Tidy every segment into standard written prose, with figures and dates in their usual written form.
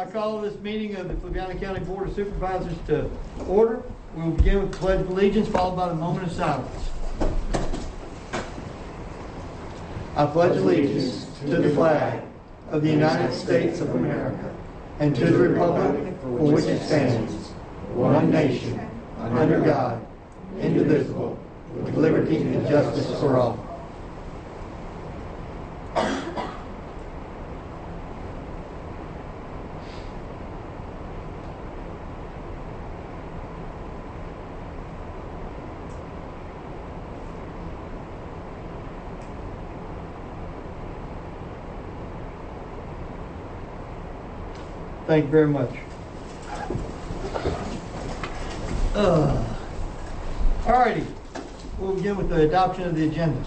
call this meeting of the Fluvanna County Board of Supervisors to order. We will begin with the Pledge of Allegiance, followed by a moment of silence. I pledge allegiance to the flag of the United States of America and to the republic for which it stands, one nation, under God, indivisible, with liberty and justice for all. Thank you very much. All righty. We'll begin with the adoption of the agenda.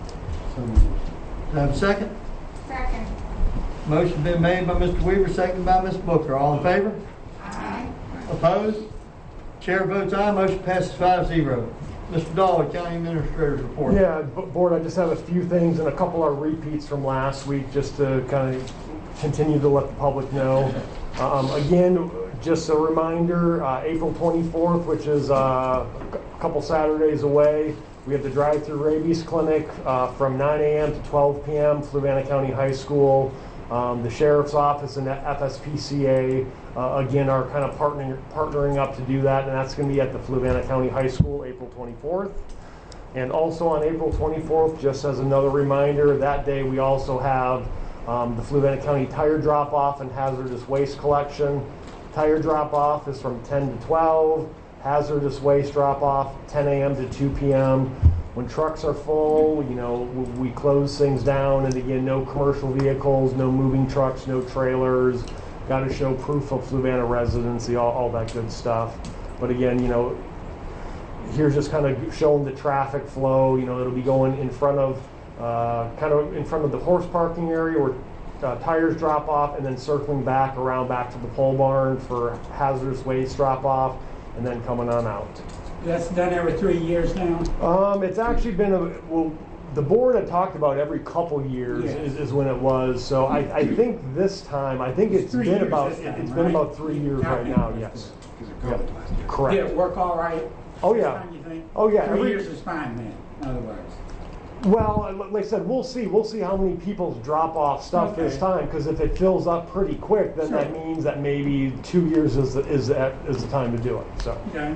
Do I have a second? Second. Motion been made by Mr. Weaver, seconded by Ms. Booker. All in favor? Aye. Opposed? Chair votes aye. Motion passes 5-0. Mr. Dahl, County Administrator's report. Yeah, Board, I just have a few things and a couple of repeats from last week just to kind of continue to let the public know. Again, just a reminder, April 24th, which is a couple Saturdays away, we have the drive-through rabies clinic from 9 a.m. to 12 p.m., Fluvanna County High School. The Sheriff's Office and FSPCA, again, are kind of partnering up to do that, and that's going to be at the Fluvanna County High School, April 24th. And also on April 24th, just as another reminder, that day we also have the Fluvanna County tire drop-off and hazardous waste collection. Tire drop-off is from 10 to 12. Hazardous waste drop-off 10 a.m. to 2 p.m. When trucks are full, you know, we close things down. And again, no commercial vehicles, no moving trucks, no trailers. Got to show proof of Fluvanna residency, all that good stuff. But again, you know, here's just kind of showing the traffic flow. You know, it'll be going in front of kind of in front of the horse parking area where tires drop off, and then circling back around back to the pole barn for hazardous waste drop off, and then coming on out. That's done every 3 years now? It's actually been the board had talked about every couple years. Yes. is when it was. So I think this time, I think it's been about 3 years right now. Yes. Yep. Correct. Did it work all right? Oh yeah. Time, you think? Oh yeah. 3 years is fine then. In other words. Well, like I said, we'll see how many people drop off stuff this time. Because if it fills up pretty quick, then that means that maybe 2 years is the time to do it. So. Okay.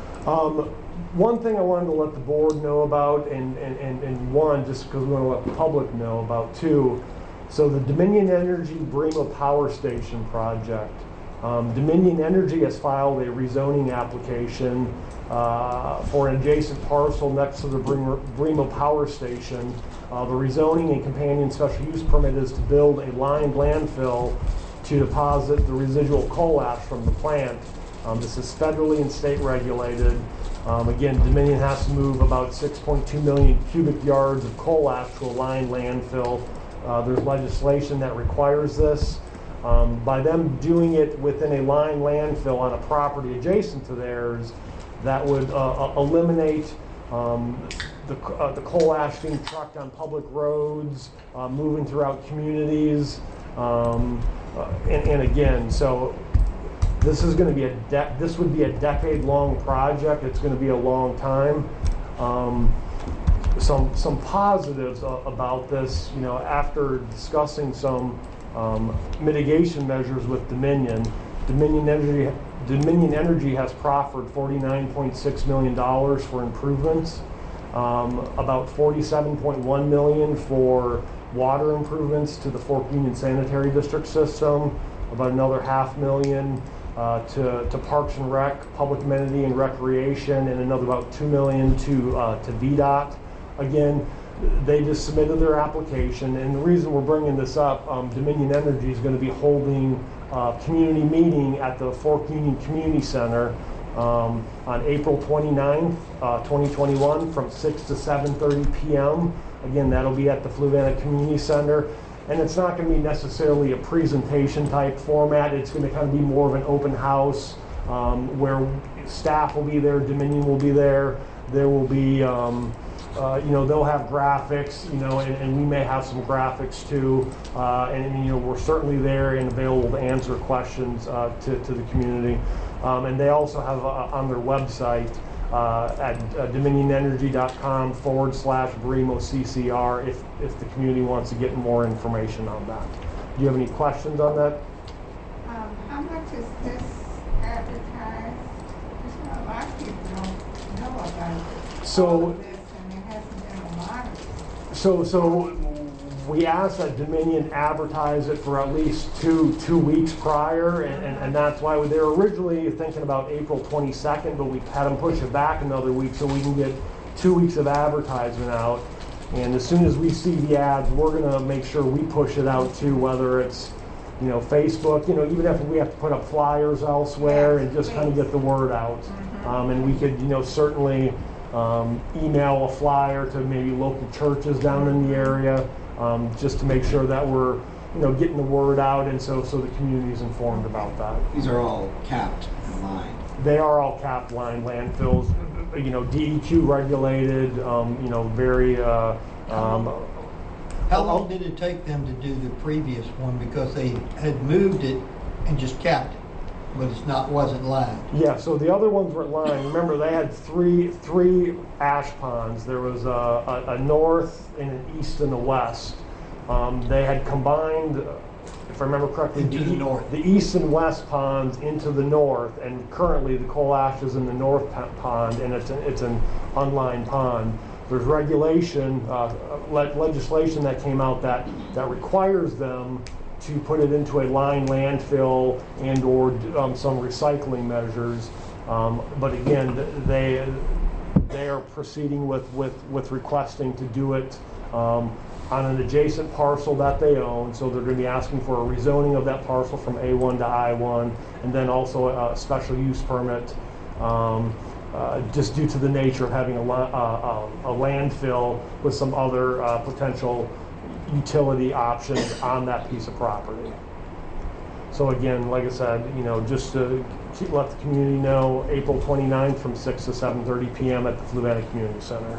One thing I wanted to let the board know about, and one, just because we want to let the public know about too, so the Dominion Energy Bremo Power Station project. Dominion Energy has filed a rezoning application for an adjacent parcel next to the Bremo Power Station. The rezoning and companion special use permit is to build a lined landfill to deposit the residual coal ash from the plant. This is federally and state regulated. Again, Dominion has to move about 6.2 million cubic yards of coal ash to a lined landfill. There's legislation that requires this. By them doing it within a lined landfill on a property adjacent to theirs, that would eliminate the coal ash being trucked on public roads, moving throughout communities, and again, so. This is going to be this would be a decade-long project. It's going to be a long time. Some positives about this, you know, after discussing some mitigation measures with Dominion Energy has proffered $49.6 million for improvements, about $47.1 million for water improvements to the Fort Union Sanitary District system, about another $500,000. To Parks and Rec, Public Amenity and Recreation, and another about $2 million to VDOT. Again, they just submitted their application, and the reason we're bringing this up, Dominion Energy is going to be holding a community meeting at the Fort Union Community Center on April 29th, 2021 from 6 to 7:30 p.m. Again, that'll be at the Fluvanna Community Center. And it's not going to be necessarily a presentation type format. It's going to kind of be more of an open house where staff will be there, Dominion will be there. There will be they'll have graphics, and we may have some graphics too. And we're certainly there and available to answer questions to the community. And they also have on their website at dominionenergy.com/BREMO-CCR if the community wants to get more information on that. Do you have any questions on that? How much is this advertised? Just a lot of people don't know about So- all of this, and there hasn't been a lot of it. So we asked that Dominion advertise it for at least two weeks prior, and that's why they were originally thinking about April 22nd, but we had them push it back another week so we can get 2 weeks of advertisement out. And as soon as we see the ads, we're going to make sure we push it out too, whether it's Facebook, even if we have to put up flyers elsewhere and just kind of get the word out. And we could, certainly email a flyer to maybe local churches down in the area, just to make sure that we're, getting the word out, and so the community is informed about that. These are all capped and lined. They are all capped line landfills, DEQ regulated, very. How long did it take them to do the previous one? Because they had moved it and just capped it, but wasn't lined. Yeah, so the other ones were lined. Remember, they had three ash ponds. There was a north and an east and a west. They had combined, if I remember correctly, Into the north. The east and west ponds into the north, and currently the coal ash is in the north pond, and it's an unlined pond. There's regulation, legislation that came out that requires them to put it into a lined landfill and/or some recycling measures. But again, they are proceeding with requesting to do it on an adjacent parcel that they own. So they're going to be asking for a rezoning of that parcel from A1 to I1, and then also a special use permit. Just due to the nature of having a landfill with some other potential utility options on that piece of property. So again, like I said, just to let the community know, April 29th from 6 to 7:30 p.m. at the Fluvanna Community Center.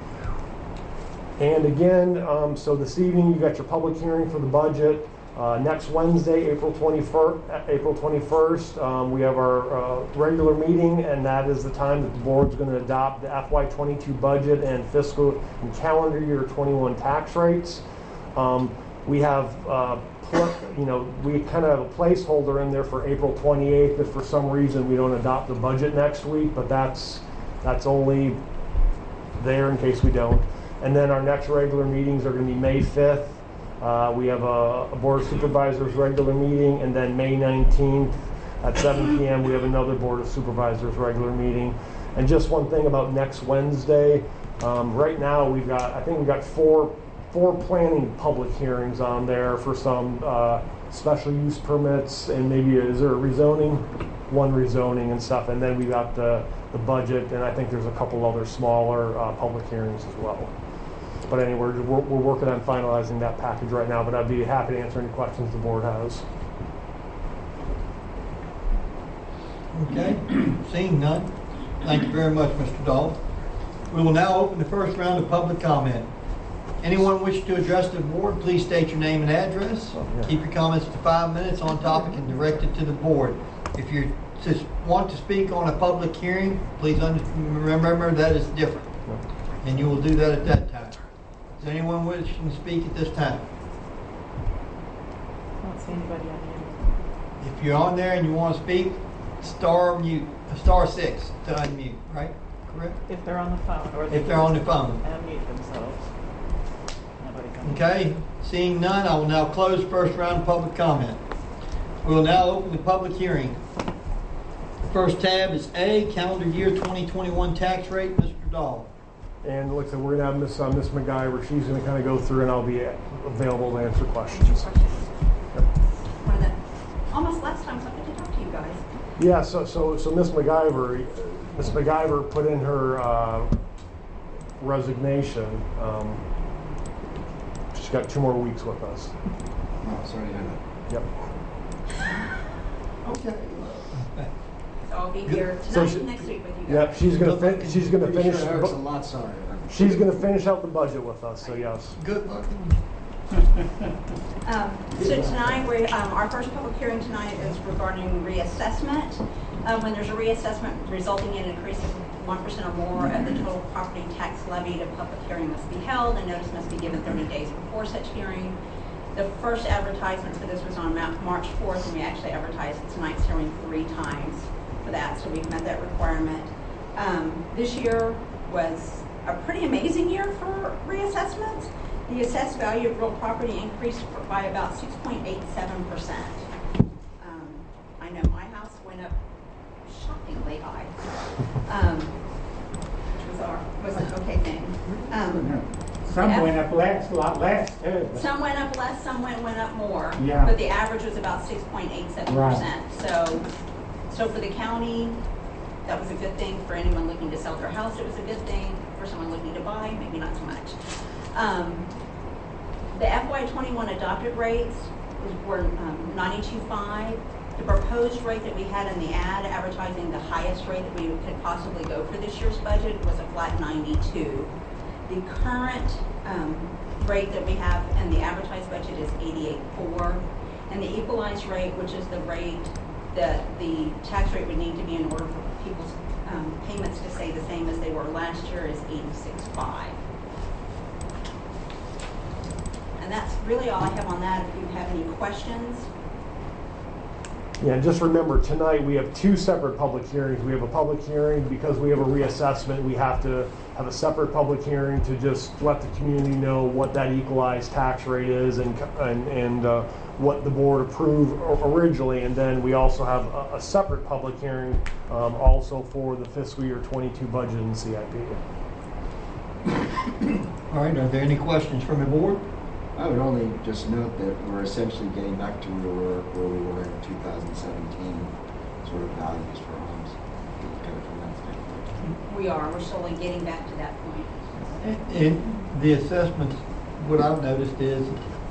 And again, so this evening you got your public hearing for the budget. Next Wednesday, April 21st, we have our regular meeting, and that is the time that the board's going to adopt the FY22 budget and fiscal and calendar year 21 tax rates. We have, we kind of have a placeholder in there for April 28th if for some reason we don't adopt the budget next week, but that's only there in case we don't. And then our next regular meetings are going to be May 5th. We have a Board of Supervisors regular meeting, and then May 19th at 7 p.m. we have another Board of Supervisors regular meeting. And just one thing about next Wednesday, right now we've got four planning public hearings on there for some special use permits, and maybe is there a rezoning? One rezoning and stuff, and then we got the budget, and I think there's a couple other smaller public hearings as well. But anyway, we're working on finalizing that package right now, but I'd be happy to answer any questions the board has. Okay, seeing none, thank you very much, Mr. Dahl. We will now open the first round of public comment. Anyone wishing to address the board, please state your name and address. Keep your comments to 5 minutes on topic and direct it to the board. If you just want to speak on a public hearing, please remember that is different, and you will do that at that time. Is anyone wishing to speak at this time? I don't see anybody on here. If you're on there and you want to speak, star 6 to unmute, right? Correct? If they're on the phone, or If they're on the phone. unmute themselves. Nobody comes. Okay, seeing none, I will now close first round of public comment. We will now open the public hearing. The first tab is A, calendar year 2021 tax rate, Mr. Dahl. And like I said, we're going to have Miss McGyver. She's going to kind of go through, and I'll be available to answer questions. Almost last time, so I get to talk to you guys. Yeah, so Miss McGyver put in her resignation. She's got 2 more weeks with us. Oh, sorry to hear that. Yep. Okay. So I'll be here So tonight and next week with you guys. Yep, she's gonna finish. Sure Eric's a lot sorry. She's gonna finish out the budget with us, so yes. Good luck. So tonight, our first public hearing tonight is regarding reassessment. When there's a reassessment resulting in an increase of 1% or more of the total property tax levied, a public hearing must be held, and notice must be given 30 days before such hearing. The first advertisement for this was on March 4th, and we actually advertised tonight's hearing 3 times for that, so we've met that requirement. This year was a pretty amazing year for reassessments. The assessed value of real property increased by about 6.87%. I know my house went up shockingly high, which was an okay thing. Some went up less, a lot less too. Some went up less, some went up more. Yeah. But the average was about 6.87%. Right. So for the county, that was a good thing. For anyone looking to sell their house, it was a good thing. For someone looking to buy, maybe not so much. The FY21 adopted rates were 92.5. The proposed rate that we had in the ad advertising the highest rate that we could possibly go for this year's budget was a flat 92. The current rate that we have in the advertised budget is 88.4, and the equalized rate, which is the rate that the tax rate would need to be in order for people's payments to stay the same as they were last year, is 86.5. And that's really all I have on that. If you have any questions. Yeah, just remember, tonight we have 2 separate public hearings. We have a public hearing because we have a reassessment. We have to have a separate public hearing to just let the community know what that equalized tax rate is and what the board approved originally. And then we also have a separate public hearing also for the fiscal year 22 budget and CIP. All right, are there any questions from the board? I would only just note that we're essentially getting back to where we were in 2017 sort of values for homes. Look at it from that standpoint. We are. We're slowly getting back to that point. In the assessments, what I've noticed is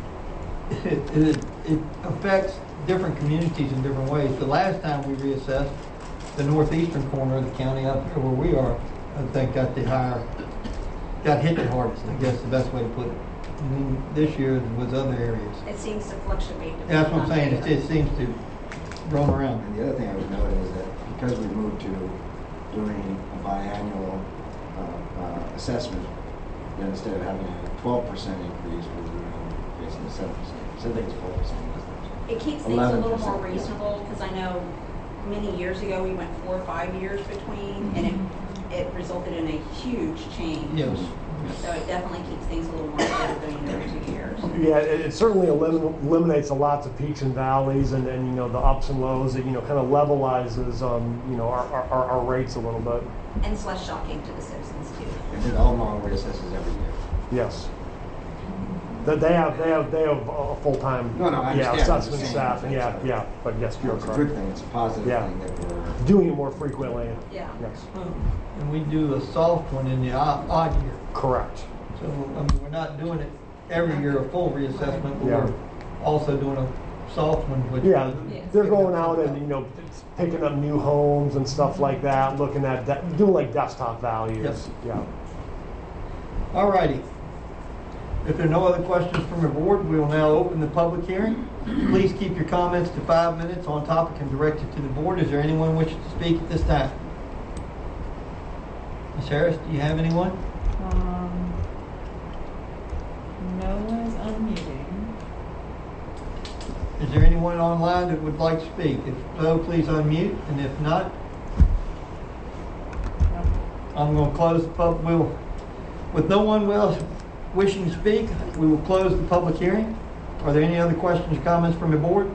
it affects different communities in different ways. The last time we reassessed, the northeastern corner of the county out there where we are, I think got hit the hardest, I guess the best way to put it. And then this year was other areas. It seems to fluctuate. Yeah, that's what I'm saying. It seems to roam around. And the other thing I would note is that because we moved to doing a biannual assessment, then instead of having a 12% increase, we're facing a 7%. So I think it's 4%. It keeps things a little 11%, more reasonable because I know many years ago we went 4 or 5 years between, and it resulted in a huge change. Yes. So it definitely keeps things a little more stable than every 2 years. Yeah, it certainly eliminates a lots of peaks and valleys and you know, the ups and lows. It, you know, kind of levelizes, you know, our rates a little bit. And it's less shocking to the citizens too. And it all along reassesses every year. Yes. That they have a full-time No, I understand. assessment staff, and yeah, but yes, you're It's a correct. good thing. It's a positive thing that we're Doing it more frequently. Yeah. Yes, And we do a soft one in the odd year. correct. So, I mean, we're not doing it every year, a full reassessment, but Yeah. we're also doing a soft one, which. Yeah, Yes. they're going out and, you know, picking up new homes and stuff like that, looking at, doing like desktop values. Yes. Yeah. All righty. If there are no other questions from the board, we will now open the public hearing. Please keep your comments to 5 minutes on topic and direct it to the board. Is there anyone wishing to speak at this time? Ms. Harris, do you have anyone? No one is unmuting. Is there anyone online that would like to speak? If so, please unmute, and if not, No. I'm going to close the public. With no one else wishing to speak, we will close the public hearing. Are there any other questions or comments from the board?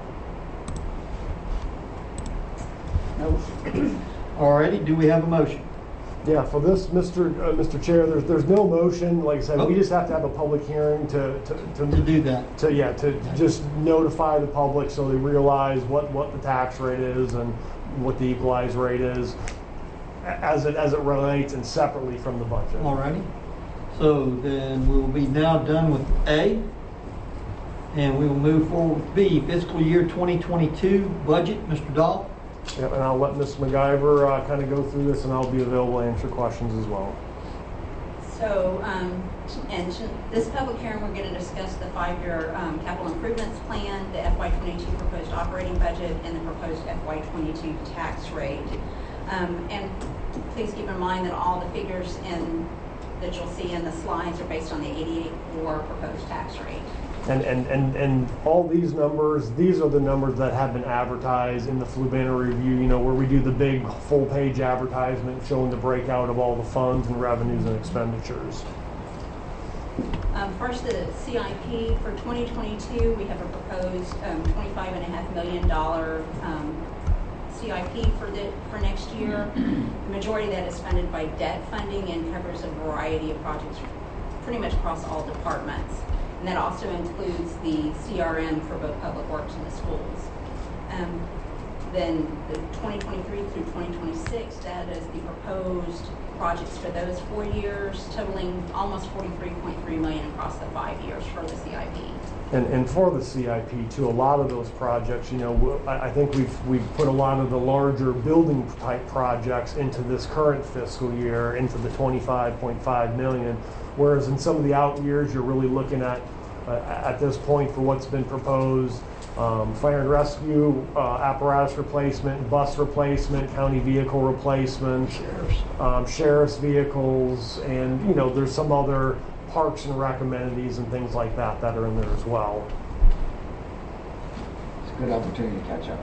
Nope. Alrighty, do we have a motion? Yeah, for this, Mr. Chair, there's no motion. Like I said, Oh. we just have to have a public hearing to To do that. to just notify the public so they realize what the tax rate is and what the equalized rate is as it relates and separately from the budget. Alrighty. So then we will be now done with A. And we will move forward with B, fiscal year 2022 budget. Mr. Dahl? Yep, and I'll let Ms. MacGyver kind of go through this, and I'll be available to answer questions as well. So, this public hearing, we're going to discuss the 5-year capital improvements plan, the FY22 proposed operating budget, and the proposed FY22 tax rate. And please keep in mind that all the figures that you'll see in the slides are based on the 88.4 proposed tax rate. And all these numbers, these are the numbers that have been advertised in the Flubanna Review, you know, where we do the big full-page advertisement showing the breakout of all the funds and revenues and expenditures. First, the CIP for 2022, we have a proposed $25.5 million CIP for next year. The majority of that is funded by debt funding and covers a variety of projects pretty much across all departments. And that also includes the CRM for both Public Works and the schools. Then the 2023 through 2026, that is the proposed projects for those 4 years, totaling almost $43.3 million across the 5 years for the CIP. And for the CIP too, a lot of those projects, you know, I think we've put a lot of the larger building type projects into this current fiscal year, into the 25.5 million. Whereas in some of the out years, you're really looking at this point for what's been proposed, fire and rescue, apparatus replacement, bus replacement, county vehicle replacement, sheriff's vehicles, and you know, there's some other parks and rec amenities and things like that that are in there as well. It's a good opportunity to catch up.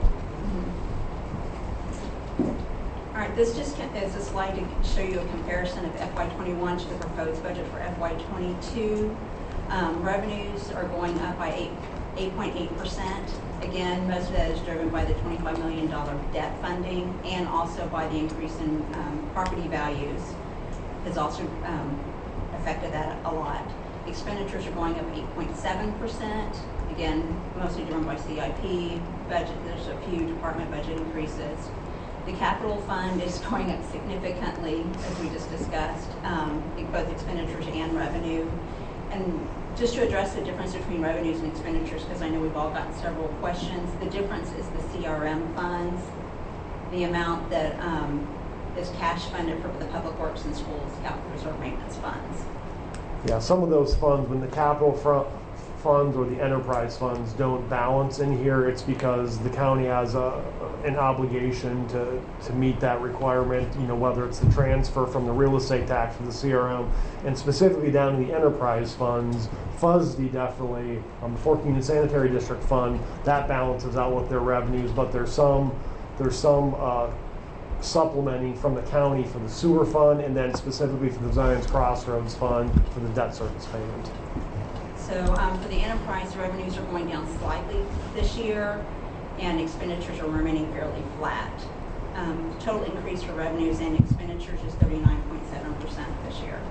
All right, this just is a slide to show you a comparison of FY21 to the proposed budget for FY22. Revenues are going up by 8.8%. Again, most of that is driven by the $25 million debt funding and also by the increase in property values has also affected that a lot. Expenditures are going up 8.7%. Again, mostly driven by CIP budget. There's a few department budget increases. The capital fund is going up significantly, as we just discussed, both expenditures and revenue. And just to address the difference between revenues and expenditures, because I know we've all gotten several questions, the difference is the CRM funds, the amount that is cash funded for the Public Works and schools capital reserve maintenance funds. Yeah, some of those funds, when the capital funds or the enterprise funds don't balance in here, it's because the county has an obligation to meet that requirement, you know, whether it's the transfer from the real estate tax for the CRM, and specifically down to the enterprise funds, FUSD definitely, the Fort Union Sanitary District Fund, that balances out with their revenues, but there's some supplementing from the county for the sewer fund, and then specifically for the Zion's Crossroads Fund for the debt service payment. So for the enterprise, revenues are going down slightly this year, and expenditures are remaining fairly flat. Total increase for revenues and expenditures is 39.7% this year.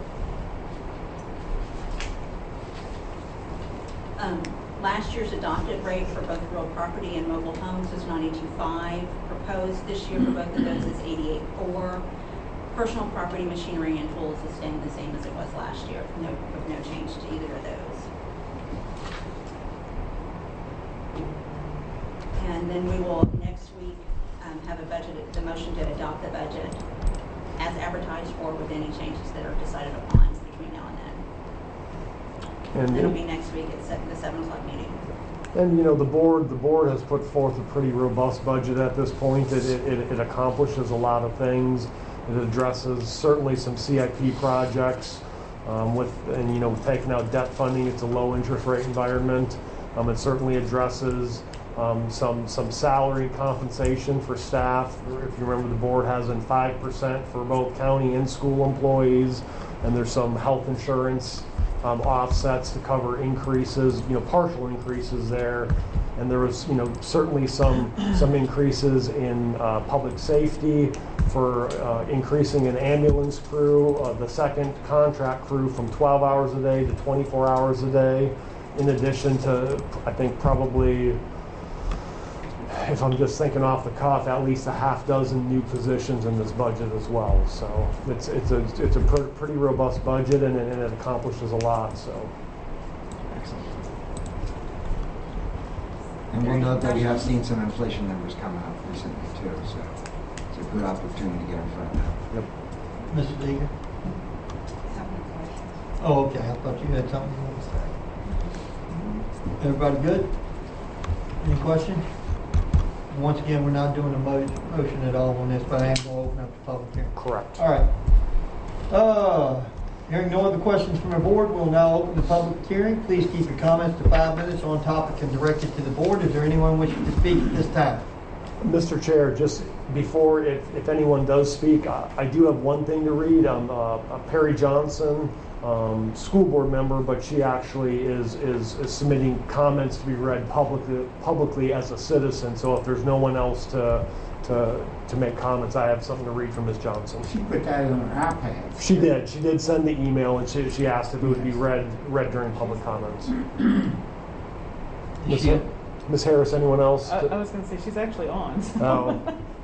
Last year's adopted rate for both real property and mobile homes was 92.5. Proposed this year for both of those is 88.4. Personal property, machinery, and tools is staying the same as it was last year, with no change to either of those. And then we will next week have the motion to adopt the budget as advertised or with any changes that are decided upon between now and then. And it'll be next week at the 7 o'clock meeting. And you know, the board has put forth a pretty robust budget at this point. It accomplishes a lot of things. It addresses certainly some CIP projects and you know, taking out debt funding. It's a low interest rate environment. It certainly addresses some salary compensation for staff. If you remember, the board has in 5% for both county and school employees, and there's some health insurance offsets to cover increases, you know, partial increases there. And there was, you know, certainly some increases in public safety for increasing an ambulance crew, the second contract crew from 12 hours a day to 24 hours a day, in addition to, I think, probably, if I'm just thinking off the cuff, at least a half dozen new positions in this budget as well. So it's a pretty robust budget, and it accomplishes a lot. So. Excellent. And we'll note that we have seen some inflation numbers come out recently too, so it's a good opportunity to get in front of that. Yep. Mr. Deegan? I have a question. Oh, okay, I thought you had something you wanted to say. Everybody good? Any questions? Once again, we're not doing a motion at all on this, but I am going to open up the public hearing. Correct. All right. Hearing no other questions from the board, we'll now open the public hearing. Please keep your comments to 5 minutes on topic and direct it to the board. Is there anyone wishing to speak at this time? Mr. Chair, just before, if anyone does speak, I do have one thing to read. Perry Johnson, school board member, but she actually is submitting comments to be read publicly as a citizen. So if there's no one else to make comments, I have something to read from Ms. Johnson. She put that on her iPad. She did. She did send the email, and she asked if it would be read during public comments. Ms. Harris, anyone else? I was going to say, she's actually on. So. Oh.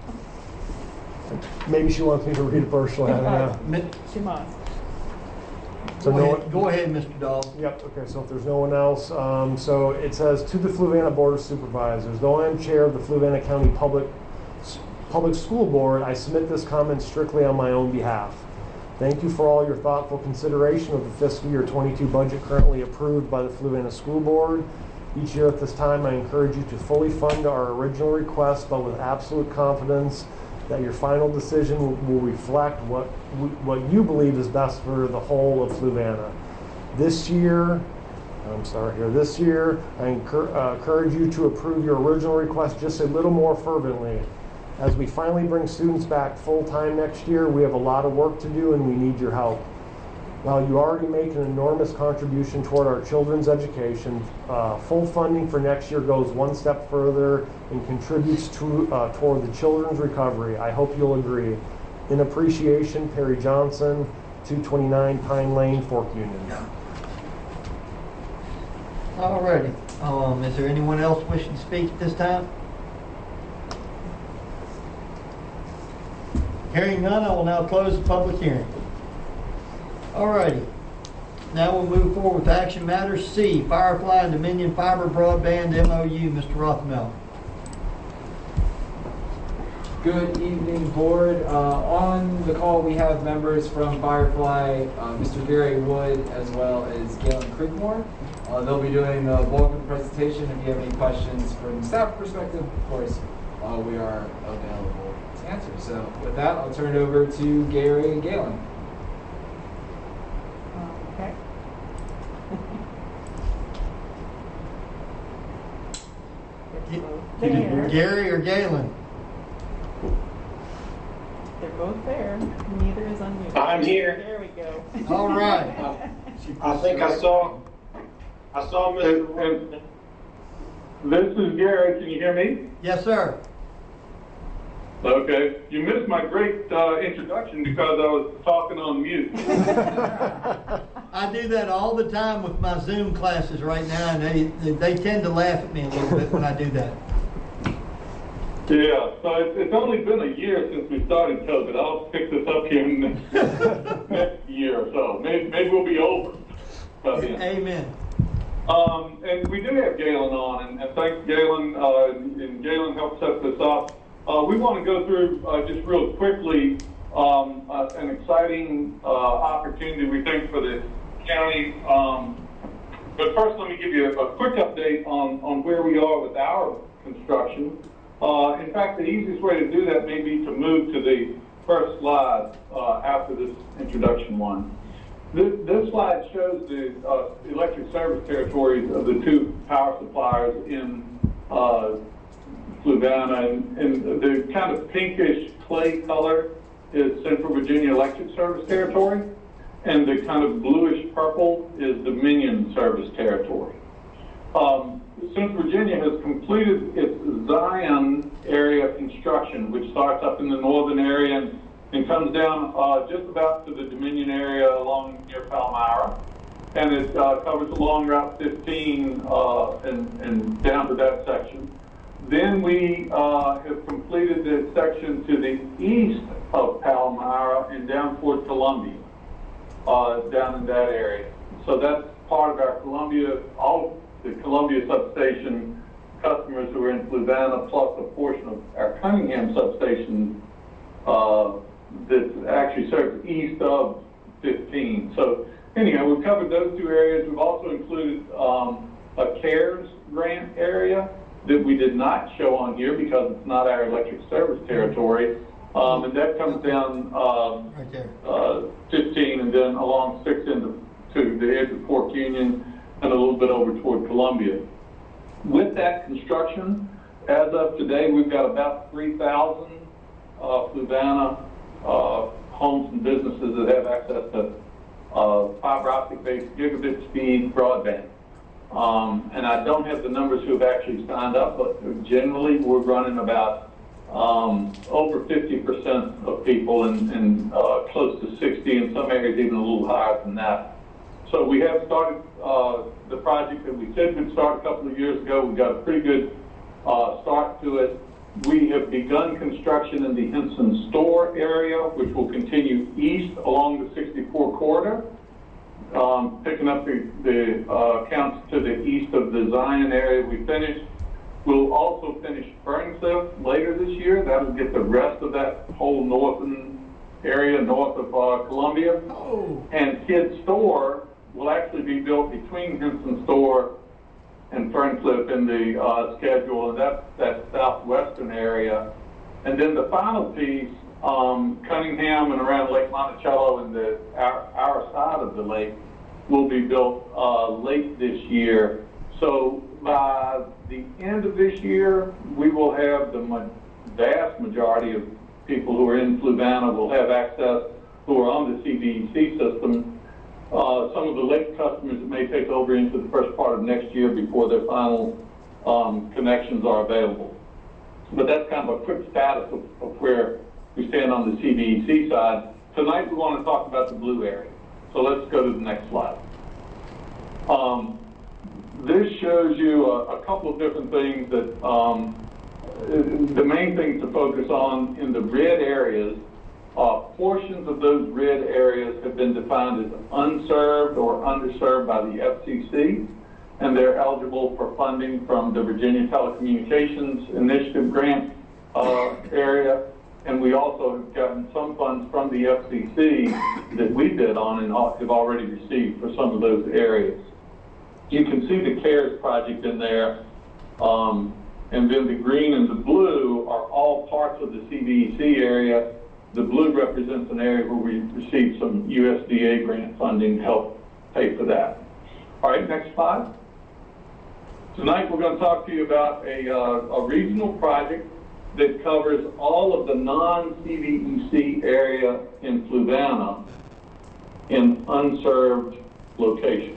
Maybe she wants me to read it personally. I don't know. She must. So Go ahead, Mr. Dahl. Yep, okay, so if there's no one else, so it says, to the Fluvanna Board of Supervisors, though I am chair of the Fluvanna County Public School Board, I submit this comment strictly on my own behalf. Thank you for all your thoughtful consideration of the fiscal year 22 budget currently approved by the Fluvanna School Board. Each year at this time, I encourage you to fully fund our original request, but with absolute confidence that your final decision will reflect what you believe is best for the whole of Fluvanna. This year, I encourage you to approve your original request just a little more fervently. As we finally bring students back full-time next year, we have a lot of work to do and we need your help. While you already make an enormous contribution toward our children's education, full funding for next year goes one step further and contributes toward the children's recovery. I hope you'll agree. In appreciation, Perry Johnson, 229 Pine Lane, Fork Union. All righty. Is there anyone else wishing to speak at this time? Hearing none, I will now close the public hearing. All righty. Now we'll move forward with action matters. C, Firefly and Dominion Fiber Broadband MOU. Mr. Rothmel. Good evening, board. On the call, we have members from Firefly, Mr. Gary Wood, as well as Galen Creekmore. They'll be doing the bulk of the presentation. If you have any questions from the staff perspective, of course, we are available to answer. So with that, I'll turn it over to Gary and Galen. Okay. There. Gary or Galen? They're both there. Neither is unmuted. I'm here. There we go. All right. I think I saw Mr. This is Gary. Can you hear me? Yes, sir. Okay. You missed my great introduction because I was talking on mute. I do that all the time with my Zoom classes right now, and they tend to laugh at me a little bit when I do that. Yeah, so it's only been a year since we started COVID. I'll pick this up here in the next year or so. Maybe we'll be over by then. Amen. And we do have Galen on, and thanks Galen, and Galen helped set this up. We want to go through just real quickly an exciting opportunity we think for the county. But first, let me give you a quick update on where we are with our construction. In fact, the easiest way to do that may be to move to the first slide after this introduction one. This slide shows the electric service territories of the two power suppliers in Fluvanna, and the kind of pinkish clay color is Central Virginia Electric Service Territory, and the kind of bluish purple is Dominion Service Territory. Central Virginia has completed its Zion area construction, which starts up in the northern area and comes down just about to the Dominion area along near Palmyra. And it covers along Route 15 and down to that section. Then we have completed the section to the east of Palmyra and down toward Columbia, down in that area. So that's part of our Columbia, all the Columbia substation customers who are in Fluvanna, plus a portion of our Cunningham substation that actually serves east of 15. So anyhow, we've covered those two areas. We've also included a CARES grant area that we did not show on here because it's not our electric service territory. And that comes down Right there. 15 and then along 6 into the edge of Fork Union and a little bit over toward Columbia. With that construction, as of today, we've got about 3,000 Fluvanna homes and businesses that have access to fiber optic-based gigabit speed broadband. And I don't have the numbers who have actually signed up, but generally we're running about over 50% of people and close to 60, in some areas even a little higher than that. So we have started the project that we said we'd start a couple of years ago. We got a pretty good start to it. We have begun construction in the Henson Store area, which will continue east along the 64 corridor, picking up the counts to the east of the Zion area we finished. We'll also finish Ferncliff later this year. That'll get the rest of that whole northern area north of Columbia. Oh. And Kidd Store will actually be built between Henson Store and Ferncliff in the schedule, and that's that southwestern area. And then the final piece, Cunningham and around Lake Monticello and our side of the lake will be built late this year. So by the end of this year, we will have the vast majority of people who are in Fluvanna will have access, who are on the CVEC system. Some of the lake customers may take over into the first part of next year before their final connections are available. But that's kind of a quick status of where we stand on the CVEC side. Tonight we want to talk about the blue area. So let's go to the next slide. This shows you a couple of different things that the main thing to focus on in the red areas. Portions of those red areas have been defined as unserved or underserved by the FCC, and they're eligible for funding from the Virginia Telecommunications Initiative grant area. And we also have gotten some funds from the FCC that we bid on and have already received for some of those areas. You can see the CARES project in there, and then the green and the blue are all parts of the CVEC area. The blue represents an area where we received some USDA grant funding to help pay for that. All right, next slide. Tonight we're going to talk to you about a regional project that covers all of the non-CVEC area in Fluvanna in unserved locations.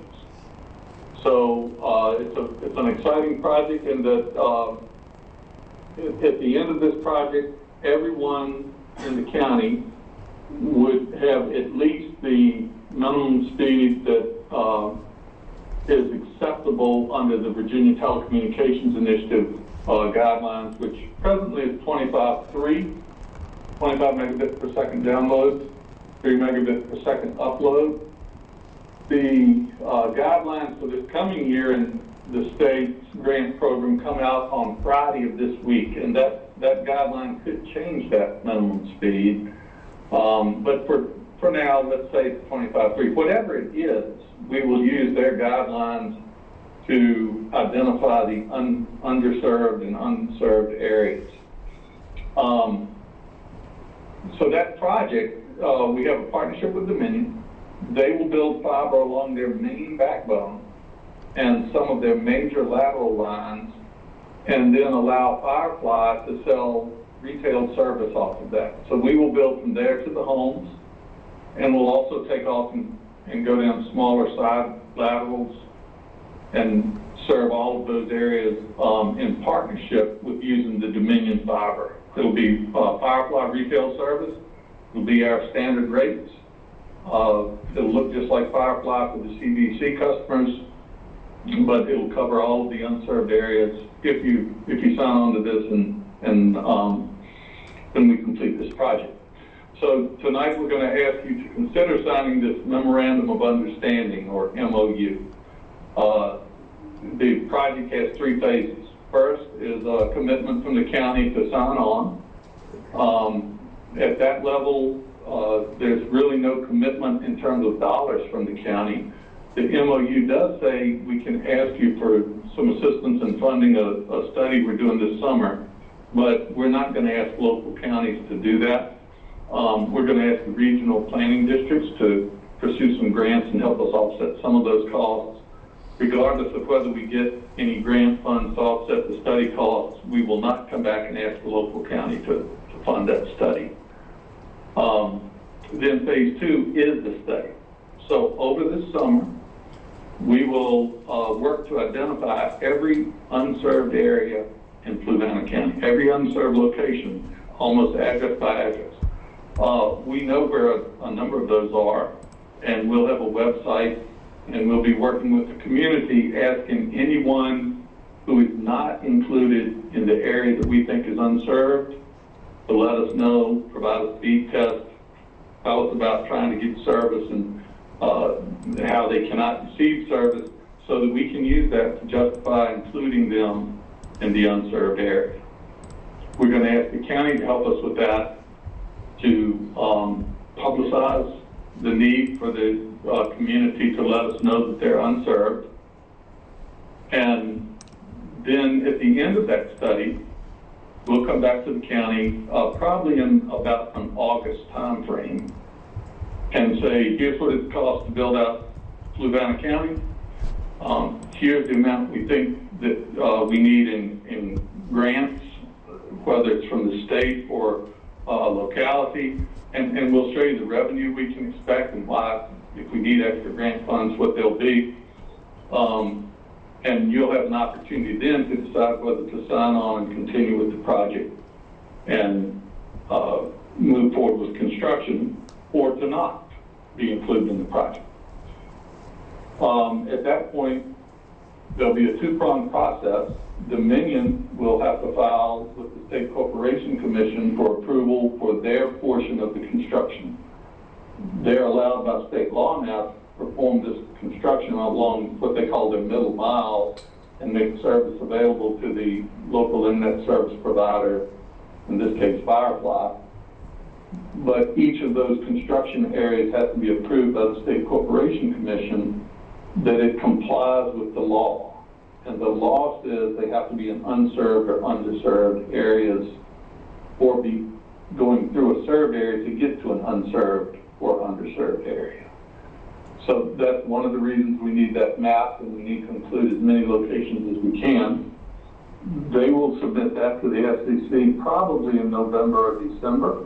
So it's an exciting project in that at the end of this project, everyone in the county would have at least the minimum speed that is acceptable under the Virginia Telecommunications Initiative guidelines, which presently is 25 megabits per second download, 3 megabits per second upload. The guidelines for this coming year in the state's grant program come out on Friday of this week, and that guideline could change that minimum speed. But for now, let's say it's 25.3. Whatever it is, we will use their guidelines to identify the underserved and unserved areas. So that project, we have a partnership with Dominion. They will build fiber along their main backbone and some of their major lateral lines, and then allow Firefly to sell retail service off of that. So we will build from there to the homes, and we'll also take off and go down smaller side laterals and serve all of those areas in partnership with using the Dominion fiber. It'll be Firefly retail service. It'll be our standard rates. It'll look just like Firefly for the CVEC customers, but it'll cover all of the unserved areas if you sign on to this and when we complete this project. So tonight we're going to ask you to consider signing this Memorandum of Understanding, or MOU. The project has 3 phases. First is a commitment from the county to sign on. At that level, there's really no commitment in terms of dollars from the county. The MOU does say we can ask you for some assistance in funding a study we're doing this summer, but we're not going to ask local counties to do that. We're going to ask the regional planning districts to pursue some grants and help us offset some of those costs. Regardless of whether we get any grant funds to offset the study costs, we will not come back and ask the local county to fund that study. Then phase 2 is the study. So over this summer, we will work to identify every unserved area in Fluvanna County, every unserved location, almost address by address. We know where a number of those are, and we'll have a website, and we'll be working with the community, asking anyone who is not included in the area that we think is unserved to let us know, provide a speed test, tell us about trying to get service and how they cannot receive service, so that we can use that to justify including them in the unserved area. We're going to ask the county to help us with that, to publicize the need for the community to let us know that they're unserved. And then at the end of that study, we'll come back to the county, probably in about an August time frame, and say, here's what it costs to build out Fluvanna County. Here's the amount we think that we need in grants, whether it's from the state or locality, and we'll show you the revenue we can expect and why, if we need extra grant funds, what they'll be. And you'll have an opportunity then to decide whether to sign on and continue with the project and move forward with construction, or to not be included in the project. At that point, there'll be a two-pronged process. Dominion will have to file with the State Corporation Commission for approval for their portion of the construction. They're allowed by state law now to perform this construction along what they call their middle mile and make service available to the local internet service provider, in this case Firefly. But each of those construction areas has to be approved by the State Corporation Commission that it complies with the law. And the law says they have to be in unserved or underserved areas, or be going through a served area to get to an unserved or underserved area. So that's one of the reasons we need that map, and we need to include as many locations as we can. They will submit that to the FCC probably in November or December.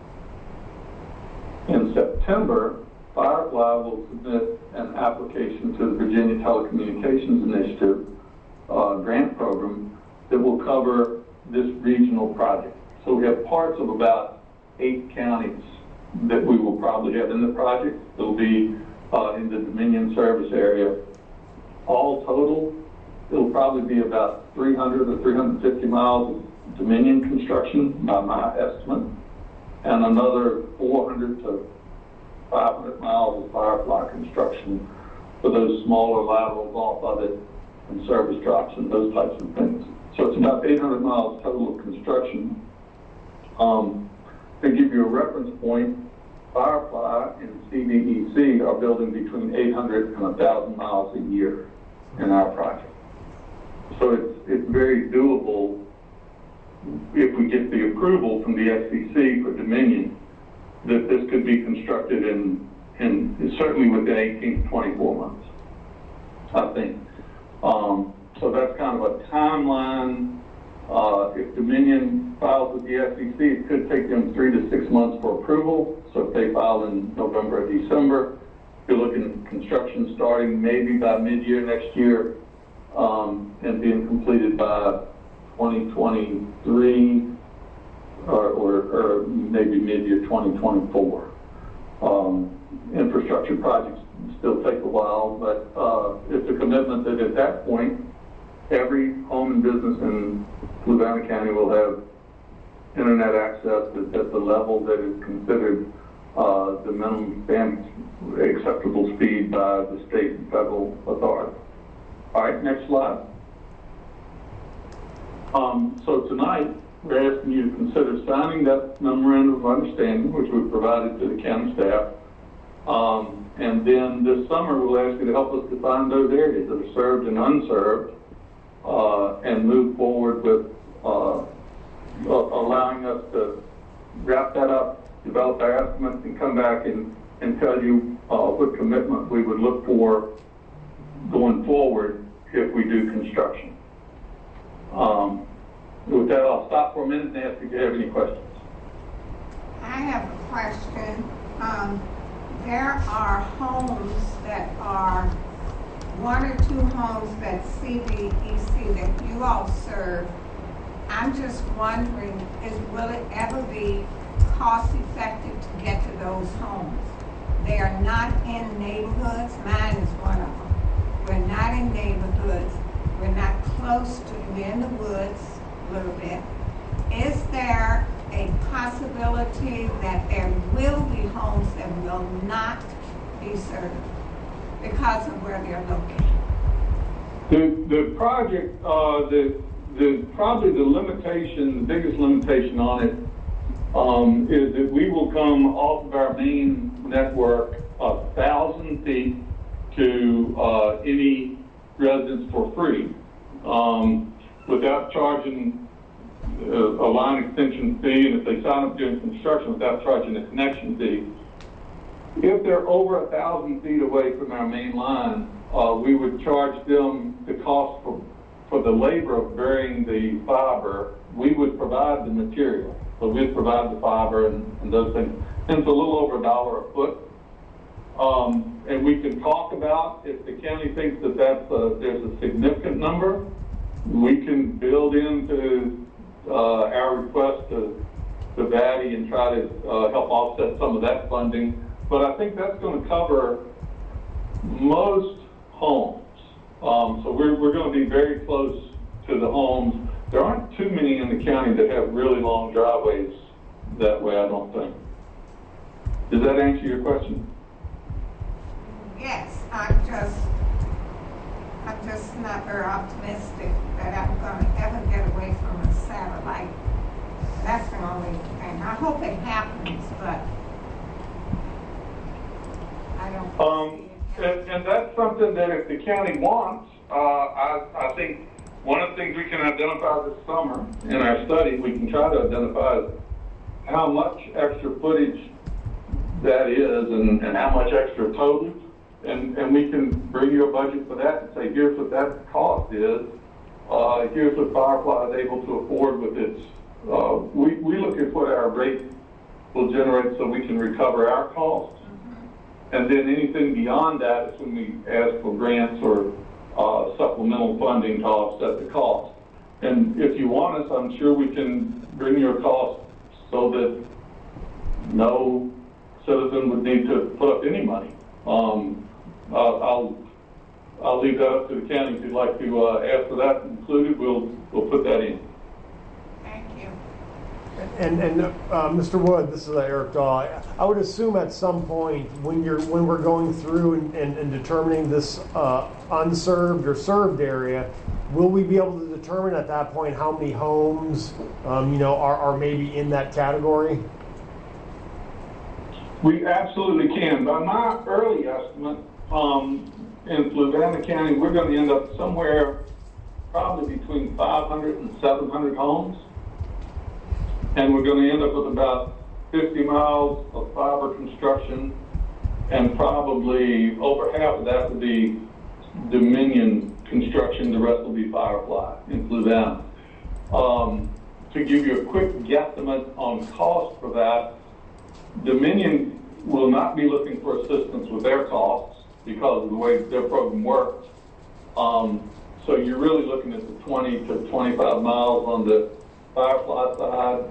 In September, Firefly will submit an application to the Virginia Telecommunications Initiative grant program that will cover this regional project. So we have parts of about 8 counties that we will probably have in the project. It'll be in the Dominion service area. All total, it'll probably be about 300 or 350 miles of Dominion construction by my estimate, and another 400 to 500 miles of Firefly construction for those smaller laterals off of it and service drops and those types of things. So it's about 800 miles total of construction. To give you a reference point, Firefly and CDEC are building between 800 and 1,000 miles a year in our project. So it's very doable if we get the approval from the FCC for Dominion that this could be constructed in certainly within 18 to 24 months, I think. So that's kind of a timeline. If Dominion files with the FCC, it could take them 3 to 6 months for approval. So if they file in November or December, you're looking at construction starting maybe by mid-year next year, and being completed by 2023 or maybe mid-year 2024. Infrastructure projects still take a while, but it's a commitment that at that point, every home and business in Fluvanna County will have internet access at the level that is considered the minimum acceptable speed by the state and federal authority. All right, next slide. So tonight, we're asking you to consider signing that memorandum of understanding, which we've provided to the county staff. And then this summer, we'll ask you to help us define those areas that are served and unserved, and move forward with allowing us to wrap that up, develop our estimates, and come back and tell you what commitment we would look for going forward if we do construction. With that, I'll stop for a minute and ask if you have any questions. I have a question. There are homes that are one or two homes that CVEC that you all serve. I'm just wondering, will it ever be cost effective to get to those homes? They are not in neighborhoods. Mine is one of them. We're not in neighborhoods. We're not close to, we're in the woods a little bit. Is there a possibility that there will be homes that will not be served because of where they're located? The project, probably the limitation, the biggest limitation on it is that we will come off of our main network 1,000 feet to any residence for free, without charging a line extension fee, and if they sign up during construction, without charging a connection fee. If they're over 1,000 feet away from our main line, we would charge them the cost for the labor of burying the fiber. We would provide the material. So we'd provide the fiber and those things. And it's a little over $1 a foot. And we can talk about, if the county thinks that there's a significant number, we can build into our request to VATI and try to help offset some of that funding. But I think that's going to cover most homes. So we're going to be very close to the homes. There aren't too many in the county that have really long driveways that way, I don't think. Does that answer your question? Yes, I'm just not very optimistic that I'm going to ever get away from a satellite. That's the only thing. I hope it happens, but I don't see it. And that's something that if the county wants, I think one of the things we can identify this summer in our study, we can try to identify how much extra footage that is and how much extra total. And we can bring you a budget for that and say, here's what that cost is. Here's what Firefly is able to afford with its, we look at what our rate will generate so we can recover our costs. And then anything beyond that is when we ask for grants or supplemental funding to offset the cost. And if you want us, I'm sure we can bring your cost so that no citizen would need to put up any money. I'll leave that up to the county. If you'd like to ask for that included, we'll put that in. Thank you. And Mr. Wood, this is Eric Daw. I would assume at some point when we're going through and determining this unserved or served area, will we be able to determine at that point how many homes are maybe in that category? We absolutely can. By my early estimate, in Fluvanna County, we're going to end up somewhere probably between 500 and 700 homes. And we're going to end up with about 50 miles of fiber construction, and probably over half of that would be Dominion construction. The rest will be Firefly in Fluvanna. To give you a quick guesstimate on cost for that, Dominion will not be looking for assistance with their costs because of the way their program works. So you're really looking at the 20 to 25 miles on the Firefly side.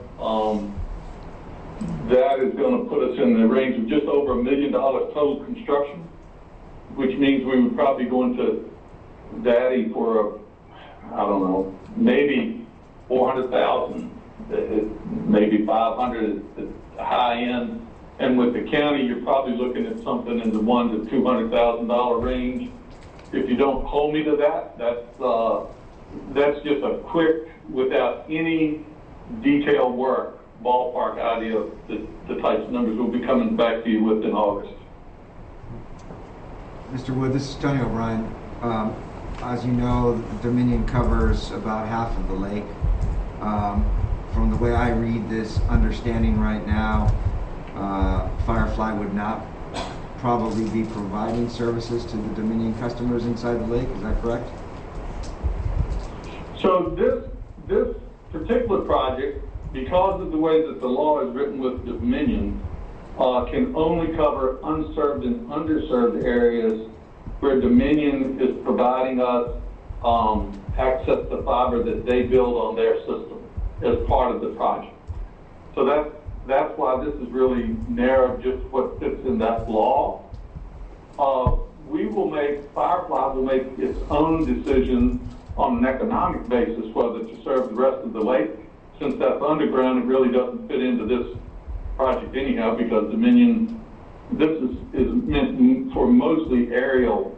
That is going to put us in the range of just over $1 million total construction, which means we would probably go into VATI for, I don't know, maybe 400,000, maybe 500 at the high end. And with the county, you're probably looking at something in the $100,000 to $200,000 range. If you don't hold me to that, that's just a quick, without any detailed work, ballpark idea of the types of numbers we'll be coming back to you with in August. Mr. Wood, this is Tony O'Brien. As you know, Dominion covers about half of the lake. From the way I read this understanding right now, Firefly would not probably be providing services to the Dominion customers inside the lake. Is that correct? So this particular project, because of the way that the law is written with Dominion, can only cover unserved and underserved areas where Dominion is providing us access to fiber that they build on their system as part of the project. So that's why this is really narrow, just what fits in that law. Firefly will make its own decision on an economic basis whether to serve the rest of the lake. Since that's underground, it really doesn't fit into this project anyhow, because Dominion, this is meant for mostly aerial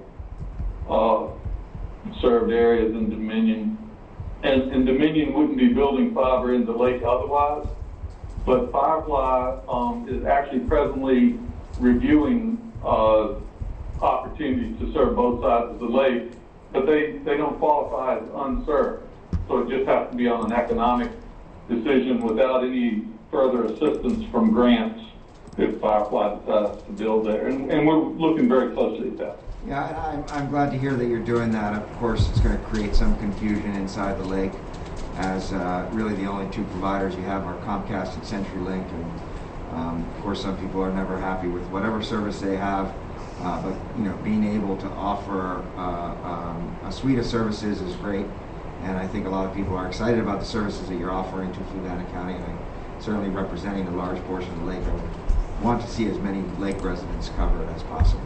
served areas in Dominion. And Dominion wouldn't be building fiber in the lake otherwise, but Firefly is actually presently reviewing opportunities to serve both sides of the lake, but they don't qualify as unserved. So it just has to be on an economic decision without any further assistance from grants if Firefly decides to build there. And we're looking very closely at that. Yeah, I'm glad to hear that you're doing that. Of course, it's going to create some confusion inside the lake, as really the only two providers you have are Comcast and CenturyLink. And of course, some people are never happy with whatever service they have. But being able to offer a suite of services is great, and I think a lot of people are excited about the services that you're offering to Fluvanna County. And certainly representing a large portion of the lake, I would want to see as many lake residents covered as possible.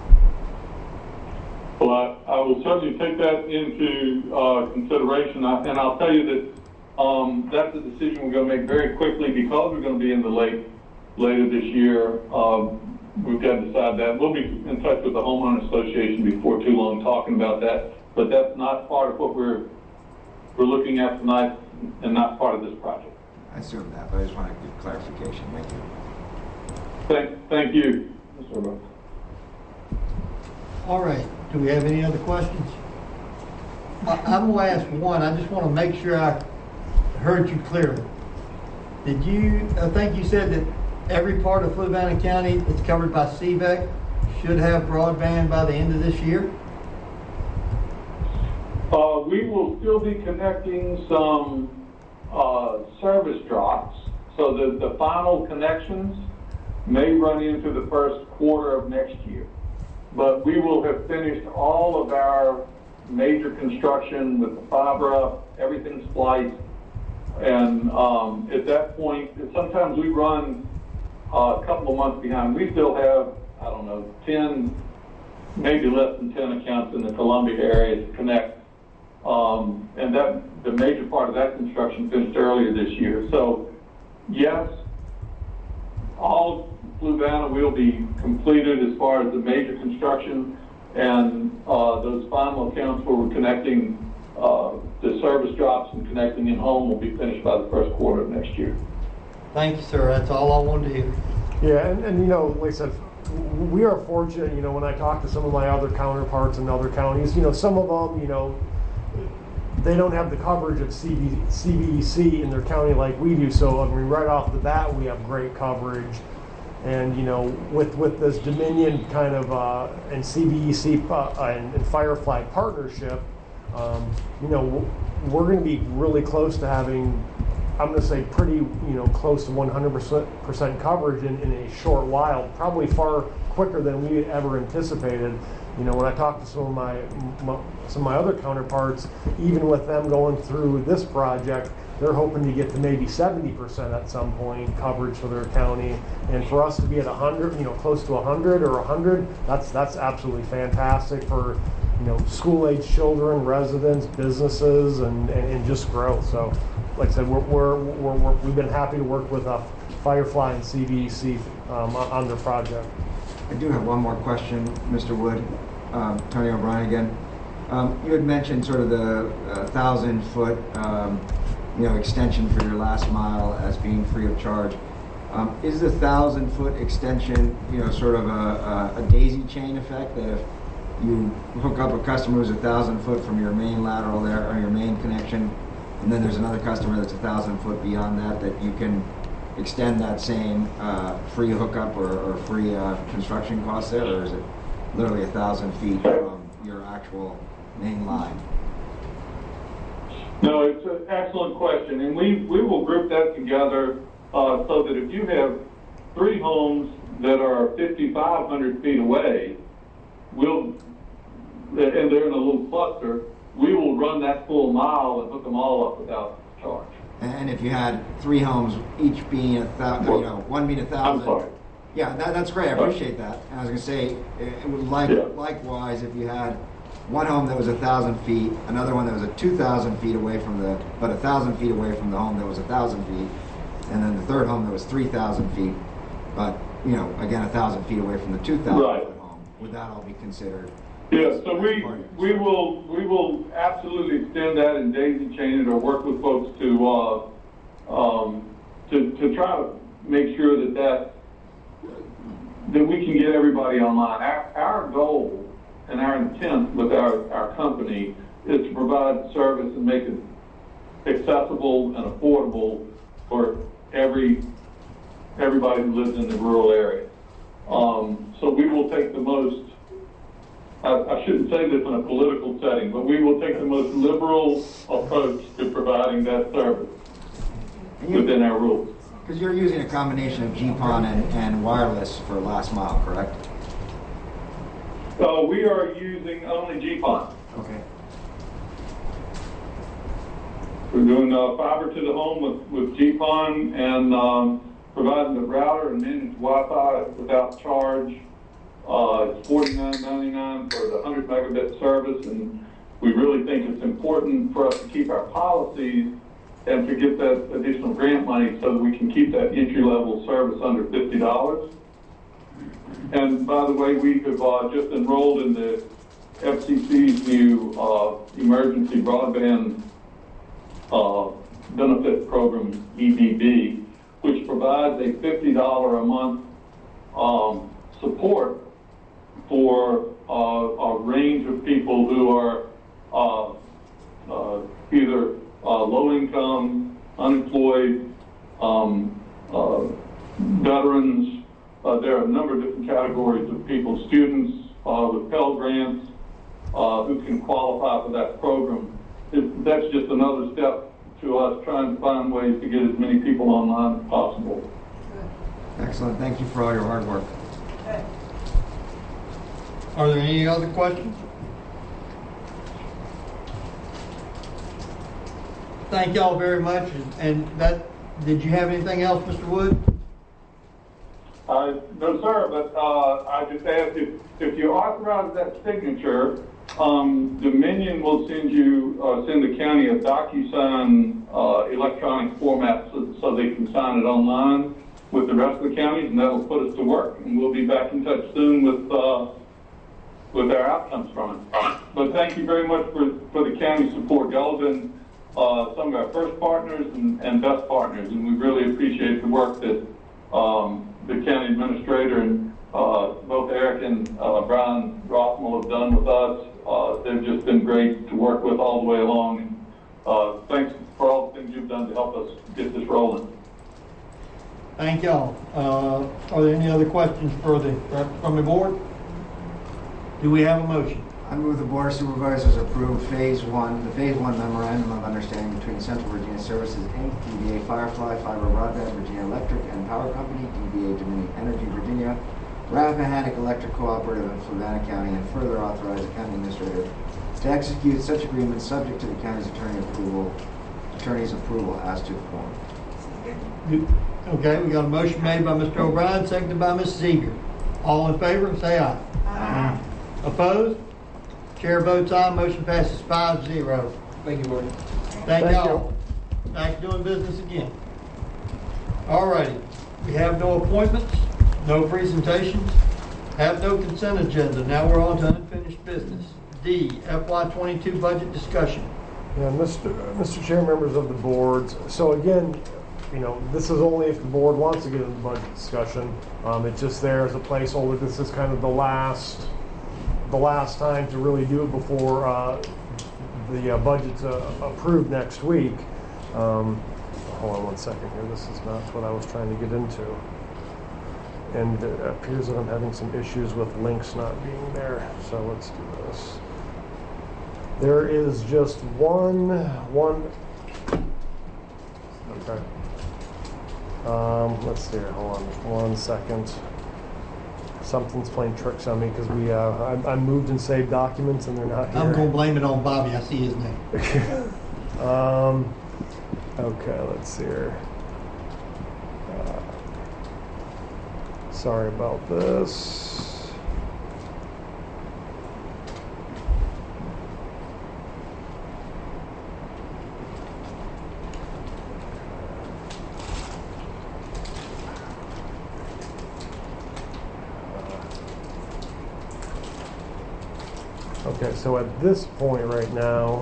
Well, I will certainly take that into consideration, and I'll tell you that that's a decision we're going to make very quickly because we're going to be in the lake later this year. We've got to decide that. We'll be in touch with the homeowner association before too long talking about that, but that's not part of what we're looking at tonight and not part of this project. I assume that, but I just want to get clarification. Thank you. Thank you, Mr. O'Brien. All right, do we have any other questions? I'm going to ask one. I just want to make sure I heard you clearly. I think you said that every part of Fluvanna County that's covered by CVEC should have broadband by the end of this year? We will still be connecting some service drops, so that the final connections may run into the first quarter of next year. But we will have finished all of our major construction with the fiber up, everything spliced, and at that point, sometimes we run a couple of months behind. We still have, 10, maybe less than 10 accounts in the Columbia area to connect. And the major part of that construction finished earlier this year. So, yes, all of Fluvanna will be completed as far as the major construction, and those final accounts where we're connecting the service drops and connecting in home will be finished by the first quarter of next year. Thank you, sir. That's all I wanted to hear. Yeah, and like I said, we are fortunate, when I talk to some of my other counterparts in other counties, some of them, they don't have the coverage of CVEC in their county like we do. So, right off the bat, we have great coverage. And, with this Dominion kind of, and CVEC and Firefly partnership, we're going to be really close to having, I'm going to say pretty, close to 100% coverage in a short while, probably far quicker than we ever anticipated. When I talk to some of my other counterparts, even with them going through this project, they're hoping to get to maybe 70% at some point coverage for their county. And for us to be at 100, close to 100 or 100, that's absolutely fantastic for, school-age children, residents, businesses, and just growth. So, like I said, we've been happy to work with Firefly and CVEC on their project. I do have one more question, Mr. Wood. Tony O'Brien again. You had mentioned sort of the 1,000-foot extension for your last mile as being free of charge. Is the 1,000-foot extension, sort of a daisy chain effect, that if you hook up a customer who's 1,000 foot from your main lateral there, or your main connection, and then there's another customer that's 1,000 foot beyond that, that you can extend that same free hookup or free construction cost there, or is it literally 1,000 feet from your actual main line? No, it's an excellent question, and we will group that together so that if you have 3 homes that are 5,500 feet away, and they're in a little cluster, we will run that full mile and hook them all up without charge. And if you had 3 homes, each being 1,000, one being 1,000. I'm sorry. Yeah, that's great. I appreciate that. And I was going to say, it would likewise, if you had one home that was 1,000 feet, another one that was 2,000 feet away from but 1,000 feet away from the home that was 1,000 feet, and then the third home that was 3,000 feet, but again 1,000 feet away from the 2,000 foot home. Would that all be considered? Yeah, so we will absolutely extend that and daisy chain it, or work with folks to try to make sure that we can get everybody online. Our goal and our intent with our company is to provide service and make it accessible and affordable for everybody who lives in the rural area. So we will take the most, I shouldn't say this in a political setting, but we will take the most liberal approach to providing that service within our rules. Because you're using a combination of GPON and wireless for last mile, correct? We are using only GPON. Okay. We're doing fiber to the home with GPON and providing the router and managed Wi-Fi without charge. It's $49.99 for the 100 megabit service, and we really think it's important for us to keep our policies and to get that additional grant money so that we can keep that entry-level service under $50. And by the way, we have just enrolled in the FCC's new emergency broadband benefit program, EBB, which provides a $50 a month support for a range of people who are either low income, unemployed, veterans. There are a number of different categories of people, students with Pell Grants who can qualify for that program. That's just another step to us trying to find ways to get as many people online as possible. Excellent. Thank you for all your hard work. Are there any other questions? Thank y'all very much. And did you have anything else, Mr. Wood? No, sir, but I just asked if you authorize that signature, Dominion will send the county a DocuSign electronic format so they can sign it online with the rest of the counties, and that'll put us to work. And we'll be back in touch soon with our outcomes from it. But thank you very much for the county support. Y'all have been some of our first partners and best partners, and we really appreciate the work that the county administrator and both Eric and Brian Rothmel have done with us. They've just been great to work with all the way along. Thanks for all the things you've done to help us get this rolling. Thank y'all. Are there any other questions from the board? Do we have a motion? I move the Board of Supervisors approve the Phase 1 Memorandum of Understanding between Central Virginia Services, Inc., DBA Firefly, Fiber Broadband, Virginia Electric and Power Company, DBA Dominion Energy, Virginia, Rappahannock Electric Cooperative in Fluvanna County, and further authorize the county administrator to execute such agreements subject to the county's attorney's approval as to form. Okay, we got a motion made by Mr. O'Brien, seconded by Ms. Seeger. All in favor, say aye. Aye. Opposed? Chair votes aye. Motion passes 5-0. Thank you, Board. Thank y'all. Back to doing business again. All righty. We have no appointments, no presentations, have no consent agenda. Now we're on to unfinished business. D, FY22 budget discussion. Yeah, Mr. Chair, members of the board. So again, this is only if the board wants to get into the budget discussion. It's just there as a placeholder. This is kind of the last time to really do it before the budget's approved next week. Hold on one second here. This is not what I was trying to get into. And it appears that I'm having some issues with links not being there. So let's do this. There is just one. Okay. Let's see here. Hold on 1 second. Something's playing tricks on me because I moved and saved documents and they're not here. I'm going to blame it on Bobby. I see his name. Okay, let's see here. Sorry about this. Okay, so at this point right now,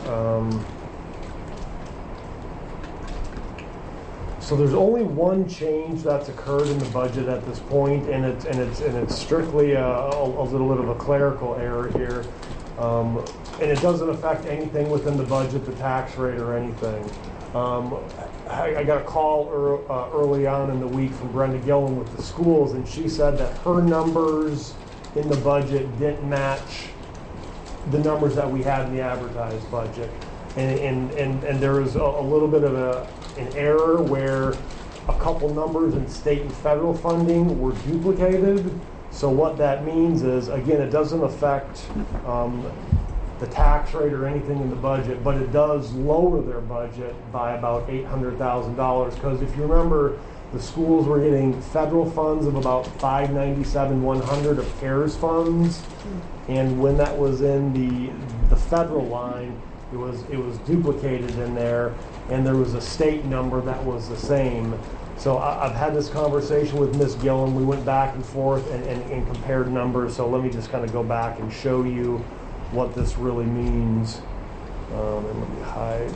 so there's only one change that's occurred in the budget at this point, and it's strictly a little bit of a clerical error here, and it doesn't affect anything within the budget, the tax rate or anything. I got a call early on in the week from Brenda Gillen with the schools, and she said that her numbers in the budget didn't match the numbers that we had in the advertised budget, and there was a little bit of an error where a couple numbers in state and federal funding were duplicated. So what that means is, again, it doesn't affect the tax rate or anything in the budget, but it does lower their budget by about $800,000. Because if you remember, the schools were getting federal funds of about $597,100 of CARES funds, and when that was in the federal line, it was duplicated in there, and there was a state number that was the same. So I've had this conversation with Ms. Gillen. We went back and forth and compared numbers. So let me just kind of go back and show you what this really means. And let me hide.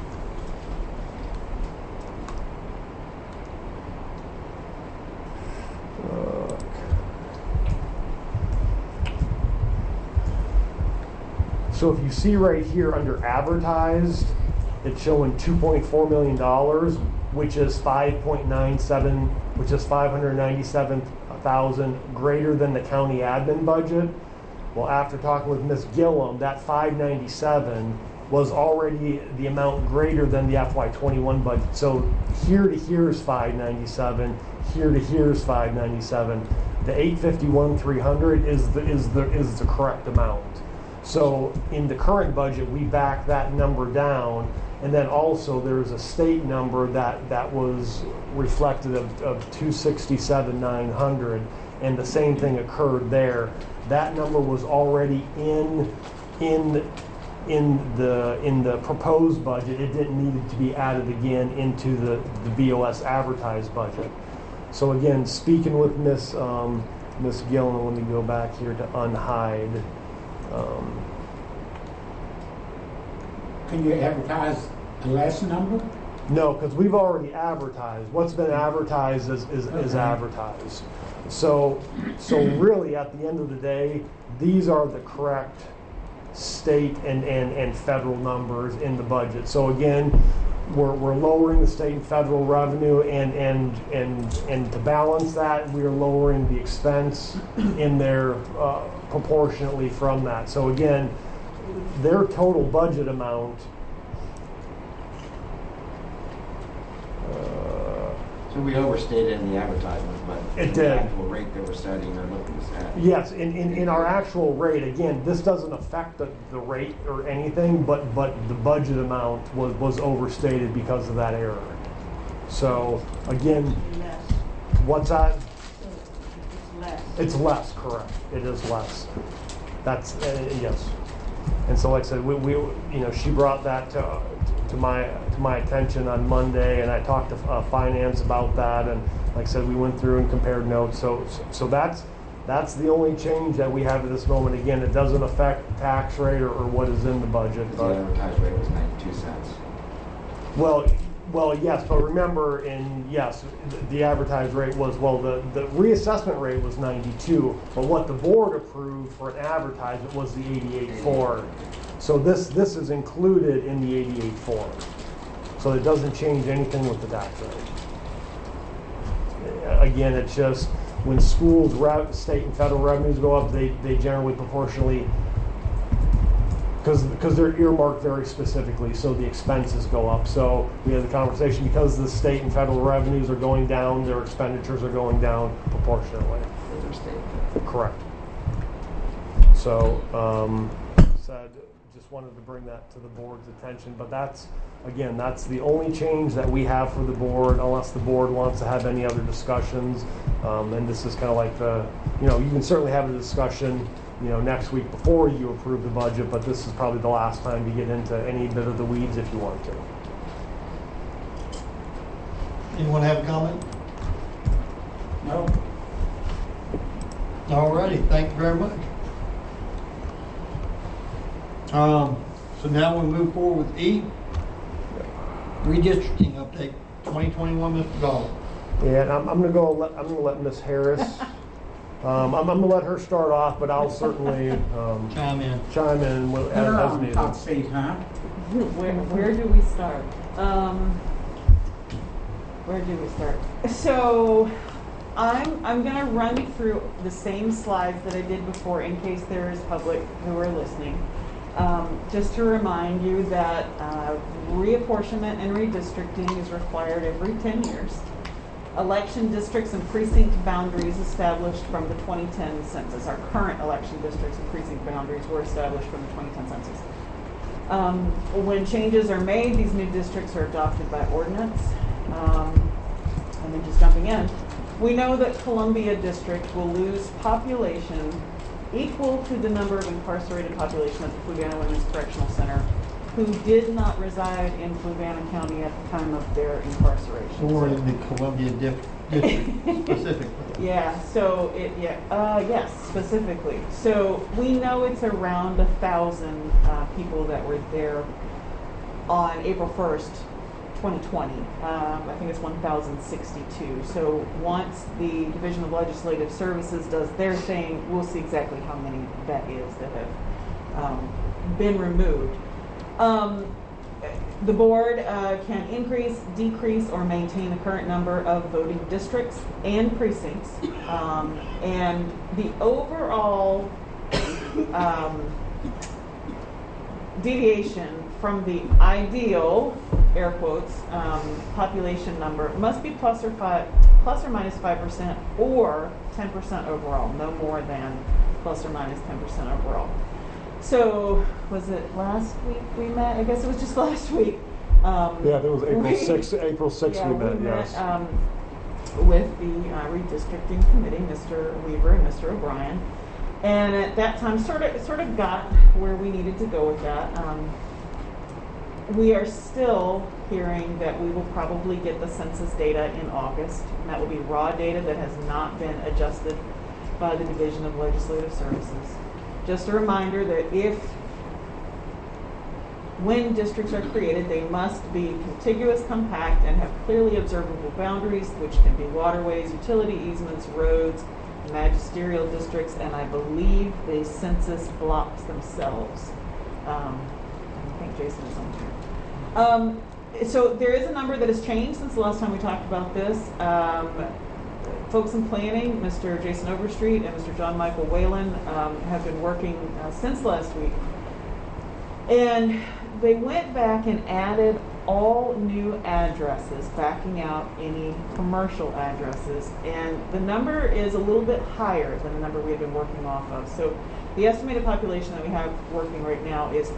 So if you see right here under advertised, it's showing $2.4 million, which is 597,000 greater than the county admin budget. Well, after talking with Ms. Gillum, that 597 was already the amount greater than the FY21 budget. So here to here is 597, here to here is 597. The 851,300 is the correct amount. So in the current budget, we back that number down, and then also there's a state number that was reflected of 267,900, and the same thing occurred there. That number was already in the proposed budget. It didn't need to be added again into the BOS advertised budget. So again, speaking with Miss Gillen, let me go back here to unhide. Can you advertise a less number? No, because we've already advertised. What's been advertised is advertised. So really, at the end of the day, these are the correct state and federal numbers in the budget. So again, we're lowering the state and federal revenue, and to balance that, we are lowering the expense in there proportionately from that. So again, their total budget amount. So we overstated in the advertisement, but It the did. actual rate that we're setting or looking to set. Yes, in our actual rate, again, this doesn't affect the rate or anything, but the budget amount was overstated because of that error. So again, Less. what's that? It's less. It's less, correct. It is less. That's yes. And so, like I said, we she brought that to my attention on Monday, and I talked to finance about that, and like I said, we went through and compared notes. So that's That's the only change that we have at this moment. Again, it doesn't affect the tax rate or what is in the budget. The advertised rate was 92 cents. Well, yes, but remember, the advertised rate was, the reassessment rate was 92, but what the board approved for an advertisement was the 88.4. So this is included in the 88.4. So it doesn't change anything with the tax rate. Again, it's just when schools, state and federal revenues go up, they generally proportionally, because they're earmarked very specifically, so the expenses go up. So we had the conversation, because the state and federal revenues are going down, their expenditures are going down proportionately. For their state. Correct. So, just wanted to bring that to the board's attention, but that's the only change that we have for the board, unless the board wants to have any other discussions. And this is kind of like you can certainly have a discussion, next week before you approve the budget, but this is probably the last time to get into any bit of the weeds if you want to. Anyone have a comment? No? Alrighty, thank you very much. So now we move forward with E, redistricting update 2021, Mr. Gall. Yeah, and I'm gonna let Ms. Harris. I'm gonna let her start off, but I'll certainly Chime in. Put her as on needed. top seat, huh? Where do we start? Where do we start? So I'm going to run through the same slides that I did before in case there is public who are listening. Just to remind you that reapportionment and redistricting is required every 10 years. Election districts and precinct boundaries established from the 2010 census. Our current election districts and precinct boundaries were established from the 2010 census. When changes are made, these new districts are adopted by ordinance. And then just jumping in, we know that Columbia District will lose population equal to the number of incarcerated population at the Fluvanna Women's Correctional Center who did not reside in Fluvanna County at the time of their incarceration. Or in the Columbia District specifically. Yeah, so yes, specifically. So we know it's around 1,000 people that were there on April 1st, 2020. I think it's 1,062. So once the Division of Legislative Services does their thing, we'll see exactly how many that is that have been removed. The board can increase, decrease, or maintain the current number of voting districts and precincts. And the overall deviation from the ideal, air quotes, population number must be plus or minus 5% or 10% overall, no more than plus or minus 10% overall. So, was it last week we met? I guess it was just last week. Yeah, it was April 6th we met, yes. With the redistricting committee, Mr. Weaver and Mr. O'Brien. And at that time, sort of got where we needed to go with that. We are still hearing that we will probably get the census data in August. And that will be raw data that has not been adjusted by the Division of Legislative Services. Just a reminder that when districts are created, they must be contiguous, compact, and have clearly observable boundaries, which can be waterways, utility easements, roads, magisterial districts, and I believe the census blocks themselves. I think Jason is on here. So there is a number that has changed since the last time we talked about this. Folks in planning, Mr. Jason Overstreet and Mr. John Michael Whalen, have been working since last week. And they went back and added all new addresses, backing out any commercial addresses. And the number is a little bit higher than the number we had been working off of. So the estimated population that we have working right now is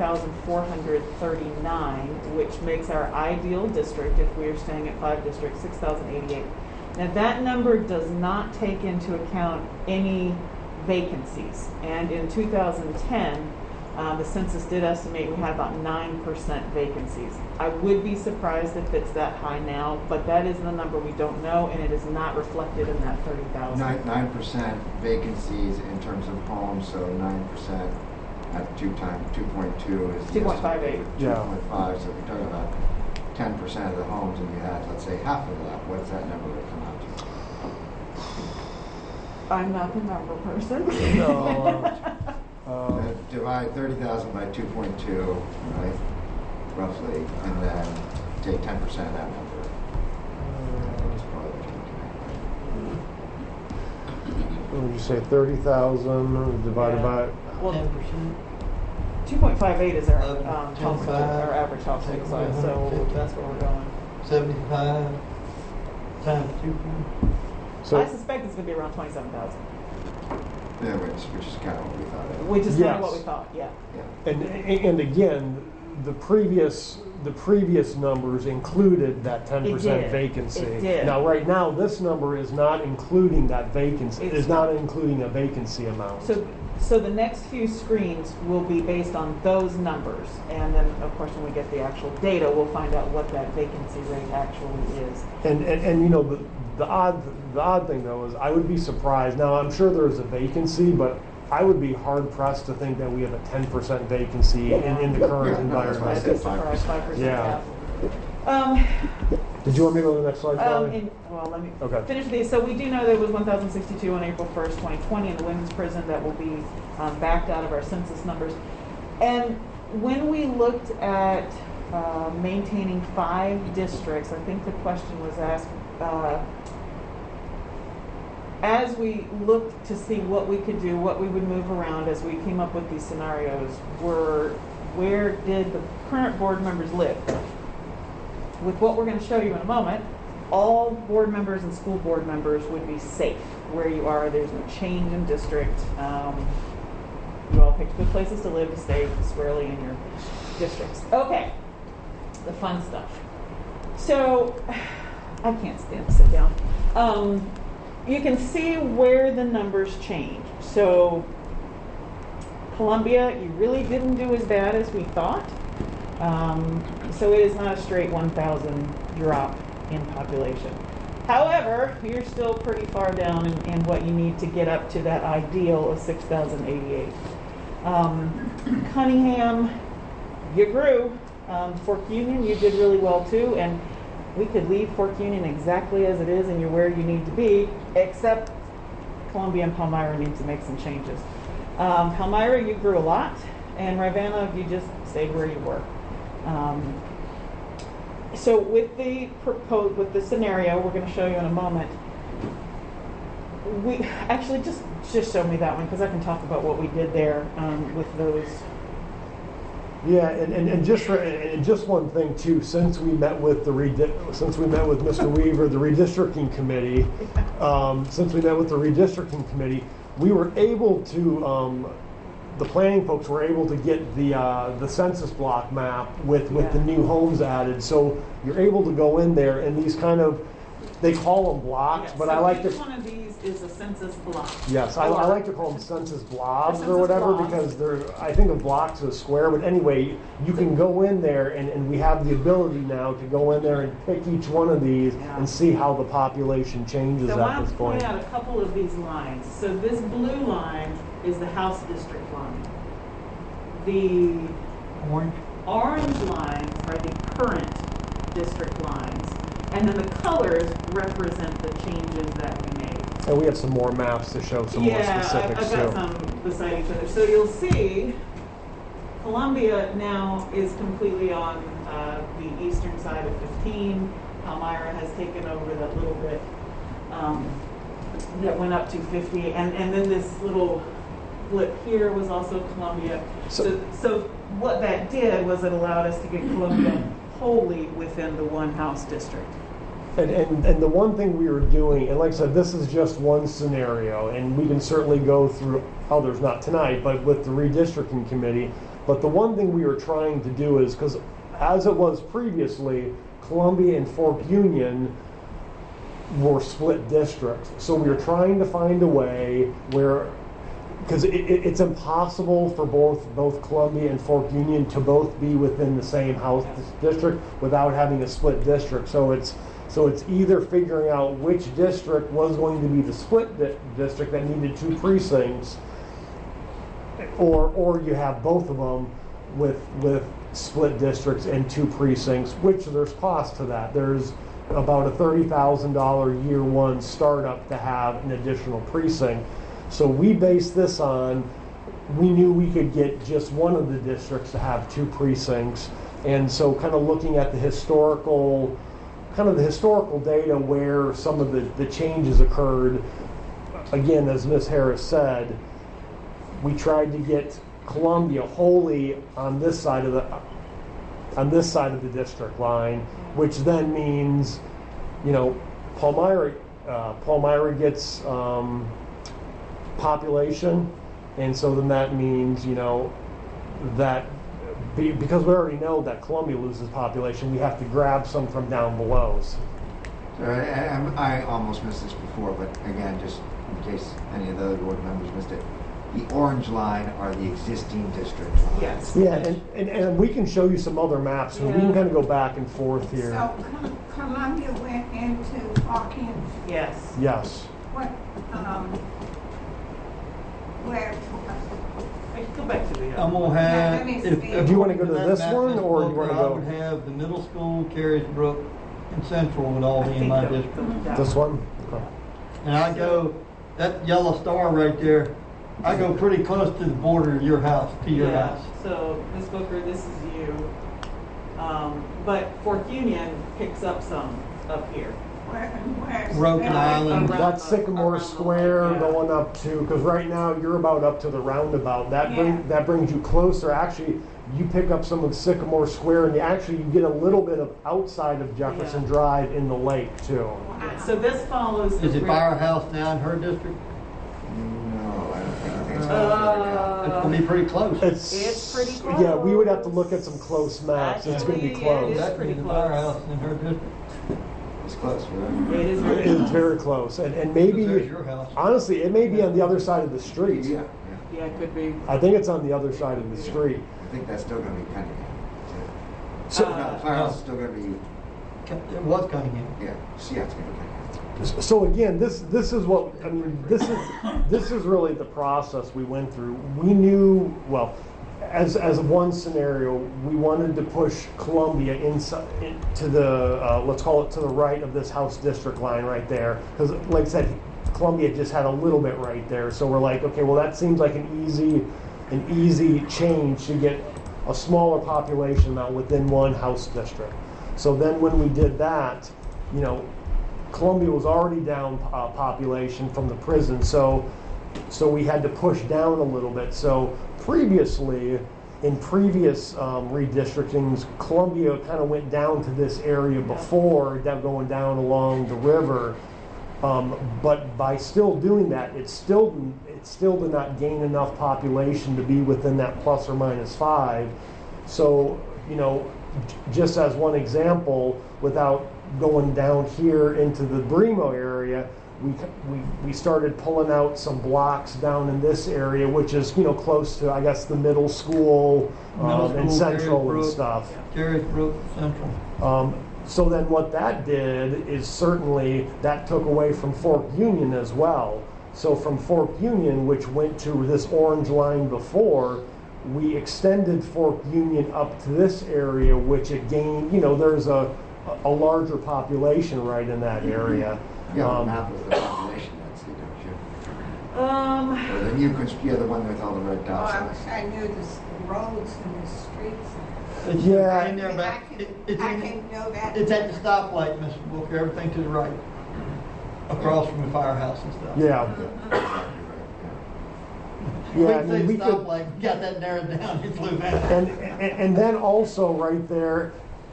30,439, which makes our ideal district, if we are staying at 5 districts, 6,088. Now that number does not take into account any vacancies. And in 2010, The census did estimate we had about 9% vacancies. I would be surprised if it's that high now, but that is the number we don't know, and it is not reflected in that 30,000. 9% vacancies in terms of homes, so 9% at 2.2 is 2.58. Yeah. 2.5. So if you're talking about 10% of the homes, and you had, let's say, half of that, what's that number going to come out to? I'm not the number person. No. Divide 30,000 by 2.2, right, roughly, and then take 10% of that number. That's probably what you're looking at, right? What would you say, 30,000 divided by? Well, 10%. 2.58 is our Ten our average household size, so that's where we're going. 75 times 2. So, I suspect it's going to be around 27,000, Yeah, which is kind of what we thought. which is kind Yes. of what we thought. Yeah. Yeah. and again, the previous numbers included that 10% did. vacancy. It did. Now, right now, this number is not including that vacancy. It's Is not including a vacancy amount. So the next few screens will be based on those numbers, and then of course when we get the actual data, we'll find out what that vacancy rate actually is. And you know the odd thing though is I would be surprised. Now I'm sure there's a vacancy, but I would be hard pressed to think that we have a 10% vacancy in the current Yeah, no, that's why I environment. said I'd be surprised, 5%. Yeah. Yeah. Did you want me to go to the next slide, Charlie? Let me Okay. finish these. So we do know there was 1,062 on April 1st, 2020 in the women's prison that will be backed out of our census numbers. And when we looked at maintaining 5 districts, I think the question was asked, as we looked to see what we could do, what we would move around as we came up with these scenarios, where did the current board members live? With what we're going to show you in a moment, all board members and school board members would be safe where you are. There's no change in district. You all picked good places to live, to stay squarely in your districts. Okay, the fun stuff. So, I can't stand to sit down. You can see where the numbers change. So, Columbia, you really didn't do as bad as we thought. So it is not a straight 1,000 drop in population. However, you're still pretty far down in what you need to get up to that ideal of 6,088. Cunningham, you grew. Fork Union, you did really well too, and we could leave Fork Union exactly as it is and you're where you need to be, except Columbia and Palmyra need to make some changes. Palmyra, you grew a lot, and Rivanna, you just stayed where you were. So with the scenario we're going to show you in a moment, we actually just show me that one because I can talk about what we did there with those. Yeah, and just one thing too. Since we met with Mr. Weaver, the redistricting committee, we were able to. The planning folks were able to get the census block map with the new homes added. So you're able to go in there and these kind of, they call them blocks, but so I like each to. one of these is a census block. Yes, I like to call them census blobs Census or whatever blobs. because I think of blocks as square. But anyway, you can go in there and we have the ability now to go in there and pick each one of these and see how the population changes So I at want this to point point. out a couple of these lines. So this blue line is the House district line. The orange lines are the current district lines. And then the colors represent the changes that we made. And we have some more maps to show some more specifics I've got some beside each other. So you'll see Columbia now is completely on the eastern side of 15. Palmyra has taken over that little bit that went up to 50. And then this little blip here was also Columbia. So what that did was it allowed us to get Columbia wholly within the one house district. And the one thing we were doing, and like I said, this is just one scenario, and we can certainly go through others, not tonight, but with the redistricting committee. But the one thing we were trying to do is, because as it was previously, Columbia and Fork Union were split districts. So we were trying to find a way where because it's impossible for both Columbia and Fork Union to both be within the same house district without having a split district. So it's either figuring out which district was going to be the split district that needed 2 precincts, or you have both of them with split districts and 2 precincts, which there's cost to that. There's about a $30,000 year one startup to have an additional precinct. So we based this on, we knew we could get just one of the districts to have 2 precincts. And so kind of looking at the historical data where some of the changes occurred, again, as Ms. Harris said, we tried to get Columbia wholly on this side of the district line, which then means, Palmyra gets population, and so then that means, that because we already know that Columbia loses population, we have to grab some from down below. So I almost missed this before, but again, just in case any of the other board members missed it, the orange line are the existing district lines. Yes. Yeah, and we can show you some other maps, so we can kind of go back and forth here. So Columbia went into Hawkins. Yes. Yes. What, where? I can go back to the. I'm gonna have. let me if- see. if Do you wanna we go to that this map, one, Mr. or do you Booker, wanna go- I would have the middle school, Carriesbrook, and Central would all I be in think my that- district. that This one? Okay. And I go, that yellow star right there, I go pretty close to the border of your house, to your Yeah. house. So, Ms. Booker, this is you. But Fork Union picks up some up here. Where's Broken that? Island. Around That's the- Sycamore around the Square line, yeah. going up to, because right now you're about up to the roundabout. That brings you closer. Actually, you pick up some of Sycamore Square, and you get a little bit of outside of Jefferson Yeah. Drive in the lake too. Yeah, so this follows. Is the it Firehouse now in her district? No, I don't think it's. It's gonna be pretty close. It's pretty close. Yeah, we would have to look at some close maps. It's going to be Actually, close. it is That pretty could be the close. Firehouse in her district. It's close, right? It is It is very close, and There's maybe your house. honestly, it may be on the other side of the street. Yeah, Yeah, it could be. I think it's on the other side of the street. I think that's still gonna be Cunningham. So, No, the firehouse is still gonna be, It was Cunningham. yeah, it's gonna be Cunningham. So again, this is what I mean. This is really the process we went through. We knew well, as one scenario, we wanted to push Columbia inside to the let's call it to the right of this house district line right there, because like I said, Columbia just had a little bit right there. So we're like, okay, well that seems like an easy change to get a smaller population amount within one house district. So then when we did that, Columbia was already down population from the prison, so we had to push down a little bit. So previously, in previous redistrictings, Columbia kind of went down to this area before going down along the river. But by still doing that, it still did not gain enough population to be within that plus or minus 5. So, just as one example, without going down here into the Bremo area, we started pulling out some blocks down in this area, which is close to, I guess, the middle school, and Central and stuff. Carriesbrook, Central. So then what that did is certainly that took away from Fork Union as well. So from Fork Union, which went to this orange line before, we extended Fork Union up to this area, which it gained, there's a larger population right in that area. You have a map with the population density, don't you? Or then you're the one with all the red Oh, dots I on wish it. I knew the roads and the streets. It's Yeah. in there, but I can know that. it's at the stoplight, Mr. Booker, everything to the right. Across from the firehouse and stuff. Yeah. Exactly right, Yeah, I We mean, we say could, stoplight, got that narrowed down, it flew back. and then also right there,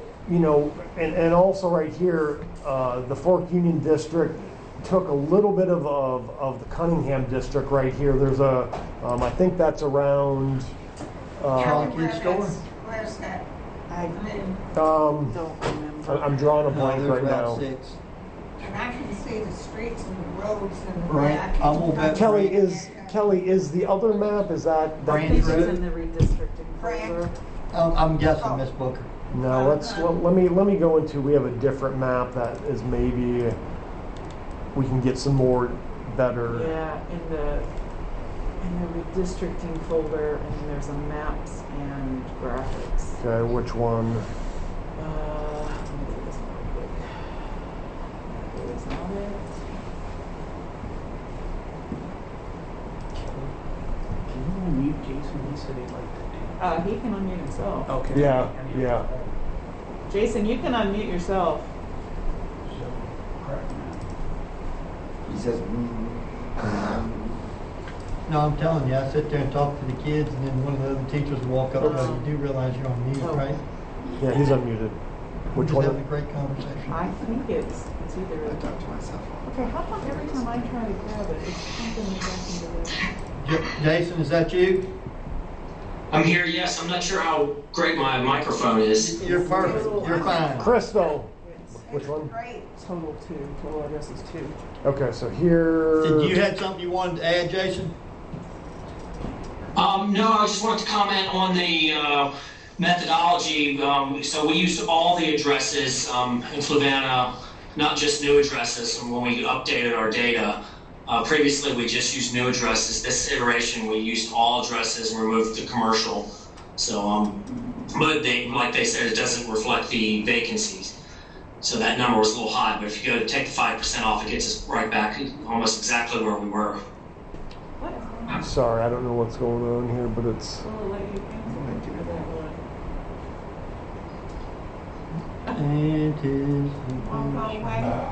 and also right here, the Fork Union district took a little bit of the Cunningham district right here. There's I think that's around, Charlie Kid store? Where's that? I um, don't remember. I'm drawing a No, blank there's right about now. 6. and I can see the streets and the roads and the Right. back. I'm gonna bet Kelly, is the other map, is that? I Branch think it's Road? in the redistricting folder. I'm guessing, Miss Booker. No, let me go into, we have a different map that is maybe, we can get some more better. Yeah, in the redistricting folder, and then there's a maps and graphics. Okay, which one? Let me do this real quick. That is not it. Can you unmute Jason? He said he'd like to. He can unmute himself. Okay. Yeah. Jason, you can unmute yourself. So, correct now. He says, No, I'm telling you, I sit there and talk to the kids, and then one of the other teachers will walk up and go, you do realize you're on mute, Oh. right? Yeah, he's unmuted. Which Just one? having a great conversation. I think it's either. I talk to myself. Okay, how come every time I try to grab it, it's something back into the. Jason, is that you? I'm here, yes. I'm not sure how great my microphone is. You're perfect. You're fine. Crystal. Which one? Great. Total address is 2. Okay, so here. Did you have something you wanted to add, Jason? No, I just wanted to comment on the methodology. So we used all the addresses in Flavanna, not just new addresses, when we updated our data. Previously, we just used new addresses. This iteration, we used all addresses and removed the commercial. So, but like they said, it doesn't reflect the vacancies. So that number was a little high, but if you go to take the 5% off, it gets us right back almost exactly where we were. What? Sorry, I don't know what's going on here, but it's. Well, let you answer that one. And his Won't go away.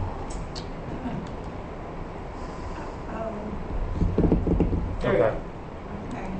There you Okay. go. Okay.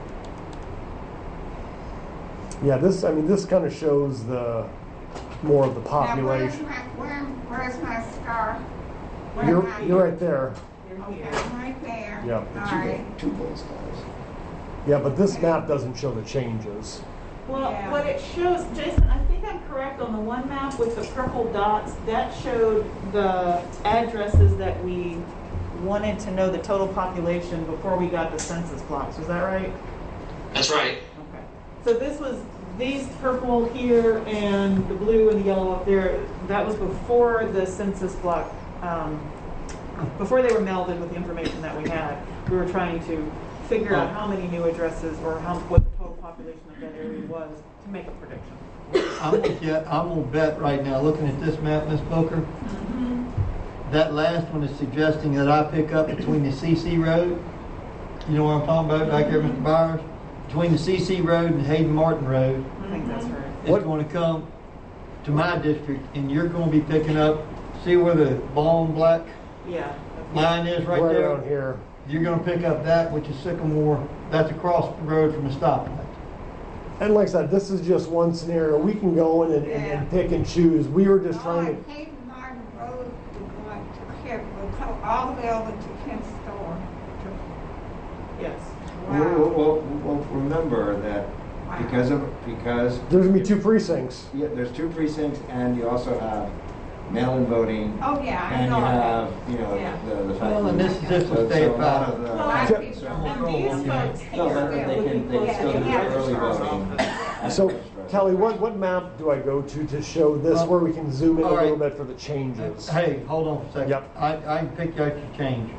Yeah, this kind of shows the more of the population. Now, where's my star? Where You're am I? you're right there. Okay, I'm right there. Yep. All right. Two gold stars. Yeah, but this map doesn't show the changes. Well, Yeah. what it shows, Jason, I think I'm correct on the one map with the purple dots. That showed the addresses that we wanted to know the total population before we got the census blocks. Was that right? That's right. Okay. So this was these purple here and the blue and the yellow up there. That was before the census block, before they were melded with the information that we had. We were trying to figure out how many new addresses or what the total population of that area was to make a prediction. I'm gonna bet right now, looking at this map, Miss Booker, that last one is suggesting that I pick up between the CC Road. You know what I'm talking about back there, Mr. Byers? Between the CC Road and Hayden Martin Road. I think that's right. It's going to come to my district, and you're going to be picking up, see where the long black Yeah. line is right Right there? around here. You're going to pick up that, which is Sycamore. That's across the road from the stoplight. And like I said, this is just one scenario. We can go in and pick and choose. We were just trying to. Hayden Martin Road, we're going to Kent, we'll come all the way over to Kent's store. Yes. Wow. Well, remember that because There's gonna be 2 precincts. yeah, there's 2 precincts, and you also have mail-in voting, Oh, yeah, I and know you that. have, Yeah. the fact. Well, and that- this is just so- to stay so a lot about of the- Well, I So- think so. And these folks No, here, but they they're can looking still Yeah, do the yeah, early yeah. voting. So, Kelly, what map do I go to show this where we can zoom in a all right. little bit for the changes? Hey, hold on a second. Yep. I can pick out your change.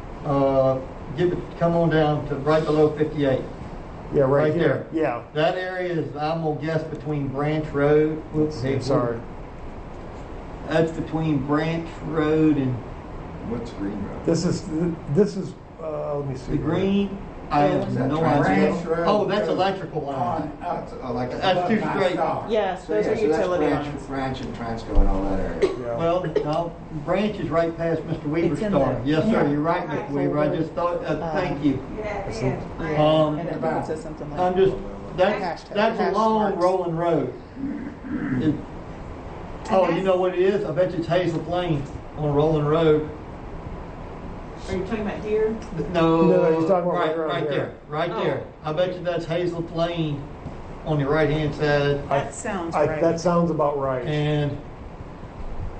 Come on down to right below 58. Yeah, right Right here. there. Yeah. That area is, I'm gonna guess, between Branch Road. Whoops, I'm sorry. That's between Branch Road and What's Green Road? This is let me see. the green. I have Is that no Branch idea. Road? Oh, that's electrical line. That's That's too straight. yes, So, those yeah, are so that's utility Branch, lines. Branch and Transco and all that area. Yeah. Well, no, Branch is right past Mr. Weaver's It's in store. there. Yes, sir, Yeah. you're right, Mr. Weaver. I just thought, thank you. Yeah, it is. Um, And I think it says something like. I'm just, that's Hashtag. a long rolling road. It- Oh, you know what it is? I bet you it's Hazel Lane on a rolling road. Are you talking about here? No. No, he's talking about right, right around right here. there, right Oh. there. I bet you that's Hazel Lane on the right hand side. That sounds That right. sounds about right. And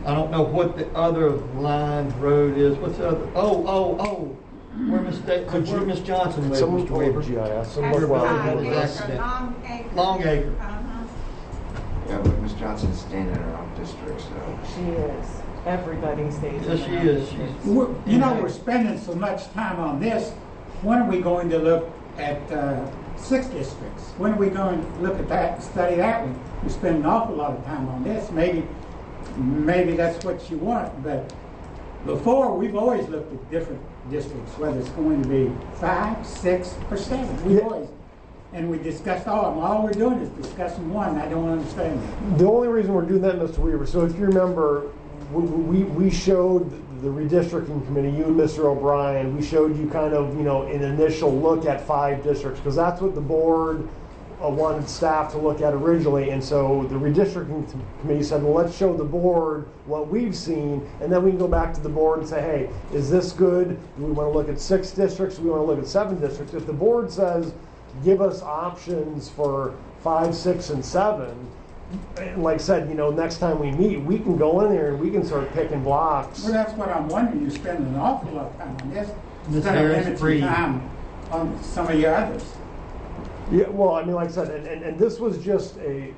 I don't know what the other line road is. What's the other? Where Miss Johnson lives, Someone Mr. pull Weaver. up GIS. That's Someone, well, fine. was It's accident. a Long Acre. Long Acre. Yeah, but Ms. Johnson's staying in her own district, so. She is. Everybody stays. Yes, in she their own is. districts. You know, we're spending so much time on this. When are we going to look at 6 districts? When are we going to look at that, study that one? We spend an awful lot of time on this. Maybe that's what you want, but before, we've always looked at different districts, whether it's going to be 5, 6, or 7. We've always, and we discussed all of them. All we're doing is discussing one. I don't understand that. The only reason we're doing that, Mr. Weaver, so if you remember, we showed the redistricting committee, you and Mr. O'Brien, we showed you kind of, an initial look at 5 districts, because that's what the board wanted staff to look at originally, and so the redistricting committee said, well, let's show the board what we've seen, and then we can go back to the board and say, hey, is this good? Do we want to look at 6 districts? Do we want to look at 7 districts? If the board says, give us options for 5, 6, and 7, and like I said, next time we meet, we can go in there and we can start picking blocks. Well, that's what I'm wondering. You're spending an awful lot of time on this Ms. instead of Harris, limiting breathe. time on some of your others. Yeah, well, like I said, and this was just an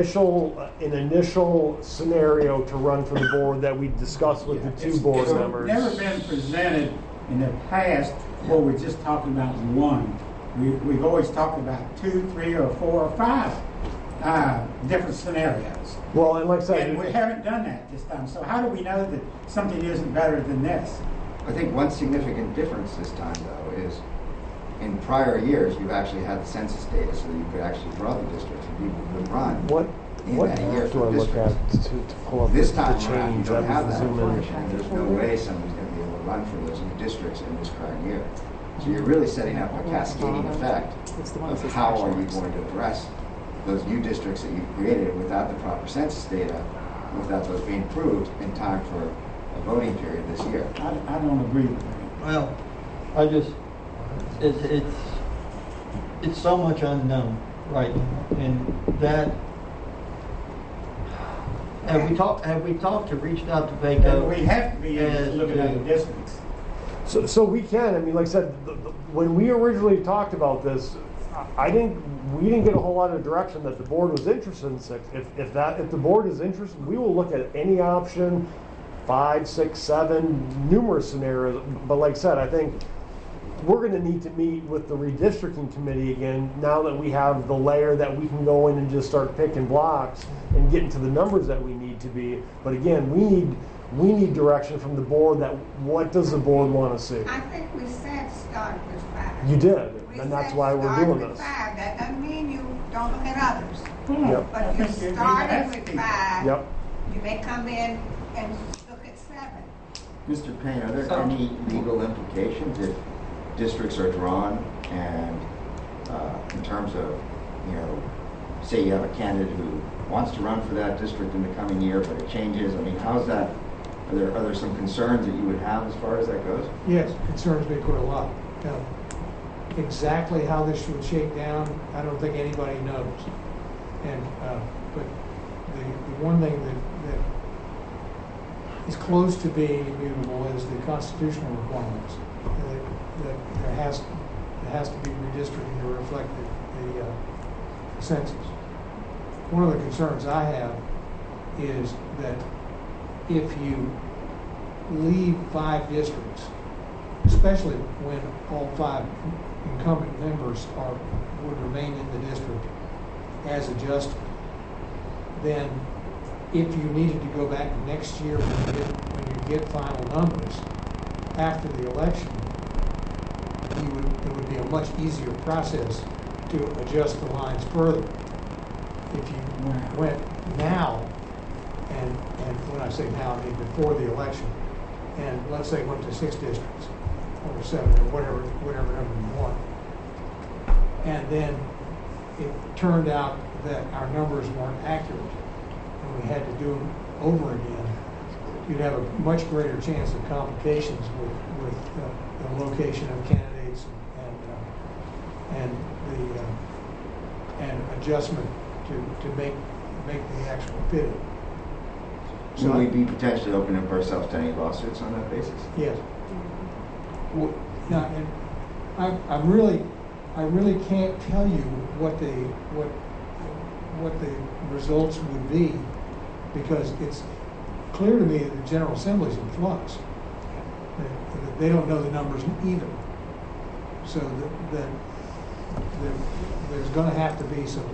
initial scenario to run for the board that we discussed with the 2 board members. It's never been presented in the past where we're just talking about one. We've always talked about 2, 3, or 4, or 5 different scenarios. Well, and like I said, And we haven't done that this time. So how do we know that something isn't better than this? I think one significant difference this time, though, is in prior years, you've actually had the census data so that you could actually draw the districts and people would run. what that year do I for look at districts. to pull up This the time around, you change? don't That have was that the zoom in. information, and there's no way somebody's going to be able to run for those new districts in this current year. So you're really setting up a cascading effect of how are you going to address those new districts that you've created without the proper census data, without those being approved in time for a voting period this year. I don't agree with that. Well, it's so much unknown right now, and that have we talked to reached out to And VACO? we have to be able to look at the districts. So we can. I mean, like I said, when we originally talked about this, we didn't get a whole lot of direction that the board was interested in 6. If the board is interested, we will look at any option, 5, 6, 7, numerous scenarios. But like I said, I think we're going to need to meet with the redistricting committee again now that we have the layer that we can go in and just start picking blocks and get into the numbers that we need to be. But again, we need direction from the board that what does the board want to see? I think we said start with 5. You did, We and that's said why we're start doing with this. 5. That doesn't mean you don't look at others. Yep. But I you think you'd be started asking. with 5. Yep. You may come in and look at 7. Mr. Payne, are there any legal implications if districts are drawn and in terms of, say you have a candidate who wants to run for that district in the coming year, but it changes? I mean, how's that? Are there some concerns that you would have as far as that goes? Yes, concerns me quite a lot. Exactly how this would shake down, I don't think anybody knows. And but the one thing that is close to being immutable is the constitutional requirements. That there has to be redistricting to reflect the census. One of the concerns I have is that if you leave 5 districts, especially when all 5 incumbent members would remain in the district as adjusted, then if you needed to go back next year when you get final numbers after the election, it would be a much easier process to adjust the lines further. If you went now, and when I say now, I mean before the election, and let's say went to 6 districts, or 7, or whatever number you want, and then it turned out that our numbers weren't accurate, and we had to do them over again, you'd have a much greater chance of complications with the location of candidates and adjustment to make the actual fit. Should we be potentially opening up ourselves to any lawsuits on that basis? Yes. Well, now, and I really can't tell you what the results would be, because it's clear to me that the General Assembly's in flux. They don't know the numbers either. So there's going to have to be some,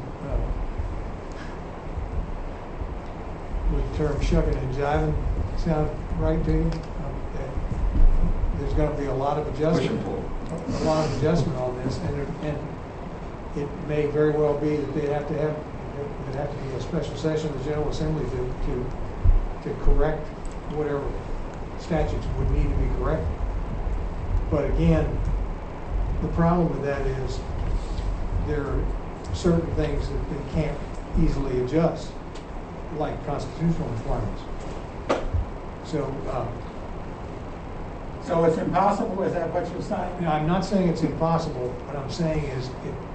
with the term shucking and jiving sound right to you? There's going to be a lot of adjustment. A lot of adjustment on this, and it may very well be that there'd have to be a special session of the General Assembly to correct whatever statutes would need to be corrected. But again, the problem with that is there are certain things that they can't easily adjust, like constitutional requirements. So it's impossible, is that what you're saying? No, I'm not saying it's impossible. What I'm saying is,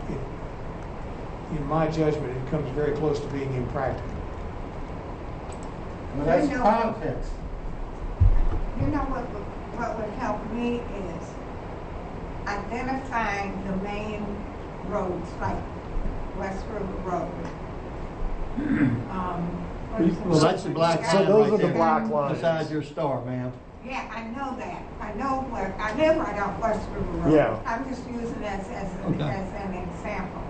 in my judgment, it comes very close to being impractical. Well, that's politics. You know what would help me is identifying the main roads, like West River Road. Well, that's the black So line those right are the there, black lines. beside your star, ma'am. Yeah, I know that. I know where, I live right off West River Road. Yeah. I'm just using that as an example.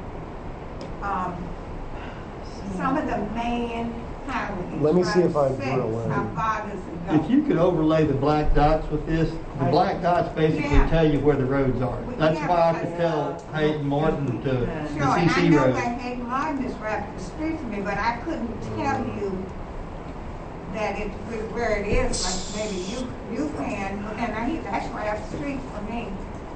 Some of the main highways. Let me see if I Route 6, drill in. How far does it go? If you could overlay the black dots with this, the black dots basically Yeah. tell you where the roads are. That's Yeah, why I because, could tell Hayden Martin to the Sure, and I CC know road. that Hayden Martin is right up the street from me, but I couldn't tell you that it, where it is, like maybe you can, and that's right up the street from me.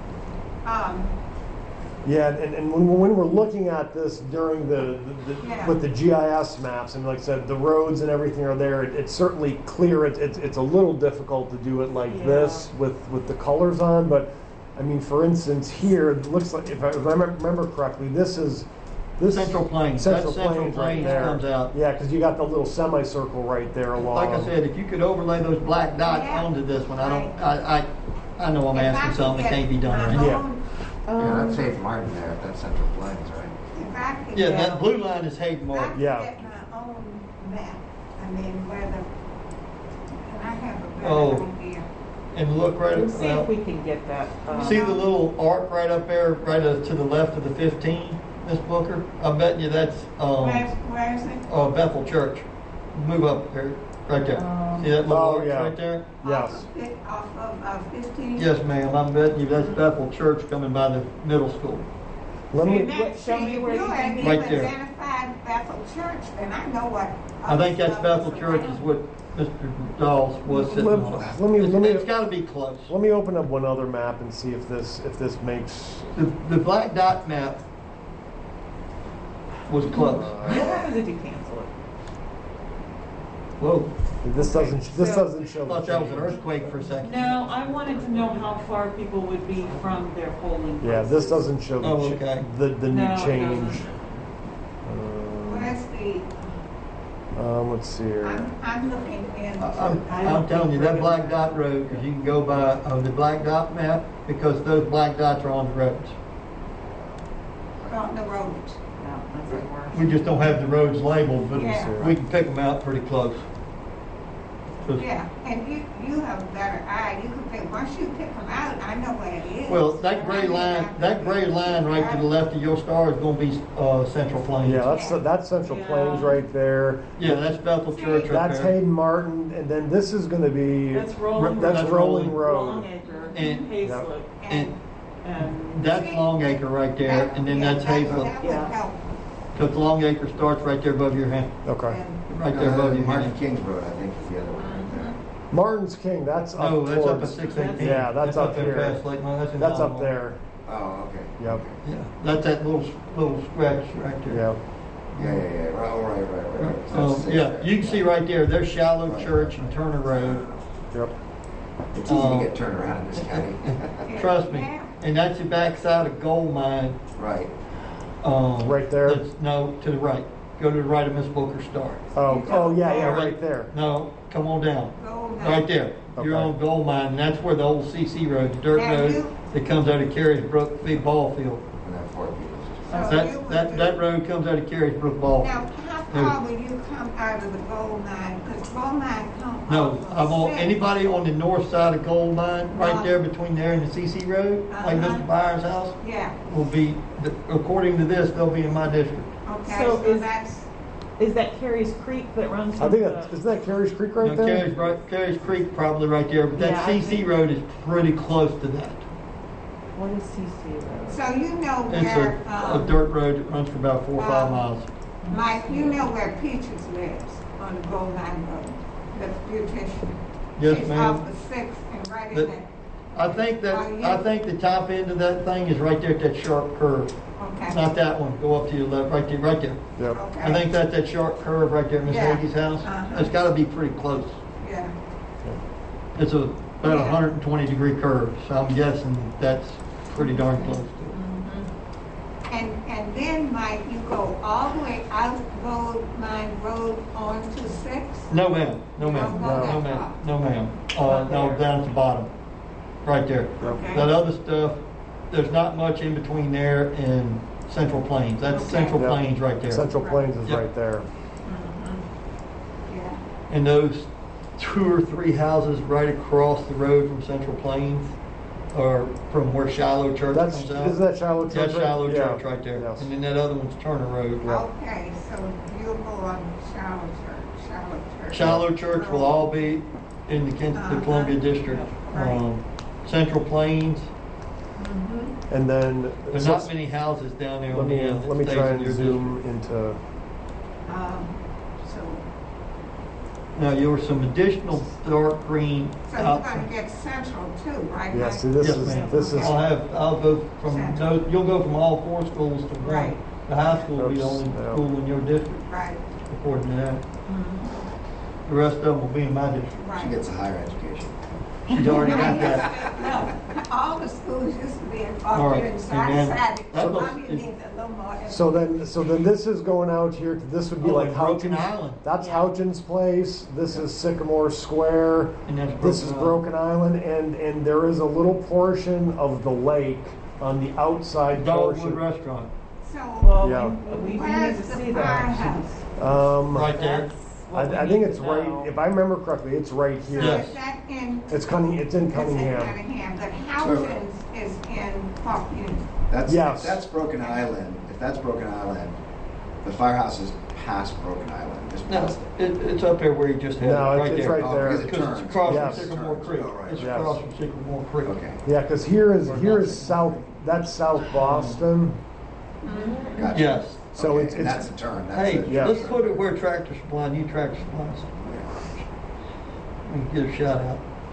Yeah, and when we're looking at this during Yeah. with the GIS maps, and like I said, the roads and everything are there, it's certainly clear. It's a little difficult to do it like this with the colors on, but I mean, for instance, here, it looks like, if I remember correctly, this Central Plains. Central That's Central Plains right Plains there. comes out. Yeah, because you got the little semicircle right there along. Like I said, if you could overlay those black dots Yeah. onto this one, I know I'm If I asking could something that get can't be done, my right? Yeah. own- Yeah, that's Hayden Martin there, if that's Central Plains, right? If I could Yeah, get- that blue line is Hayden if I Martin. could Yeah. get my own map, I mean, whether, and I have a Oh. better idea. And look right Let's see if at, we can get that. see the little arc right up there, right to the left of the 15, Miss Booker? I bet you that's, Where is it? Bethel Church. Move up there, right there. See that little Oh, arch yeah. right there? Yes. Off of 15? Yes, ma'am, I'm betting you that's Bethel Church coming by the middle school. Let me. And that, show me where you think- if Right there. identified Bethel Church, then I know what. I think that's other Bethel stuff Church is what Mr. Dawes was sitting Let- on. let me- It's gotta be close. Let me open up one other map and see if this makes. The black dot map was close. What happens if you cancel it? Whoa, This doesn't show. I thought that was an earthquake for a second. No, I wanted to know how far people would be from their polling places. Yeah, this doesn't show the, Oh, okay. the new No, it change. Where's the, Let's see here. I'm looking into. I'm telling you, that black dot road, because you can go by the black dot map, because those black dots are on the roads. On the road. No, that's even worse. We just don't have the roads labeled, but Yeah. we can pick them out pretty close. 'Cause- Yeah, and you have a better eye, you can pick, once you pick them out, I know where it is. Well, that gray line right to the left of your star is gonna be, Central Plains. Yeah, that's Central Plains right there. Yeah, that's Bethel Church right That's there. Hayden Martin, and then this is going to be That's Rolling that's Road. Rolling Road. Longacre, And- Hayslip, And and that's Longacre right there, and then that's Hazel. That would Yeah. help. Because Longacre starts right there above your hand, Okay. And right there above your Martin hand. King's Road, I think, is the other one right there. Martin's King. That's up Oh, that's up at towards. 618. Yeah, that's up there here. past Lake Mount. That's in That's up Longmore. there. Oh, okay. Yep. Yeah, that's that little scratch right there. Yeah. Yeah. Right. Yeah, you can see right there, there's Shallow Church and Turner Road. Yep. It's easy to get turned around in this county. Trust me. And that's the backside of Gold Mine. Right. Right there? No, to the right. go to the right of Miss Booker Start. Oh, yeah, right there. No, come on down. Gold Right Mine. there. You're Okay. on Gold Mine, and that's where the old CC Road, the dirt Now road you- that comes out of Carriesbrook, big ball field. And that Fort Peters. So you would That do- road comes out of Carriesbrook ball. Now, how far will you come out of the gold mine? Because gold mine come No, off of I'm on, Sixth. anybody on the north side of Gold Mine, right there between there and the CC Road, like Uh-huh. Mr. Byers' house, Yeah, will be, according to this, they'll be in my district. okay, So so is- that's, Is that Carey's Creek that runs? I think from that, the- isn't that Carey's Creek right Now, there? Carey's Creek probably right there, but that Yeah, I CC think- Road is pretty close to that. What is CC Road? so you know It's where, a dirt road that runs for about 4 or 5 um, miles. Mike, you know where Peaches lives on the gold mine road, the beautician. Yes, She's ma'am. off the Sixth and right in That- there. I think the top end of that thing is right there at that sharp curve. Okay. Not that one, go up to your left, right there. Yep. Okay. I think that's that sharp curve right there at Miss Yeah. Hagee's house. Uh-huh. It's gotta be pretty close. Yeah, It's about a Yeah. 120-degree curve, so I'm guessing that's pretty darn close to it. and then Mike, you go all the way out Gold Mine Road onto Sixth? No ma'am, no You ma'am, don't go no that ma'am, far? no ma'am. No, down at the bottom, right there. Okay. That other stuff, there's not much in between there and Central Plains. That's Okay. Central Yep. Plains right there. Central Plains is Yep. right there. Yeah, And those 2 or 3 houses right across the road from Central Plains, or from where Shiloh Church That's, comes out. isn't that Shiloh Church? That's right? Shiloh Yeah. Church right there. Yes. And then that other one's Turner Road. okay, so you'll go on Shiloh Church. Shiloh Church will all be in the Uh-huh. Columbia District. Right. Central Plains, And then, there's not many houses down there let on the me, end. let me that try stays in and your zoom into, So, Now, there were some additional dark green. so you're gonna get Central too, right? yeah, Mike? see, this Yes, is, ma'am. this is, I'll go from, Central. you'll go from all 4 schools to one. Right. The high school will be the Oops, only yeah. school in your district, Right, according to that. The rest of them will be in my district. She right. gets a higher education. She's already got that. No, all the schools used to be in All right, Faulkner and and then- Southside. that looks- Columbia needs a little more. so then this is going out here, this would be Oh, like and Broken Houchins. Island. That's Yeah. Houchins Place, this is Sycamore Square, And that's this is Broken Island. Broken Island, and there is a little portion of the lake on the outside Dogwood portion. Restaurant, So, Well, Yeah. we need where's to the see that. Um, right there. That's what we I think need it's to right, know. if I remember correctly, it's right so here. Yes. is that in? It's it's in It's in Cunningham. Cunningham, but Houchins is in Faulkner. That's, Yes. if that's Broken Island, the firehouse is past Broken Island, just No, past it. it's up there where you just had it, No, right it's there. right Oh, there. because it Because turns. it's across Yes. from Sycamore Turns. Creek. Oh, right. It's Yes. across from Sycamore Creek. Okay, Yeah, because here is South, that's South Boston. gotcha. Yes. So Okay, it's, and that's it's, a turn, that's Hey, a. Yeah. let's put it where Tractor Supply, new Tractor Supply. We can get a shout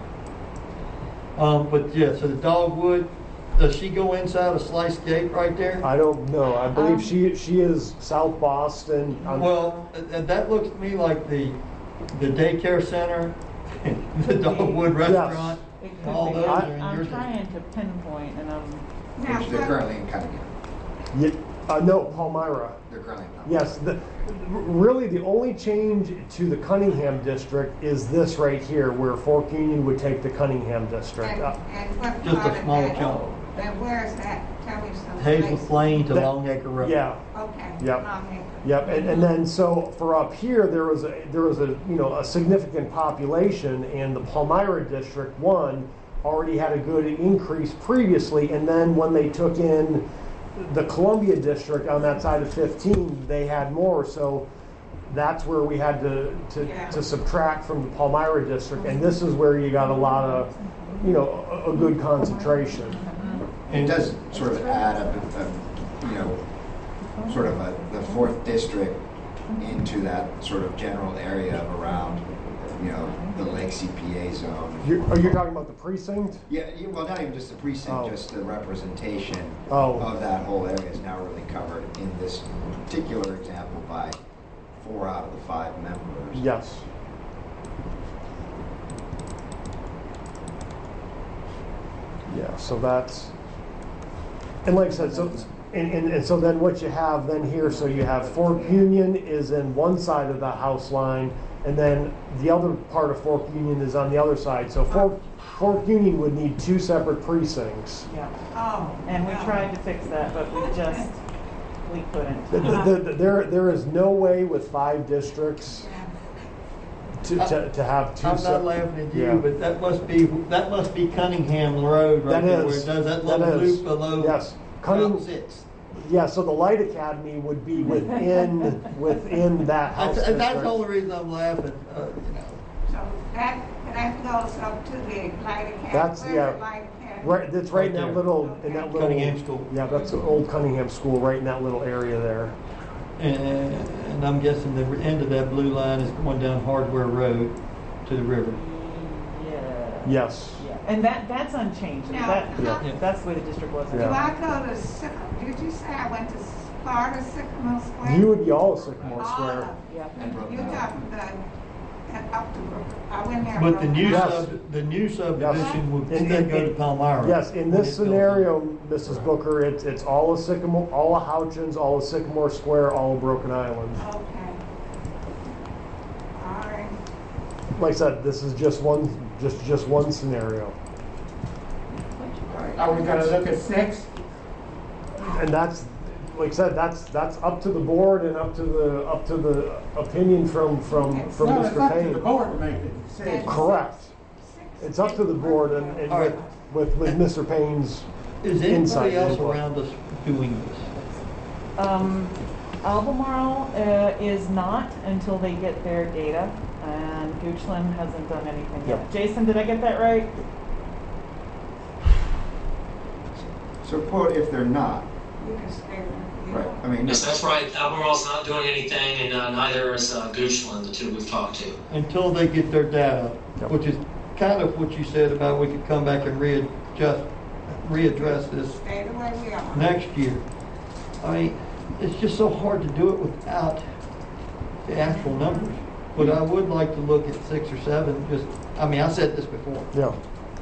out. But yeah, so the Dogwood, does she go inside a slice gate right there? I don't know, I believe she is South Boston. Well, that looks to me like the daycare center, the Dogwood restaurant. It All could be. those are in your I'm district. trying to pinpoint and I'm, Now, Which they're what- currently in Cunningham. No, Palmyra. They're currently in. Yes, really the only change to the Cunningham district is this right here, where Fork Union would take the Cunningham district. and what Just a part of small that? chunk. And where is that? Tell me some. Hazel places. Plain to That- Long Acre Road. Yeah, Okay. Yep. Long Acre. yep, and then so for up here, there was a a significant population, and the Palmyra District 1 already had a good increase previously, and then when they took in the Columbia District on that side of 15, they had more, so that's where we had to subtract from the Palmyra District, and this is where you got a lot of, a good concentration. It does sort of add sort of the 4th district into that sort of general area around, the Lake CPA zone. Are you talking about the precinct? Yeah, well, not even just the precinct, Oh. just the representation Oh. of that whole area is now really covered in this particular example by 4 out of the 5 members. Yes. Yeah, so that's, and like I said, And so then what you have then here, so you have Fork Union is in one side of the house line, and then the other part of Fork Union is on the other side. So Fork Union would need 2 separate precincts. Yeah. Oh. And we no. tried to fix that, but we couldn't. There is no way with 5 districts to have 2 I'm not separate. laughing at you, Yeah. but that must be Cunningham Road right That there, where is. it does that That little is. loop below Yes. Route 6. Yeah, so the Light Academy would be within that house That's the district. only reason I'm laughing. So that goes up to the Light Academy. That's- Where's yeah. the Light Academy? Right, that's right in that there. little, Cunningham School. Yeah, that's the old Cunningham School, right in that little area there. And I'm guessing the end of that blue line is going down Hardware Road to the river. Yeah. Yes. Yeah. And that's unchanged. Now, Yeah. That's the way the district was. Do Yeah. I go to did you say I went to Florida Sycamore Square? You would be all of Sycamore Square. Yeah. You talking about up to Brooklyn? I went there. But the new Yes. the new subdivision would In- instead in- go to Palmyra. Yes, in this scenario, Mrs. Booker, it's all of Sycamore, all of Houchins, all of Sycamore Square, all of Broken Island. Okay. All right. Like I said, this is just one scenario. Are we gonna look at 6? And that's, like I said, that's up to the board and up to the opinion from Well, it's Mr. up to the Payne. board to make the decision. Correct. It's up to the board and All right. with Mr. Payne's Is insight anybody else input. around us doing this? Albemarle is not until they get their data, and Goochland hasn't done anything yet. Yep. Jason, did I get that right? So quote, if they're not, You can stay there. right, I mean. Yes, that's right. Albemarle's not doing anything, and neither is Goochland, the 2 we've talked to. Until they get their data, Yep. which is kind of what you said about we could come back and readdress this Stay the way we are. next year. I mean, it's just so hard to do it without the actual numbers. But I would like to look at 6 or 7, I said this before, Yeah.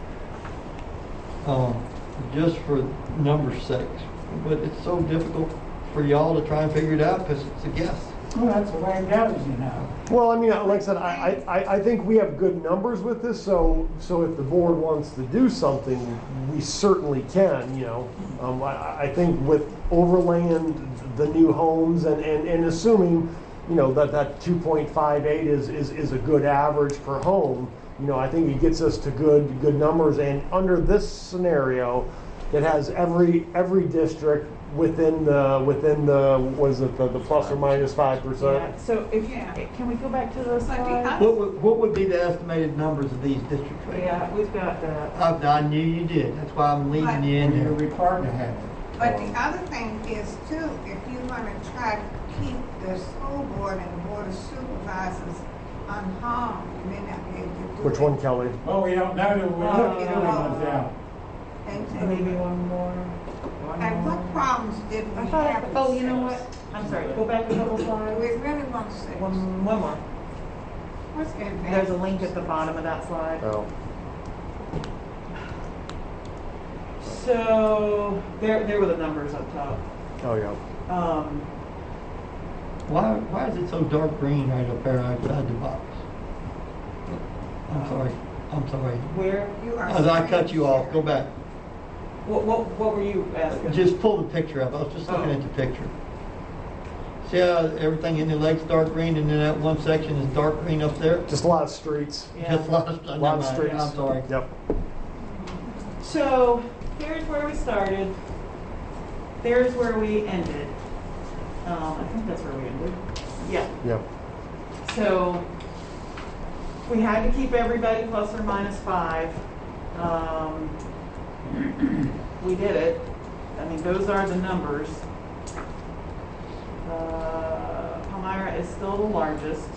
just for number's sake. But it's so difficult for y'all to try and figure it out because it's a guess. Well, that's the way it goes, you know. Well, I mean, like I said, I think we have good numbers with this, so if the board wants to do something, we certainly can, you know. I think with overlaying the new homes and assuming, you know, that 2.58 is a good average per home, you know, I think it gets us to good numbers. And under this scenario, it has every district within the what is it, the plus or minus 5%. Yeah. So can we go back to the slide? What would be the estimated numbers of these districts right Yeah, we've got that. now? I knew you did. That's why I'm leading you in You're here. required to have it. But the other thing is too, if you're gonna try to keep the school board and the board of supervisors unharmed, you may not be able to do it. Which one, Kelly? Well, we don't know that we're looking at ones out. And Maybe one more. And what problems did we I thought, have? oh, you know what? I'm sorry, go back a couple Do slides. we really want to say? One more. What's in there? There's a link at the bottom of that slide. Oh. So, there were the numbers up top. Oh, yeah. Why is it so dark green right up there outside the box? I'm sorry. Where, You are As I cut you off, go back. what were you asking? Just pull the picture up. I was just looking at the picture. See how everything in the lake's dark green and then that one section is dark green up there? Just a lot of streets. Yeah. Just a lot of streets. I'm sorry. Yep. So, here's where we started. There's where we ended. I think that's where we ended. Yeah. Yep. So, we had to keep everybody plus or minus 5. We did it. I mean, those are the numbers. Palmyra is still the largest.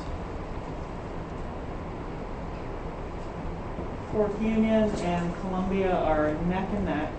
Fork Union and Columbia are neck and neck.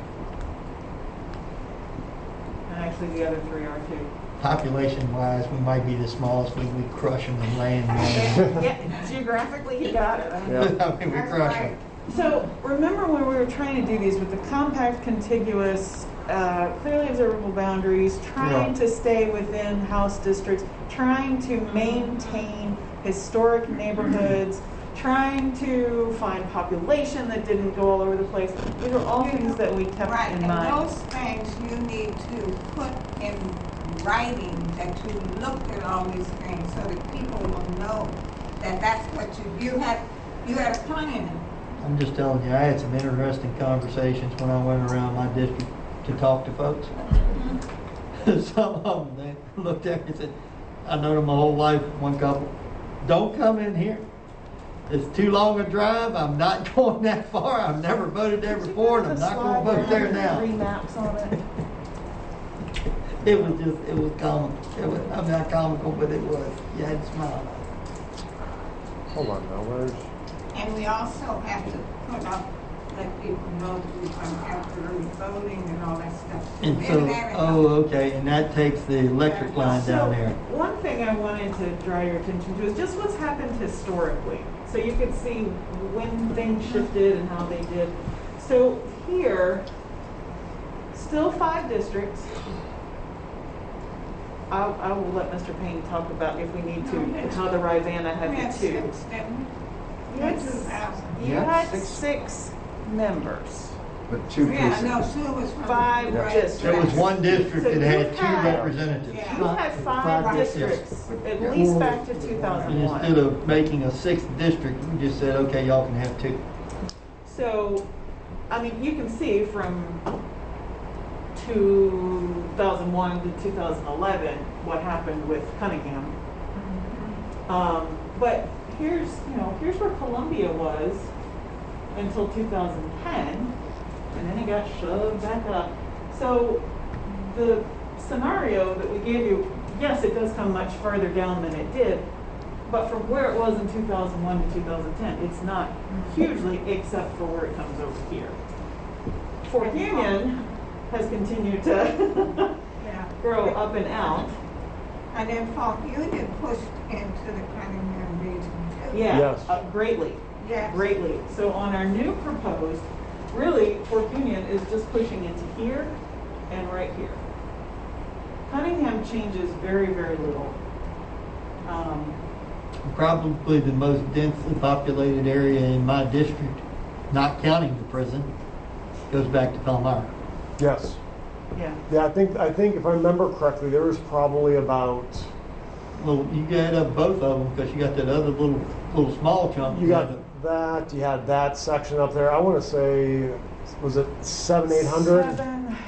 And actually the other 3 are too. Population-wise, we might be the smallest. We crush them in land. Yeah, geographically you got it. Yeah. We crush them. So remember when we were trying to do these with the compact contiguous clearly observable boundaries, trying Yeah. to stay within house districts, trying to maintain historic neighborhoods, trying to find population that didn't go all over the place. These are all things that we kept Right, in and mind. those things you need to put in writing that you looked at all these things so that people will know that that's what you had a plan. I'm just telling you, I had some interesting conversations when I went around my district to talk to folks. Some of them, they looked at me and said, I know them my whole life, one couple, don't come in here. It's too long a drive, I'm not going that far, I've never voted there before, and I'm not going to vote there now. 3 maps on it. It was comical. I'm not comical, but it was. You had to smile. Hold on now, where's? And we also have to put up, let people know that we're going to have early voting and all that stuff. And so, okay, and that takes the electric line down there. One thing I wanted to draw your attention to is just what's happened historically. So you could see when things shifted and how they did. So here, still 5 districts. I will let Mr. Payne talk about if we need to, and how the Rivanna had the 2. You had 6 members. But 2 precincts. Yeah, no, 2 was from 5 districts. There was one district So that had you've 2 had- representatives. You had 5 districts, at Yeah. least back to And 2001. instead of making a 6th district, we just said, okay, y'all can have 2. So, I mean, you can see from 2001 to 2011 what happened with Cunningham. But here's where Columbia was until 2010, and then it got shoved back up. So the scenario that we gave you, yes, it does come much further down than it did, but from where it was in 2001 to 2010, it's not hugely, except for where it comes over here. Fort Union has continued to Yeah. grow up and out. And then Fort Union pushed into the Cunningham region too. Yeah, Yes. Greatly. Yes. Greatly. So on our new proposed, really, Fort Union is just pushing into here and right here. Cunningham changes very, very little. Probably the most densely populated area in my district, not counting the prison, goes back to Palmyra. Yes. Yeah. Yeah, I think if I remember correctly, there was probably about, Well, you add up both of them because you got that other little small chunk. you got that, you had that section up there. I want to say, was it 700-800? 7, 8.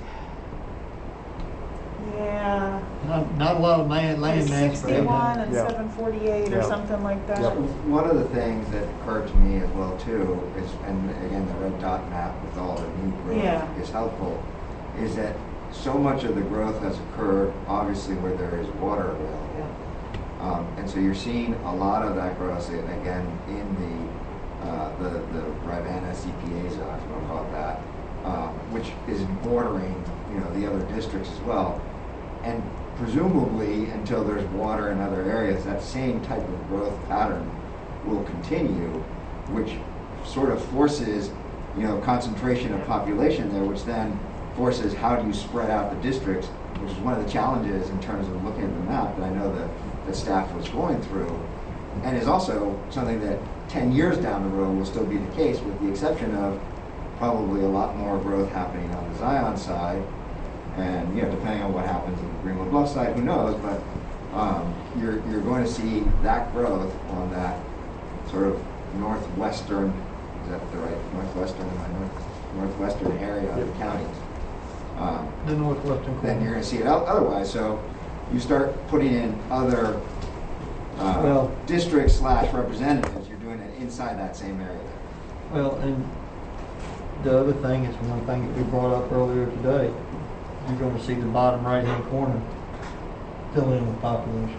Yeah. Not a lot of land mass for 61 and Yeah. 748 or Yeah. something like that. Yep. One of the things that occurred to me as well too is, and again, the red dot map with all the new growth Yeah. is helpful, is that so much of the growth has occurred obviously where there is water available. And so you're seeing a lot of that growth, again, in the Rivanna CPA zone, if you want to call it that, which is bordering, the other districts as well. And presumably, until there's water in other areas, that same type of growth pattern will continue, which sort of forces, concentration of population there, which then forces how do you spread out the districts, which is one of the challenges in terms of looking at the map that I know that the staff was going through, and is also something that 10 years down the road will still be the case, with the exception of probably a lot more growth happening on the Zion side, and depending on what happens on the Greenwood Bluff side, who knows, but you're going to see that growth on that sort of northwestern, is that the right, northwestern area of the counties. the northwestern corner. Then you're going to see it otherwise. So you start putting in other districts / representatives, you're doing it inside that same area. Well, and the other thing is one thing that we brought up earlier today. You're going to see the bottom right-hand corner fill in with population.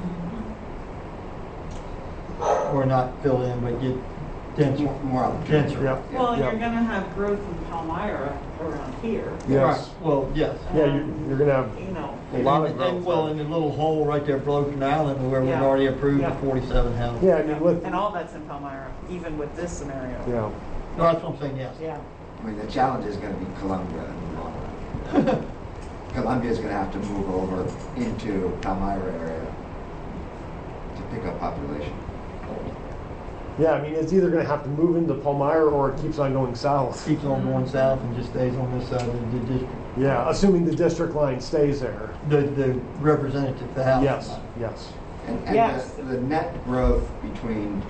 Or not fill in, but get denser. More denser. Yeah. Well, and Yeah. you're going to have growth in Palmyra around here. Yes. Right. Well, yes. Yeah, you're going to have You know, a lot of And, growth. well, in the little hole right there, Broken Island, where we've Yeah. already approved Yeah. the 47 houses. Yeah, I mean, with, and all that's in Palmyra, even with this scenario. yeah. No, that's what I'm saying, yes. Yeah. I mean, the challenge is going to be Columbia in the long run. Because I'm just gonna have to move over into Palmyra area to pick up population. Yeah, I mean, it's either gonna have to move into Palmyra or it keeps on going south. Keeps on going south and just stays on this side of the district. Yeah, assuming the district line stays there. The representative, the House. Yes, yes. And Yes. the net growth between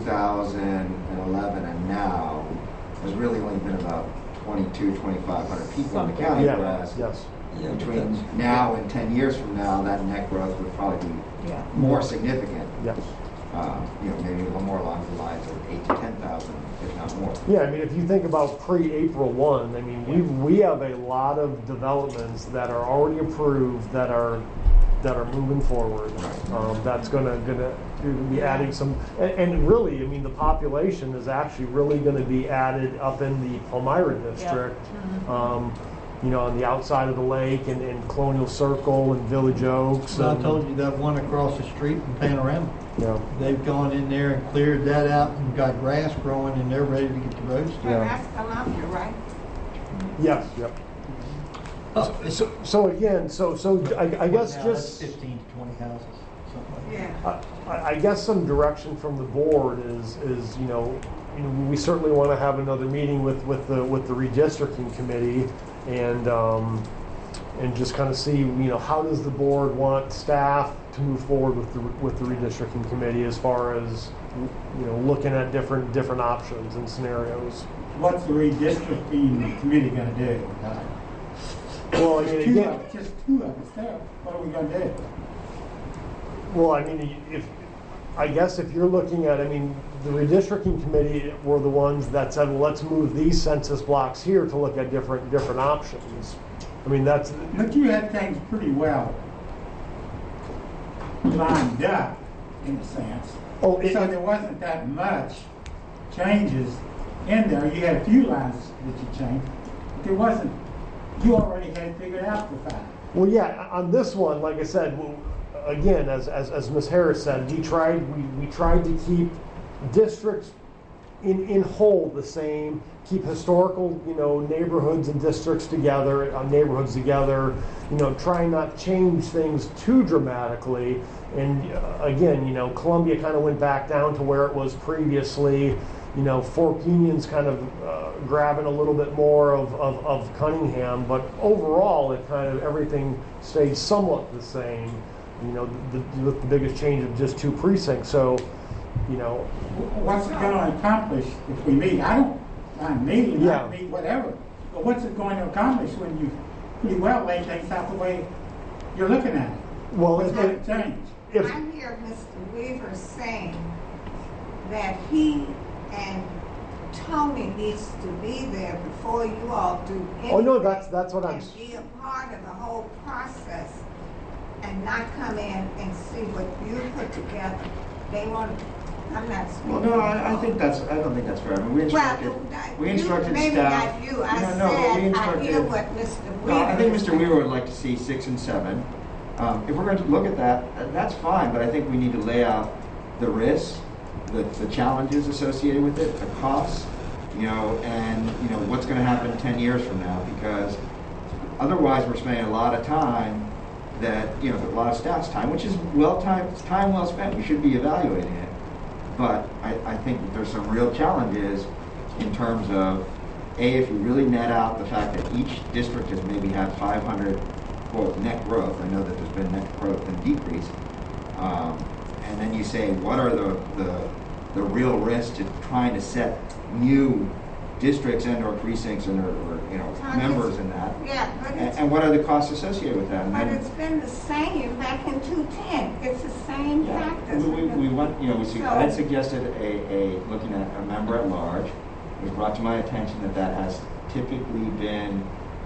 2011 and now has really only been about 2,500 people in the county, Yeah, whereas yes. between now and 10 years from now, that net growth would probably be Yeah. more significant. Yes. Maybe a little more along the lines of 8 to 10,000, if not more. Yeah, I mean, if you think about pre-April 1, I mean, we have a lot of developments that are already approved that are moving forward. That's gonna be adding some, and really, I mean, the population is actually really gonna be added up in the Palmyra district. On the outside of the lake and Colonial Circle and Village Oaks. So I told you that one across the street in Panorama. Yeah. They've gone in there and cleared that out and got grass growing and they're ready to get the roads Well, done. that's Columbia, right? Yes, yep. So again, I guess Now just. that's 15 to 20 houses, something like that. Yeah. I guess some direction from the board is we certainly want to have another meeting with the redistricting committee and just kind of see how does the board want staff to move forward with the redistricting committee as far as looking at different options and scenarios. What's the redistricting committee gonna do? Well, I mean, again, Just two of us there. What are we gonna do? well, I mean, if you're looking at, I mean, the redistricting committee were the ones that said, well, let's move these census blocks here to look at different options. I mean, that's. But you had things pretty well lined up, in a sense. Oh, So there wasn't that much changes in there. You had a few lines that you changed. But there wasn't, you already had it figured out the fact. Well, yeah, on this one, like I said, again, as Ms. Harris said, we tried to keep districts in whole the same, keep historical, neighborhoods and districts together, try not change things too dramatically. And again, Columbia kind of went back down to where it was previously. Fort Union's kind of grabbing a little bit more of Cunningham, but overall, it kind of everything stayed somewhat the same. With the biggest change of just 2 precincts. So, What's it gonna accomplish if we meet? I don't mind meeting, Yeah. not meet, whatever. But what's it going to accomplish when you pretty well lay things out the way you're looking at it? well, What's going to change? if I hear Mr. Weaver saying that he and Tony needs to be there before you all do anything. Oh, no, that's what I'm. And be a part of the whole process and not come in and see what you put together. They want, I'm not speaking. Well, no, I don't think that's fair. I mean, we instructed maybe staff. not you. I No, said, but we I instructed. hear what Mr. Weaver. No, I think is Mr. saying. Weaver would like to see 6 and 7. If we're going to look at that, that's fine, but I think we need to lay out the risks, the challenges associated with it, the costs, and what's going to happen 10 years from now, because otherwise we're spending a lot of time that, a lot of staff's time, which is time well spent. We should be evaluating it. But I think that there's some real challenges in terms of, if you really net out the fact that each district has maybe had 500, quote, net growth. I know that there's been net growth and decrease. And then you say, what are the real risks to trying to set new districts and or precincts and or members in that? Yeah, but it's, And what are the costs associated with that? And but then- it's been the same back in 2010. It's the same practice. We went, I had So- suggested looking at a member at large. It was brought to my attention that has typically been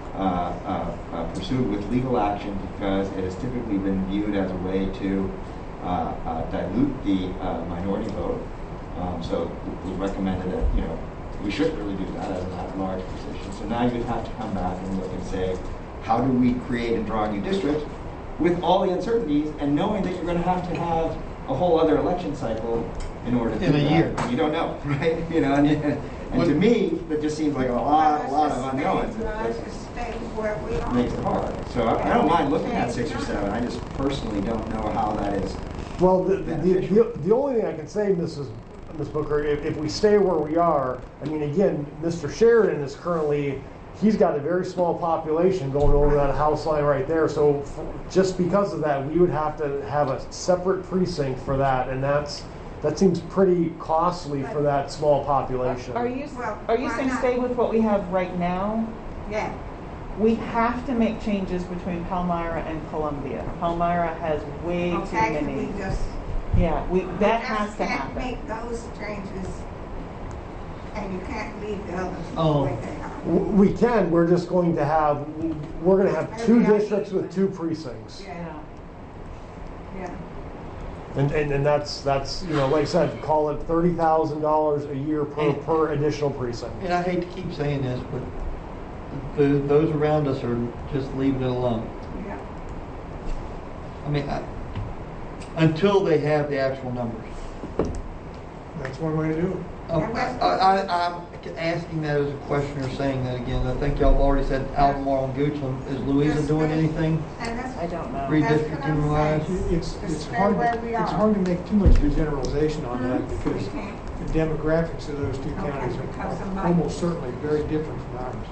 pursued with legal action because it has typically been viewed as a way to dilute the minority vote. So it was recommended that, we shouldn't really do that as an at-large position. So now you'd have to come back and look and say, how do we create and draw a new district with all the uncertainties and knowing that you're going to have a whole other election cycle in order to do In a that. year. You don't know, right? And to me, that just seems like a lot of unknowns. Let's just stay stay where we are. makes it hard. So I don't mind looking at 6 or 7, I just personally don't know how that is. Well, the only thing I can say, Ms. Booker, if we stay where we are, I mean, again, Mr. Sheridan is currently, he's got a very small population going over that house line right there. So just because of that, we would have to have a separate precinct for that, and that seems pretty costly for that small population. Are you why saying not? stay with what we have right now? Yeah. We have to make changes between Palmyra and Columbia. Palmyra has way too Okay, many. we just. Yeah, that has to can't happen. make those changes, and you can't leave the others the Oh. way they are. We can, we're going to have two districts with 2 precincts. Yeah, yeah. And that's, like I said, call it $30,000 a year per additional precinct. And I hate to keep saying this, but those around us are just leaving it alone. Yeah. I mean, until they have the actual numbers. That's one way to do it. I'm asking that as a question or saying that again. I think y'all have already said Albemarle and Goochland. Is Louisa doing anything And that's, I don't know. redistricting wise? It's stay hard, where we it's are. hard to make too much of a generalization on that we because can't. the demographics of those two counties because are of almost certainly very different from ours.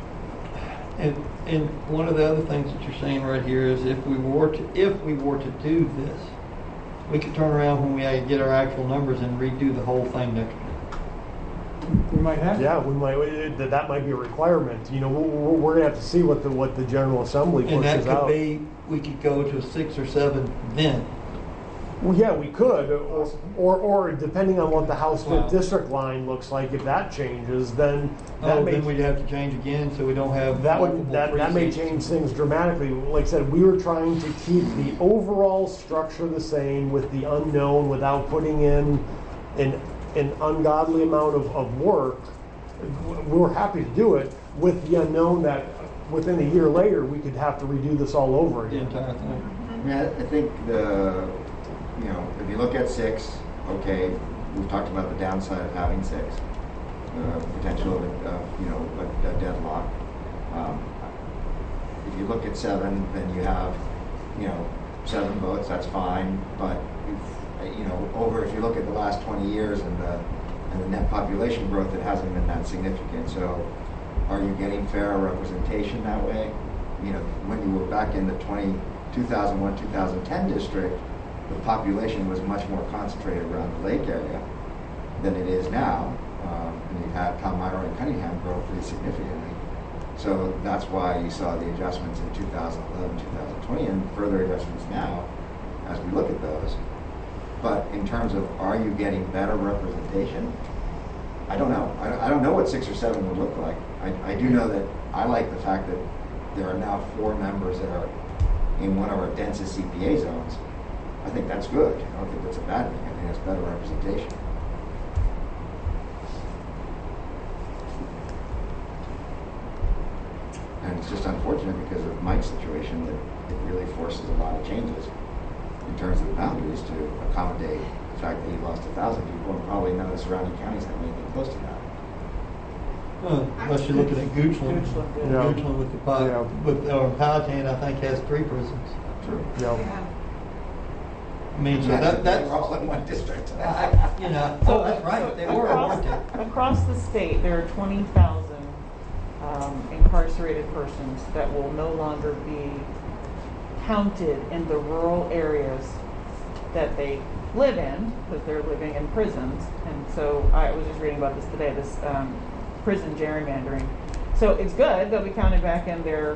And one of the other things that you're saying right here is if we were to do this, we could turn around when we get our actual numbers and redo the whole thing next year. We might have. Yeah, we might. That might be a requirement. We're gonna have to see what the General Assembly And that pushes could out. be, we could go to 6 or 7 then. Well, yeah, we could, or depending on what the House Wow. district line looks like, if that changes, then that may Then we'd have to change again, so we don't have that multiple may precincts. change things dramatically. Like I said, we were trying to keep the overall structure the same with the unknown without putting in an ungodly amount of work. We were happy to do it with the unknown that within a year later we could have to redo this all over The again. entire thing. I think if you look at 6, okay, we've talked about the downside of having 6, potential of a deadlock. If you look at 7, then you have 7 votes. That's fine, but if you look at the last 20 years and the net population growth, it hasn't been that significant. So, are you getting fairer representation that way? When you were back in the 2001-2010 district, the population was much more concentrated around the lake area than it is now. And you've had Palmyra and Cunningham grow pretty significantly. So that's why you saw the adjustments in 2011, 2020, and further adjustments now as we look at those. But in terms of are you getting better representation? I don't know. I don't know what 6 or 7 would look like. I do know that I like the fact that there are now 4 members that are in one of our densest CPA zones. I think that's good. I don't think that's a bad thing. I think that's better representation. And it's just unfortunate because of Mike's situation that it really forces a lot of changes in terms of the boundaries to accommodate the fact that he lost 1,000 people, and probably none of the surrounding counties have anything close to that. Unless you're looking at Goochland. Yeah. Goochland with the Powhatan, I think, has 3 prisons. True. Yeah. Yeah. I mean, so that's we're all in one district. oh, that's right. They were, weren't they? Across the state, there are 20,000 incarcerated persons that will no longer be counted in the rural areas that they live in, because they're living in prisons. And so I was just reading about this today, this prison gerrymandering. So it's good that we counted back in their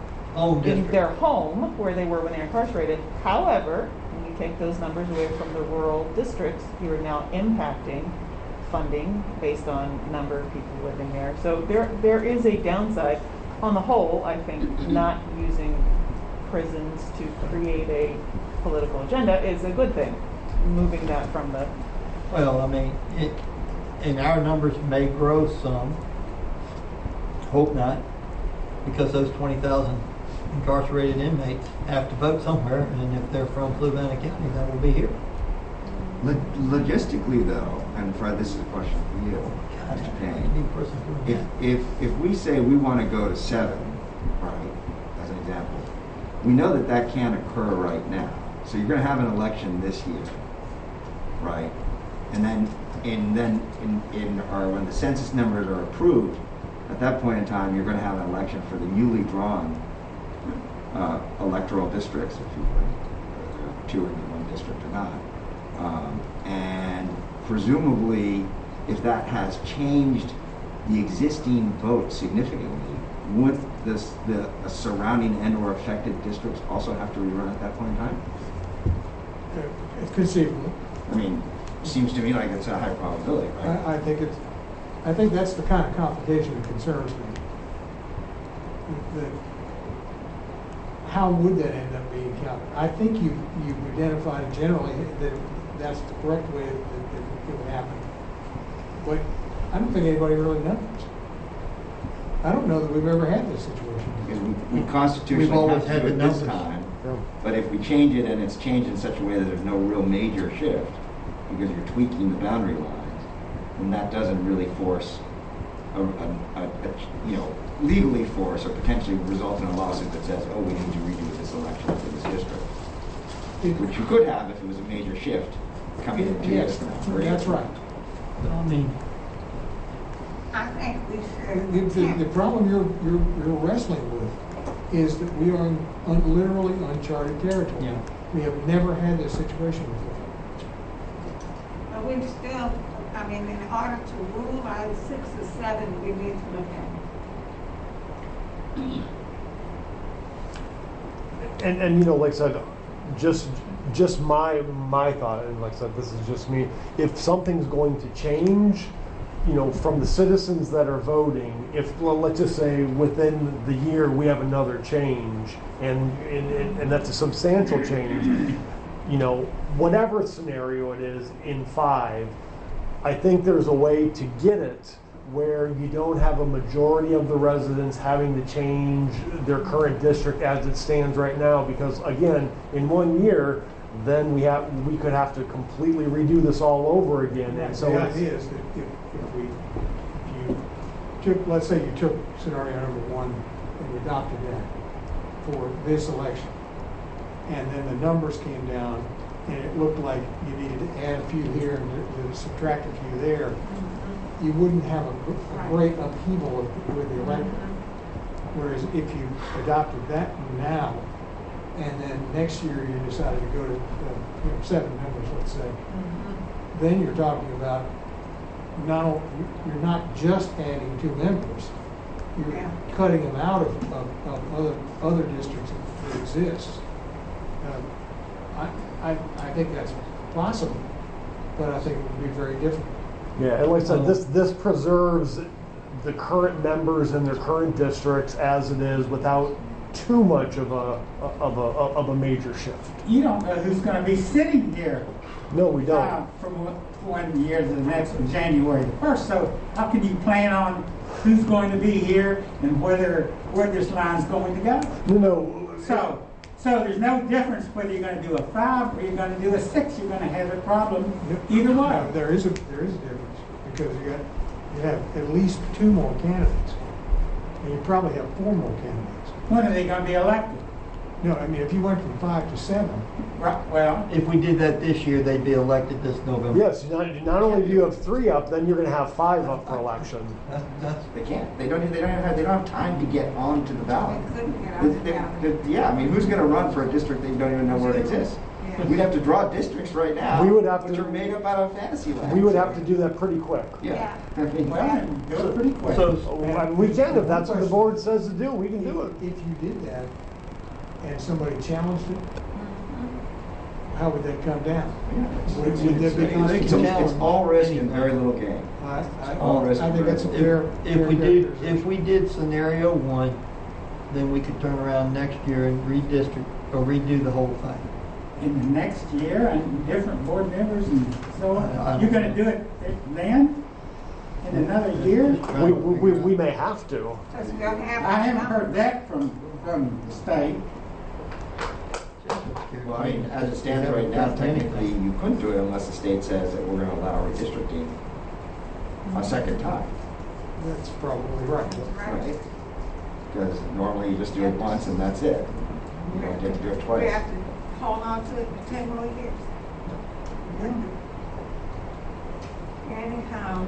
home where they were when they were incarcerated. However, when you take those numbers away from the rural districts, you are now impacting funding based on number of people living there. So there is a downside. On the whole, I think not using prisons to create a political agenda is a good thing. Moving that from the... Well, I mean, and our numbers may grow some. Hope not, because those 20,000 incarcerated inmates have to vote somewhere, and if they're from Fluvanna County, that will be here. Logistically, though, and Fred, this is a question for you, Mr. Payne. If we say we want to go to 7 right, as an example, we know that that can't occur right now. So you're going to have an election this year, right? And then when the census numbers are approved, at that point in time, you're going to have an election for the newly drawn electoral districts, if you will, two in one district or not. And presumably, if that has changed the existing vote significantly, would the surrounding and/or affected districts also have to rerun at that point in time? Conceivably. I mean, seems to me like it's a high probability, right? I think that's the kind of complication that concerns me. How would that end up being counted? I think you've identified generally that that's the correct way that it would happen. But I don't think anybody really knows. I don't know that we've ever had this situation. Because we constitutionally have to do it this time, but if we change it and it's changed in such a way that there's no real major shift, because you're tweaking the boundary lines, then that doesn't really force, legally force or potentially result in a lawsuit that says, oh, we need to redo this election for this district. Which you could have if it was a major shift coming in 2 years from now. That's right. I mean, I think we should. The problem you're wrestling with is that we are in literally uncharted territory. Yeah. We have never had this situation before. But we still, I mean, in order to rule on 6 or 7, we need to look at it. And like I said, just my thought, and like I said, this is just me. If something's going to change, from the citizens that are voting, if let's just say within the year we have another change, and that's a substantial change, whatever scenario it is in 5, I think there's a way to get it where you don't have a majority of the residents having to change their current district as it stands right now, because again, in 1 year, then we could have to completely redo this all over again. And so the idea is that if you took, let's say you took scenario number 1 and you adopted that for this election, and then the numbers came down and it looked like you needed to add a few here and subtract a few there, you wouldn't have a great upheaval with the electorate. Whereas if you adopted that now, and then next year you decided to go to 7 members, let's say, then you're talking about you're not just adding 2 members, you're cutting them out of other districts that exist. I think that's possible, but I think it would be very difficult. Yeah, and like I said, this preserves the current members in their current districts as it is without too much of a major shift. You don't know who's going to be sitting here. No, we don't. From 1 year to the next on January the 1st. So how can you plan on who's going to be here and where this line's going to go? So there's no difference whether you're going to do a 5 or you're going to do a 6. You're going to have a problem either way. No, there is a difference because you have at least 2 more candidates, and you probably have 4 more candidates. When are they going to be elected? No, I mean if you went from 5 to 7. Right. Well, if we did that this year, they'd be elected this November. Yes, not only do you have 3 up, then you're going to have 5 up for election. They can't. They don't have time to get onto the ballot. They couldn't get on the ballot. Yeah, I mean, who's going to run for a district they don't even know where it exists? Yeah. We'd have to draw districts right now, We would have which to- are made up out of fantasy land. We would have to do that pretty quick. Yeah. I mean, well, do it pretty quick. We can, if that's what the board says to do, we can do it. If you did that and somebody challenged it, how would that come down? Would that be constitutional? It's all risk and very little gain. All risk. I think that's a fair. If we did scenario 1, then we could turn around next year and redistrict or redo the whole thing. In the next year and different board members and so I on. don't You're going to do it then? In another year? We may have to. Because we'll have I haven't heard that from the state. Well, I mean, as it stands right now, technically you couldn't do it unless the state says that we're going to allow redistricting a second time. That's probably right. Right. because normally you just do it once and that's it. You don't get to do it We twice. have to hold on to it for 10 more years. Anyhow,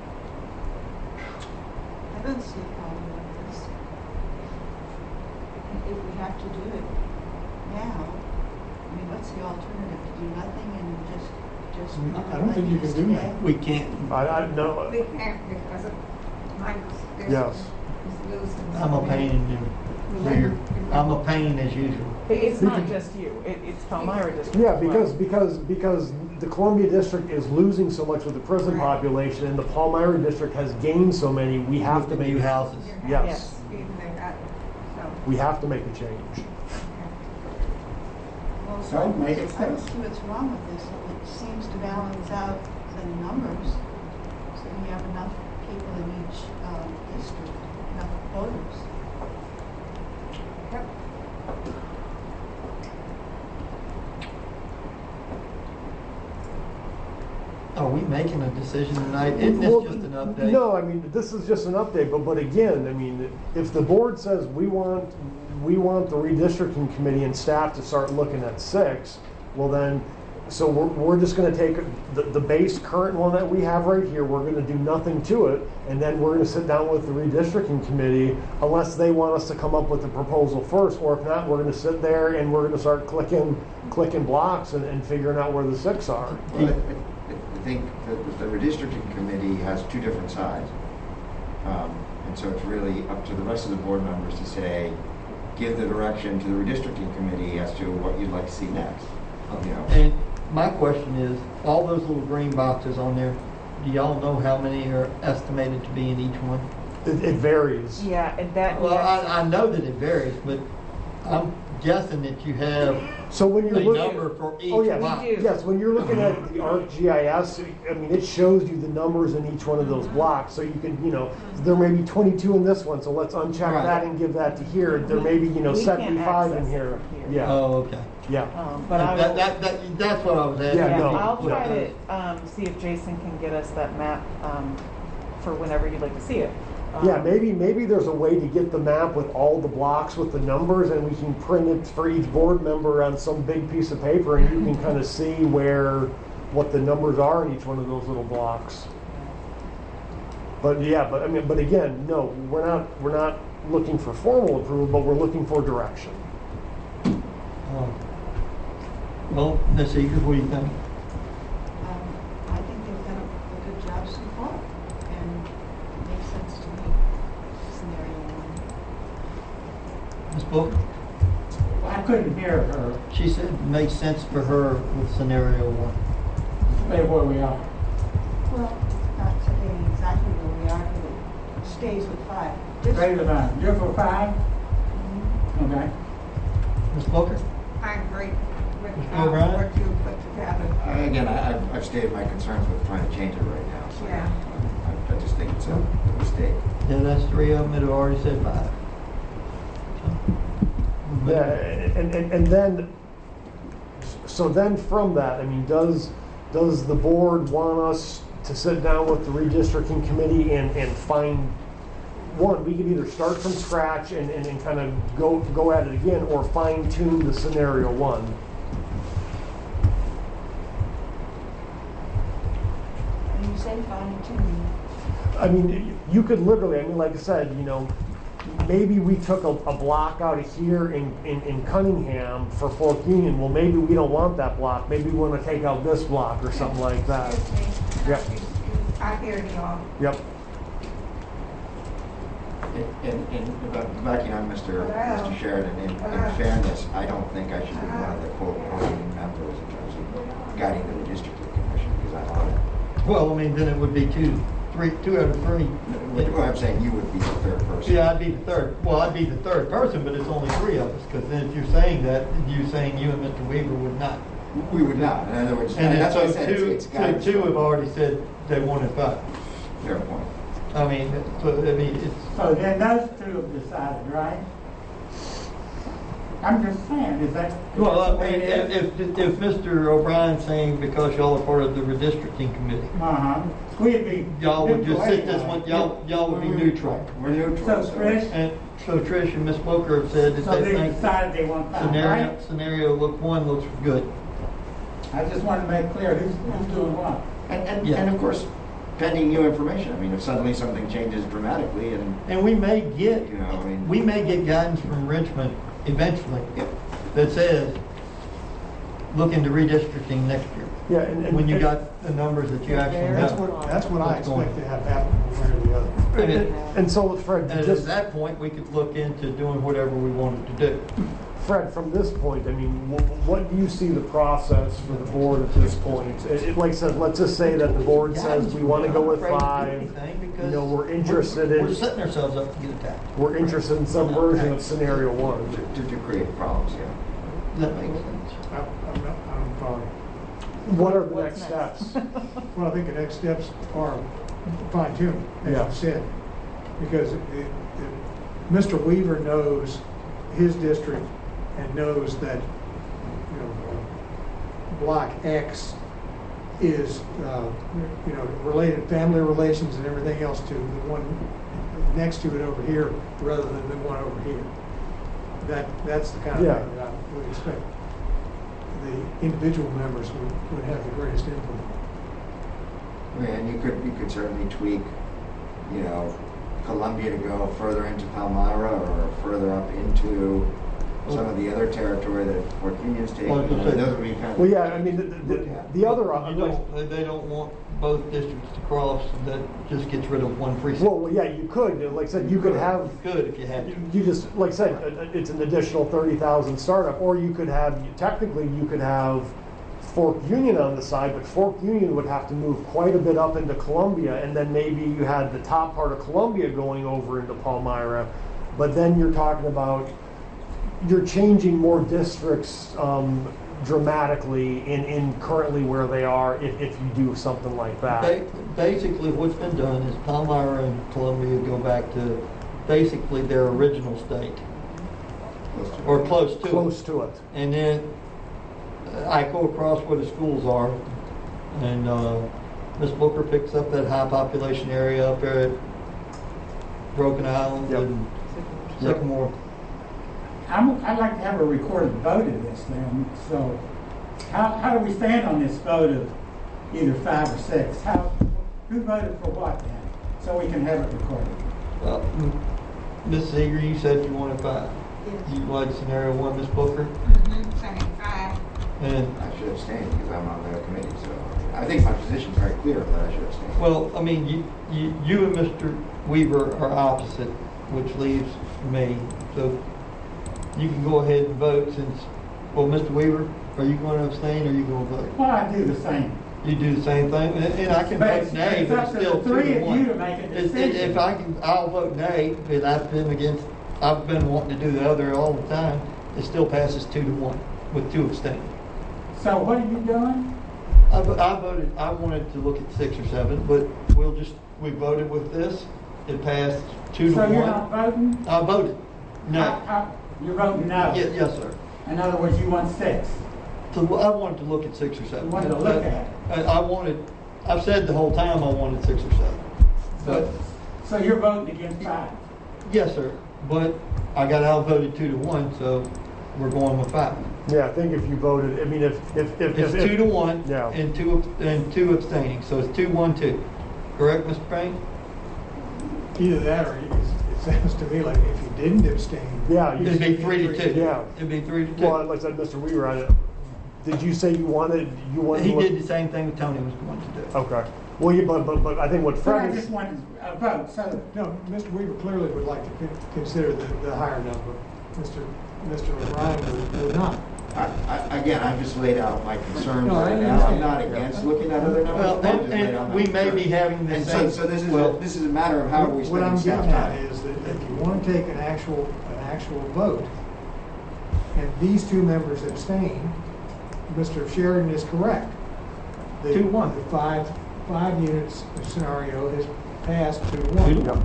I don't see a problem with this. If we have to do it now, I mean, what's the alternative? To do nothing and just I don't think you can do that. We can't. I know. we can't because of Michael's district Yes. is losing. I'm a pain in the I'm a pain as usual. It's not just you, it's Palmyra district. Yeah, as well. because the Columbia district is losing so much with the prison population, and the Palmyra district has gained so many. We have to With the make new houses. Yes, Even they got, so. we have to make a change. Well, So make it I don't fit. see what's wrong with this. It seems to balance out the numbers. So you have enough people in each district, enough voters. Yep. Are we making a decision tonight? Isn't this Well, just an update? No, I mean, this is just an update, but again, I mean, if the board says we want the redistricting committee and staff to start looking at 6, well then, so we're just gonna take the base current one that we have right here, we're gonna do nothing to it, and then we're gonna sit down with the redistricting committee, unless they want us to come up with a proposal first, or if not, we're gonna sit there and we're gonna start clicking blocks and figuring out where the 6 are. Well, I think that the redistricting committee has 2 different sides. And so it's really up to the rest of the board members to say, give the direction to the redistricting committee as to what you'd like to see next. You know. And my question is, all those little green boxes on there, do y'all know how many are estimated to be in each one? It varies. Yeah, and that. Well, I know that it varies, but I'm guessing that you have So when you're a looking, number for each oh yes, box. We do. yes. When you're looking at the ArcGIS, I mean, it shows you the numbers in each one of those blocks, so you can, there may be 22 in this one, so let's uncheck Right. that and give that to here. There may be, We can't 75 in access here. it from here. Yeah, Oh, okay. yeah. But I will, That's what I was asking. Yeah, no. I'll try Yeah. to see if Jason can get us that map for whenever you'd like to see it. Yeah, maybe there's a way to get the map with all the blocks with the numbers, and we can print it for each board member on some big piece of paper, and you can kind of see what the numbers are in each one of those little blocks. But yeah, but again, no, we're not looking for formal approval, but we're looking for direction. Well, Ms. Eager, what do you think? I think they've done a good job so far, and it makes sense to me, scenario one. Ms. Booker? I couldn't hear her. She said it makes sense for her with scenario 1. Stay where we are. Well, not saying exactly where we are, but it stays with 5. Stay with that. You're for 5? Okay. Ms. Booker? I agree with Mr. O'Brien? what you put together. Again, I've stated my concerns with trying to change it right now. So Yeah. I just think it's a mistake. Yeah, that's 3 of them that have already said 5. Yeah, and then, so then from that, I mean, does the board want us to sit down with the redistricting committee and find, one, we could either start from scratch and kind of go at it again, or fine tune the scenario 1? And you say fine tuning. I mean, you could literally, I mean, like I said, maybe we took a block out of here in Cunningham for Fork Union. Well, maybe we don't want that block. Maybe we want to take out this block or something like that. Excuse me. Yep. I hear you all. Yep. And backing on Mr. Sheridan, in fairness, I don't think I should be one of the voting members in terms of guiding the redistricting commission, because I'm on it. Well, I mean, then it would be 2 out of 3. Well, I'm saying you would be the 3rd person. Yeah, I'd be the 3rd. Well, I'd be the 3rd person, but it's only 3 of us, because then if you're saying that, you're saying you and Mr. Weaver would not. We would not. In other words, And that's why I so said it's two guidance. have already said they wanted 5. Fair point. I mean, it's. So then those 2 have decided, right? I'm just saying, is that? Well, I mean, if Mr. O'Brien's saying because y'all are part of the redistricting committee, We'd be. y'all would just sit this neutral one, anyway. y'all would be neutral. We're neutral. So, Chris, And So Trish and Ms. Booker have said that So they they think decided they want five, right? scenario look one looks good. I just want to make clear who's doing what. And of course, pending new information. I mean, if suddenly something changes dramatically And we may get, you know, I mean. we may get guidance from Richmond eventually Yep. that says, look into redistricting next year. Yeah, and When you got the numbers that you actually That's know. what I what's going expect to have happen one way or the other. And so, Fred, And at just that point, we could look into doing whatever we wanted to do. Fred, from this point, I mean, what do you see the process for the board at this point? Like I said, let's just say that the board says we want to go with 5. You know, we're interested We're in, setting ourselves up to get attacked. we're interested in some version of scenario 1. To create problems, yeah. That makes sense. I'm following. What are the What's next next? steps? Well, I think the next steps are fine tune, as Yeah. you said. Because Mr. Weaver knows his district and knows that, you know, Block X is, you know, related, family relations and everything else to the one next to it over here rather than the one over here. That's the kind of Yeah. thing that I would expect the individual members would have the greatest input. And you could certainly tweak, you know, Columbia to go further into Palmyra or further up into some of the other territory that Fort Union's taking. Well, Those would be kind of. Well, yeah, I mean, the other, They don't want both districts to cross, that just gets rid of one precinct. well, yeah, you could, like I said, you could have, Good if you had to. you just, like I said, it's an additional 30,000 startup, or you could have, technically, you could have Fork Union on the side, but Fork Union would have to move quite a bit up into Columbia, and then maybe you had the top part of Columbia going over into Palmyra, but then you're talking about, you're changing more districts dramatically in currently where they are if you do something like that. Basically, what's been done is Palmyra and Columbia go back to basically their original state, or close to it. Close to it. And then I go across where the schools are, and Ms. Booker picks up that high population area up there at Broken Island Yep. and Sycamore. I'd like to have a recorded vote of this then, so how do we stand on this vote of either 5 or 6? Who voted for what then, so we can have it recorded? Well, Ms. Eager, you said you wanted 5. Yes. You like scenario 1, Ms. Booker? Saying 5. And, I should abstain because I'm on the committee, so I think my position's very clear, but I should abstain. well, I mean, you and Mr. Weaver are opposite, which leaves me, so you can go ahead and vote since, well, Mr. Weaver, are you going to abstain or are you going to vote? Well, I do the same. You do the same thing, and I can But vote nay, it's but up it's to still the three 2 to of you 1. to make a decision. If I can, I'll vote nay, but I've been wanting to do the other all the time. It still passes 2 to 1 with 2 abstaining. So what are you doing? I voted, I wanted to look at 6 or 7, but we voted with this. It passed 2 to 1. So you're not voting? I voted no. You're voting no? Yes, sir. In other words, you want 6? So I wanted to look at 6 or 7. You wanted to look at it? I've said the whole time I wanted 6 or 7. But, So you're voting against 5? yes, sir, but I got outvoted 2 to 1, so we're going with 5. Yeah, I think if you voted, I mean, if It's 2 to 1 Yeah. and two abstaining, so it's 2-1-2. Correct, Mr. Payne? Either that or it sounds to me like if you didn't abstain. Yeah, It'd be 3 to 2. Yeah. It'd be 3 to 2. Well, like I said, Mr. Weaver, did you say you wanted He to look- did the same thing that Tony was going to do. Okay. Well, but I think what So Fred I is, just wanted a vote, so No, Mr. Weaver clearly would like to consider the higher number. Mr. O'Brien would not. Again, I've just laid out my concerns No, I right now. I'm understand. not against looking at other numbers. Well, I've just laid out and my we may be concerns. having the And same. so this is a well, matter of how are we What I'm spending getting staff at time. is that if you want to take an actual vote, and these 2 members abstain, Mr. Sheridan is correct. 2-1. The 5 units scenario has passed 2 to 2 1. to 1.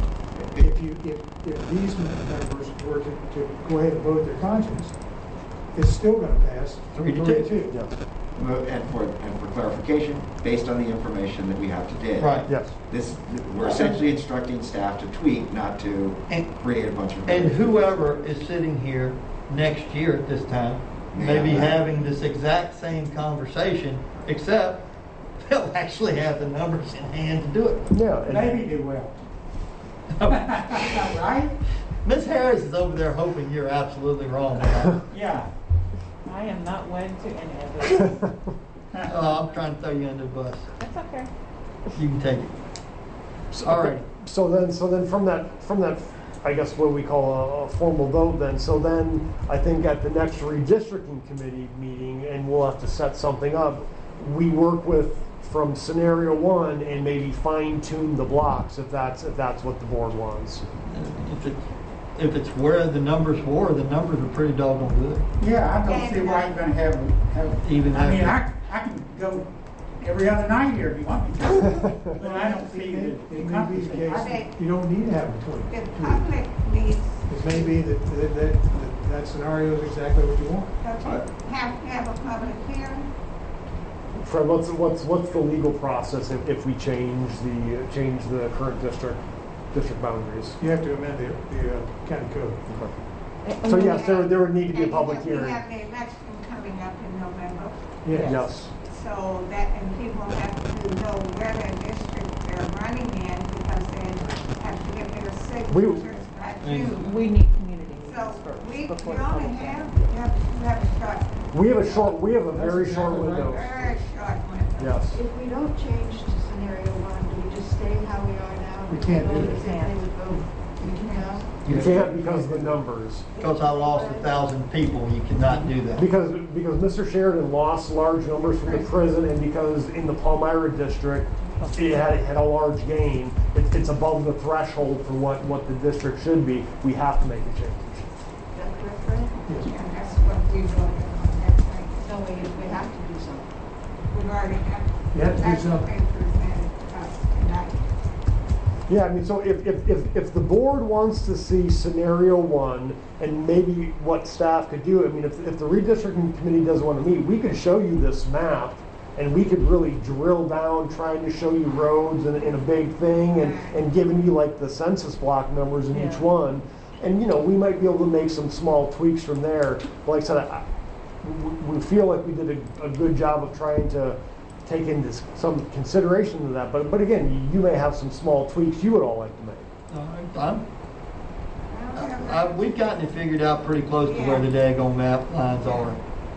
If these members were to go ahead and vote their conscience, it's still going to pass 3 to 2. yeah. And for clarification, based on the information that we have today. Right. Yes. We're essentially instructing staff to tweak, not to create a bunch of. And whoever is sitting here next year at this time may be having this exact same conversation, except they'll actually have the numbers in hand to do it. Yeah. and- Maybe they will. Right? Ms. Harris is over there hoping you're absolutely wrong. Yeah. I am not wed to any of this. I'm trying to throw you under the bus. That's okay. You can take it. So, All right. So then from that, I guess what we call a formal vote then, so then I think at the next redistricting committee meeting, and we'll have to set something up, we work with from scenario one and maybe fine tune the blocks if that's what the board wants. If it's where the numbers were, the numbers are pretty doggone good. Yeah, I don't see why you're gonna have. Even I mean, after- I can go every other night here if you want me to. But I don't see It the may be company's the Are case, they- you don't need to have a twin. The public needs, It may be that scenario is exactly what you want. don't you have to have a public hearing? Fred, what's the legal process if we change the current district boundaries? You have to amend the county code. So yes, there would need to be a public And we hearing. have the election coming up in November, Yes. so that, and people have to know where their district they're running in, because they have to get their signatures by June. We need community So meetings first we before the only public hearing. have a short, We have a very short window. very short window. Yes. If we don't change to scenario one, do we just stay how we are now? We can't do If that. they would vote, no? You can't because of the numbers. Because I lost 1,000 people, you cannot do that. Because Mr. Sheridan lost large numbers from the prison, and because in the Palmyra district, it had a large gain, it's above the threshold for what the district should be, we have to make a change. Is that correct, Fred? And that's what we voted on, that's right. No, we have to do something. We've already got, You have to do that's what something. they presented us tonight. Yeah, I mean, so if the board wants to see scenario one and maybe what staff could do, I mean, if the redistricting committee doesn't want to meet, we could show you this map and we could really drill down trying to show you roads in a big thing and giving you like the census block numbers in each Yeah. one. And, you know, we might be able to make some small tweaks from there. But like I said, we feel like we did a good job of trying to take into some consideration of that. But again, you may have some small tweaks you would all like to make. We've gotten it figured out pretty close to where the daggone map lines are.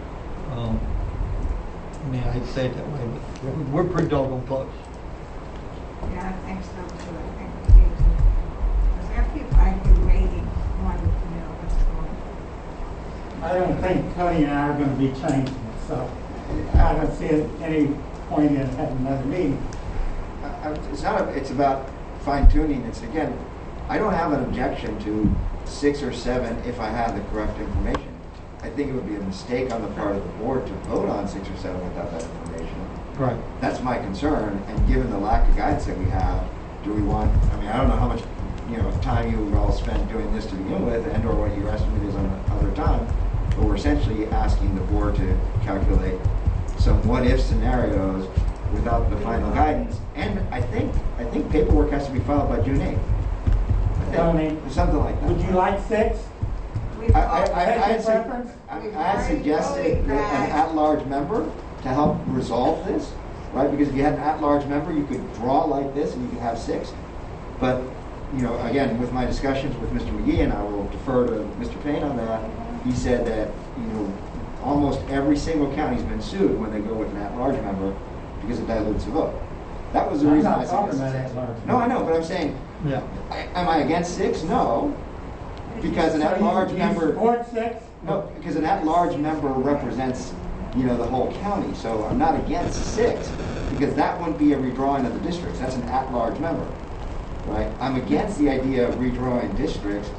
I mean, I hate to say it that way, but we're pretty doggone close. Yeah, I think so too, I think we need to, because there are people I do waiting, wanting to know what's going on. I don't think Cody and I are gonna be changing it, so I don't see any point in having another meeting. It's about fine tuning. It's again, I don't have an objection to 6 or 7 if I have the correct information. I think it would be a mistake on the part of the board to vote on 6 or 7 without that information. Right. That's my concern. And given the lack of guidance that we have, do we want? I mean, I don't know how much time you all spent doing this to begin with, and/or what your estimate is on other time. But we're essentially asking the board to calculate some what-if scenarios without the final guidance. And I think paperwork has to be filed by June 8th. Tony, Something like that. would you like 6? I had suggested an at-large member to help resolve this, right? Because if you had an at-large member, you could draw like this and you could have 6. But, again, with my discussions with Mr. McGee, and I will defer to Mr. Payne on that, he said that, almost every single county's been sued when they go with an at-large member because it dilutes the vote. That was the reason I suggested 6. No, I know, but I'm saying, Yeah. am I against 6? No. Because an at-large member. Support 6? No, because an at-large member represents, the whole county. So I'm not against 6, because that wouldn't be a redrawing of the districts. That's an at-large member, right? I'm against the idea of redrawing districts,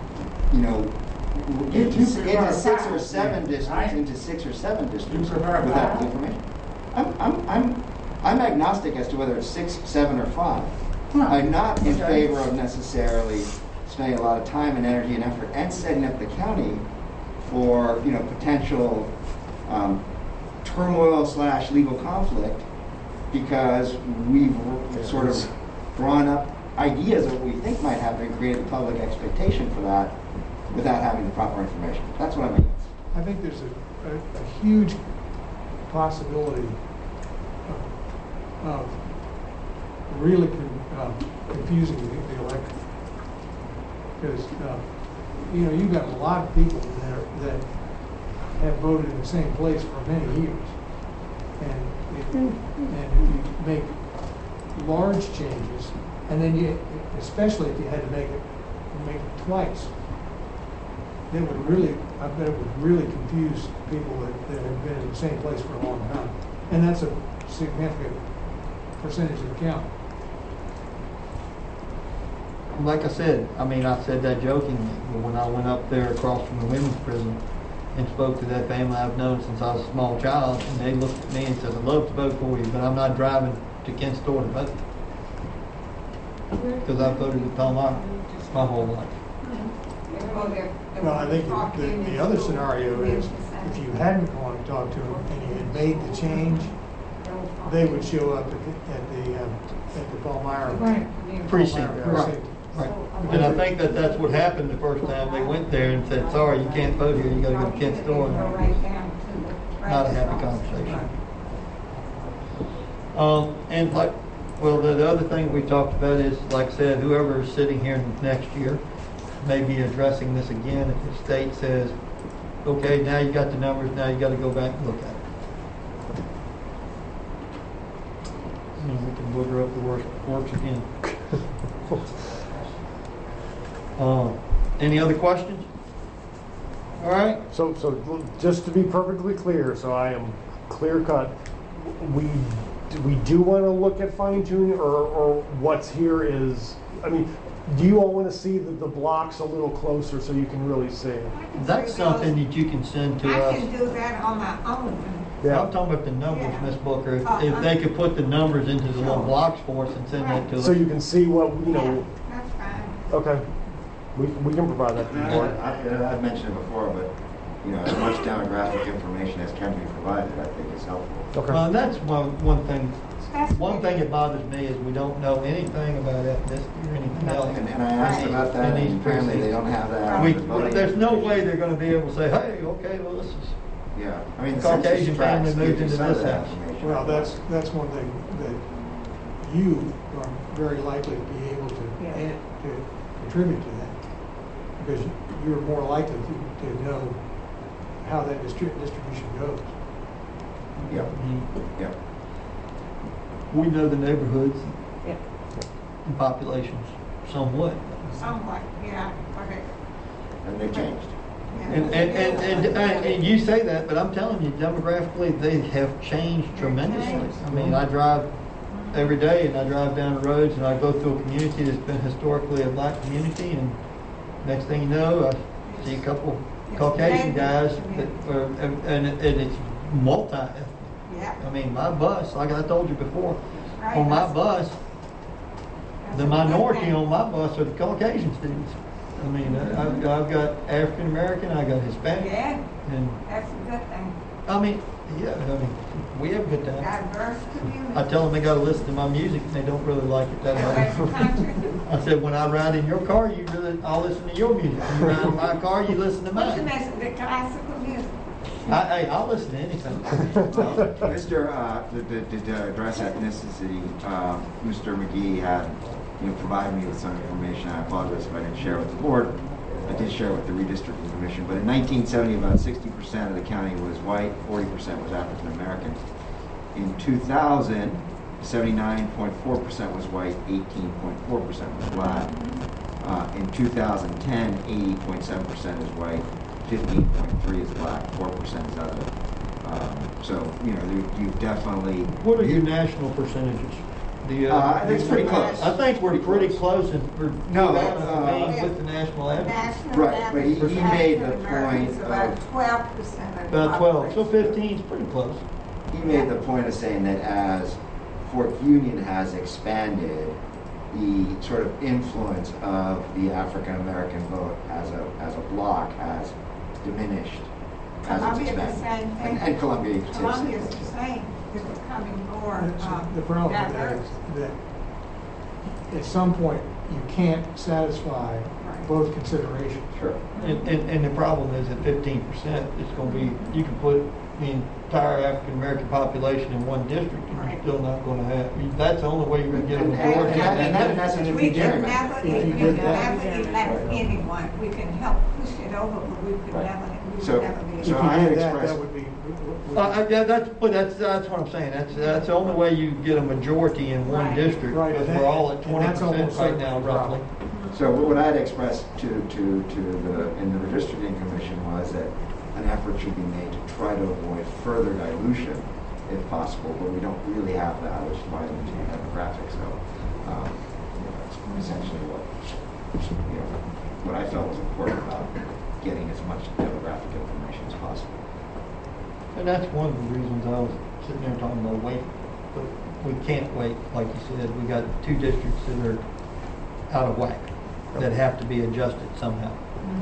into 6 or 7 districts, into 6 or 7 districts without the information. I'm agnostic as to whether it's 6, 7, or 5. I'm not in favor of necessarily spending a lot of time and energy and effort and setting up the county for potential turmoil / legal conflict because we've sort of drawn up ideas of what we think might happen and created the public expectation for that without having the proper information. That's what I mean. I think there's a huge possibility of really confusing the electorate. Because, you've got a lot of people that have voted in the same place for many years. And if you make large changes, and then especially if you had to make it twice, then I bet it would really confuse people that have been in the same place for a long time. And that's a significant percentage of the county. Like I said, I said that jokingly, but when I went up there across from the women's prison and spoke to that family I've known since I was a small child, and they looked at me and said, I'd love to vote for you, but I'm not driving to Kent's Store to vote. Because I've voted at Palmyra my whole life. Well, I think the other scenario is if you hadn't gone and talked to them and you had made the change, they would show up at the Palmyra Precinct. Right. And I think that's what happened the first time they went there and said, sorry, you can't vote here, you gotta go to Kent's Store. And not a happy conversation. And the other thing we talked about is, like I said, whoever is sitting here next year may be addressing this again if the state says, okay, now you got the numbers, now you got to go back and look at it. And we can booger up the works again. Any other questions? All right. So just to be perfectly clear, so I am clear cut, we do want to look at fine tuning, or what's here is, do you all want to see the blocks a little closer so you can really see it? That's something that you can send to us. I can do that on my own. Yeah. I'm talking about the numbers, Ms. Booker. If they could put the numbers into the little blocks for us and send that to us. So you can see what, That's fine. Okay. We can provide that to the board. I've mentioned it before, but as much demographic information as can be provided, I think is helpful. Okay. Well, that's one thing. One thing that bothers me is we don't know anything about ethnicity or anything else. And I asked about that, and apparently they don't have that. There's no way they're going to be able to say, hey, okay, well, this is the Caucasian family moved into this house. Well, that's one thing that you are very likely to be able to contribute to that, because you're more likely to know how that distribution goes. Yep. We know the neighborhoods and populations somewhat. Somewhat, yeah. Okay. And they changed. And you say that, but I'm telling you, demographically, they have changed tremendously. I drive every day, and I drive down the roads, and I go through a community that's been historically a black community, and next thing you know, I see a couple Caucasian guys and it's multi-ethnic. My bus, like I told you before, on my bus, the minority on my bus are the Caucasian students. I've got African American, I got Hispanic. Yeah, and that's a good thing. We have a good time. Diverse community. I tell them they got to listen to my music, and they don't really like it that much. I said, when I ride in your car, I'll listen to your music. When you ride in my car, you listen to mine. The classical music. I'll listen to anything. To address ethnicity, Mr. McGee had provided me with some information. I apologize if I didn't share it with the board. I did share it with the redistricting commission. But in 1970, about 60% of the county was white, 40% was African American. In 2000, 79.4% was white, 18.4% was black. In 2010, 80.7% is white, 15.3% is black, 4% is other. You've definitely. What are your national percentages? It's pretty close. I think we're pretty close, and we're with the national average. Right, but he made the point about 12%. About 12, so 15 is pretty close. He made the point of saying that as Fort Union has expanded, the sort of influence of the African American vote as a bloc has diminished has its Columbia the expense. same thing. And Columbia takes Columbia's it. the same, it's becoming more, The problem with that is that at some point, you can't satisfy both considerations. Sure. And the problem is at 15%, it's gonna be, you can put the entire African-American population in one district, and you're still not gonna have, that's the only way you're gonna get a majority. And that's an we empty can gerrymander. never elect anyone, we can help push it over, but we could never, we would So- never be. If so you I had did that, expressed- that would be. Yeah, that's what I'm saying, that's the only way you get a majority in one Right. district, Right, because and we're all at and that's 20% almost right now, certainly roughly. So what I had expressed to in the redistricting commission was that an effort should be made to try to avoid further dilution if possible, but we don't really have that, which is why the two demographics. So, that's essentially what I felt was important about getting as much demographic information as possible. And that's one of the reasons I was sitting there talking about wait, but we can't wait, like you said, we got 2 districts that are out of whack, that have to be adjusted somehow.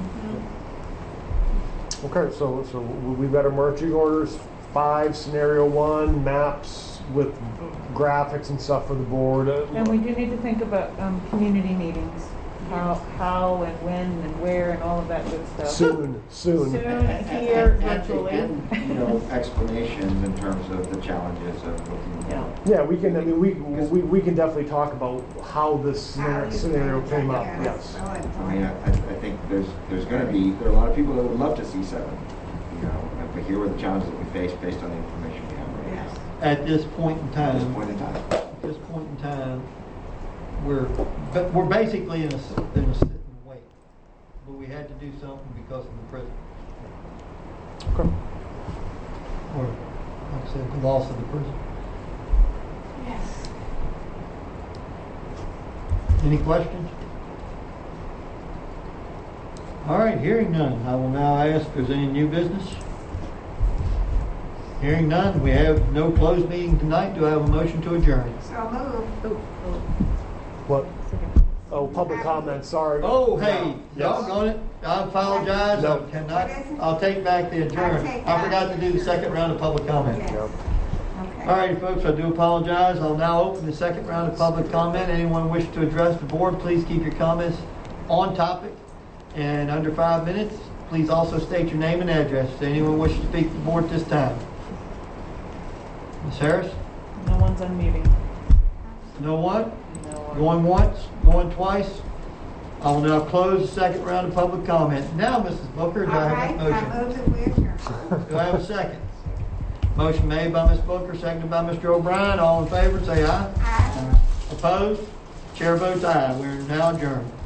Okay, so we've got emerging orders 5, scenario 1, maps with graphics and stuff for the board. And we do need to think about community meetings, how and when and where and all of that good stuff. Soon. Soon, here, And virtually. explanations in terms of the challenges of looking. Yeah, we can. I mean, we can definitely talk about how this scenario came up. Yes. I mean, I think there's going to be there are a lot of people that would love to see 7. But here are the challenges that we face based on the information we have right now. At this point in time. At this point in time. At this point in time, we're basically in a sit and wait. But we had to do something because of the prison. Okay. Or, like I said, the loss of the prison. Yes. Any questions? All right, hearing none, I will now ask if there's any new business. Hearing none, we have no closed meeting tonight. Do I have a motion to adjourn? So move. What? Oh, public comment. Sorry. Oh, hey, Yes. doggone it. I apologize. No. I cannot. I'll take back the adjourn. I forgot to do the second round of public comment. Yes. All right, folks, I do apologize. I'll now open the second round of public comment. Anyone wish to address the board, please keep your comments on topic and under 5 minutes. Please also state your name and address. Does anyone wish to speak to the board at this time? Ms. Harris? No one's unmuting. No one? No one. Going once, going twice? I will now close the second round of public comment. Now, Mrs. Booker, do I All have right, a motion? I move that we adjourn. Do I have a second? Motion made by Ms. Booker, seconded by Mr. O'Brien. All in favor, say aye. Aye. Opposed? Chair votes aye. We are now adjourned.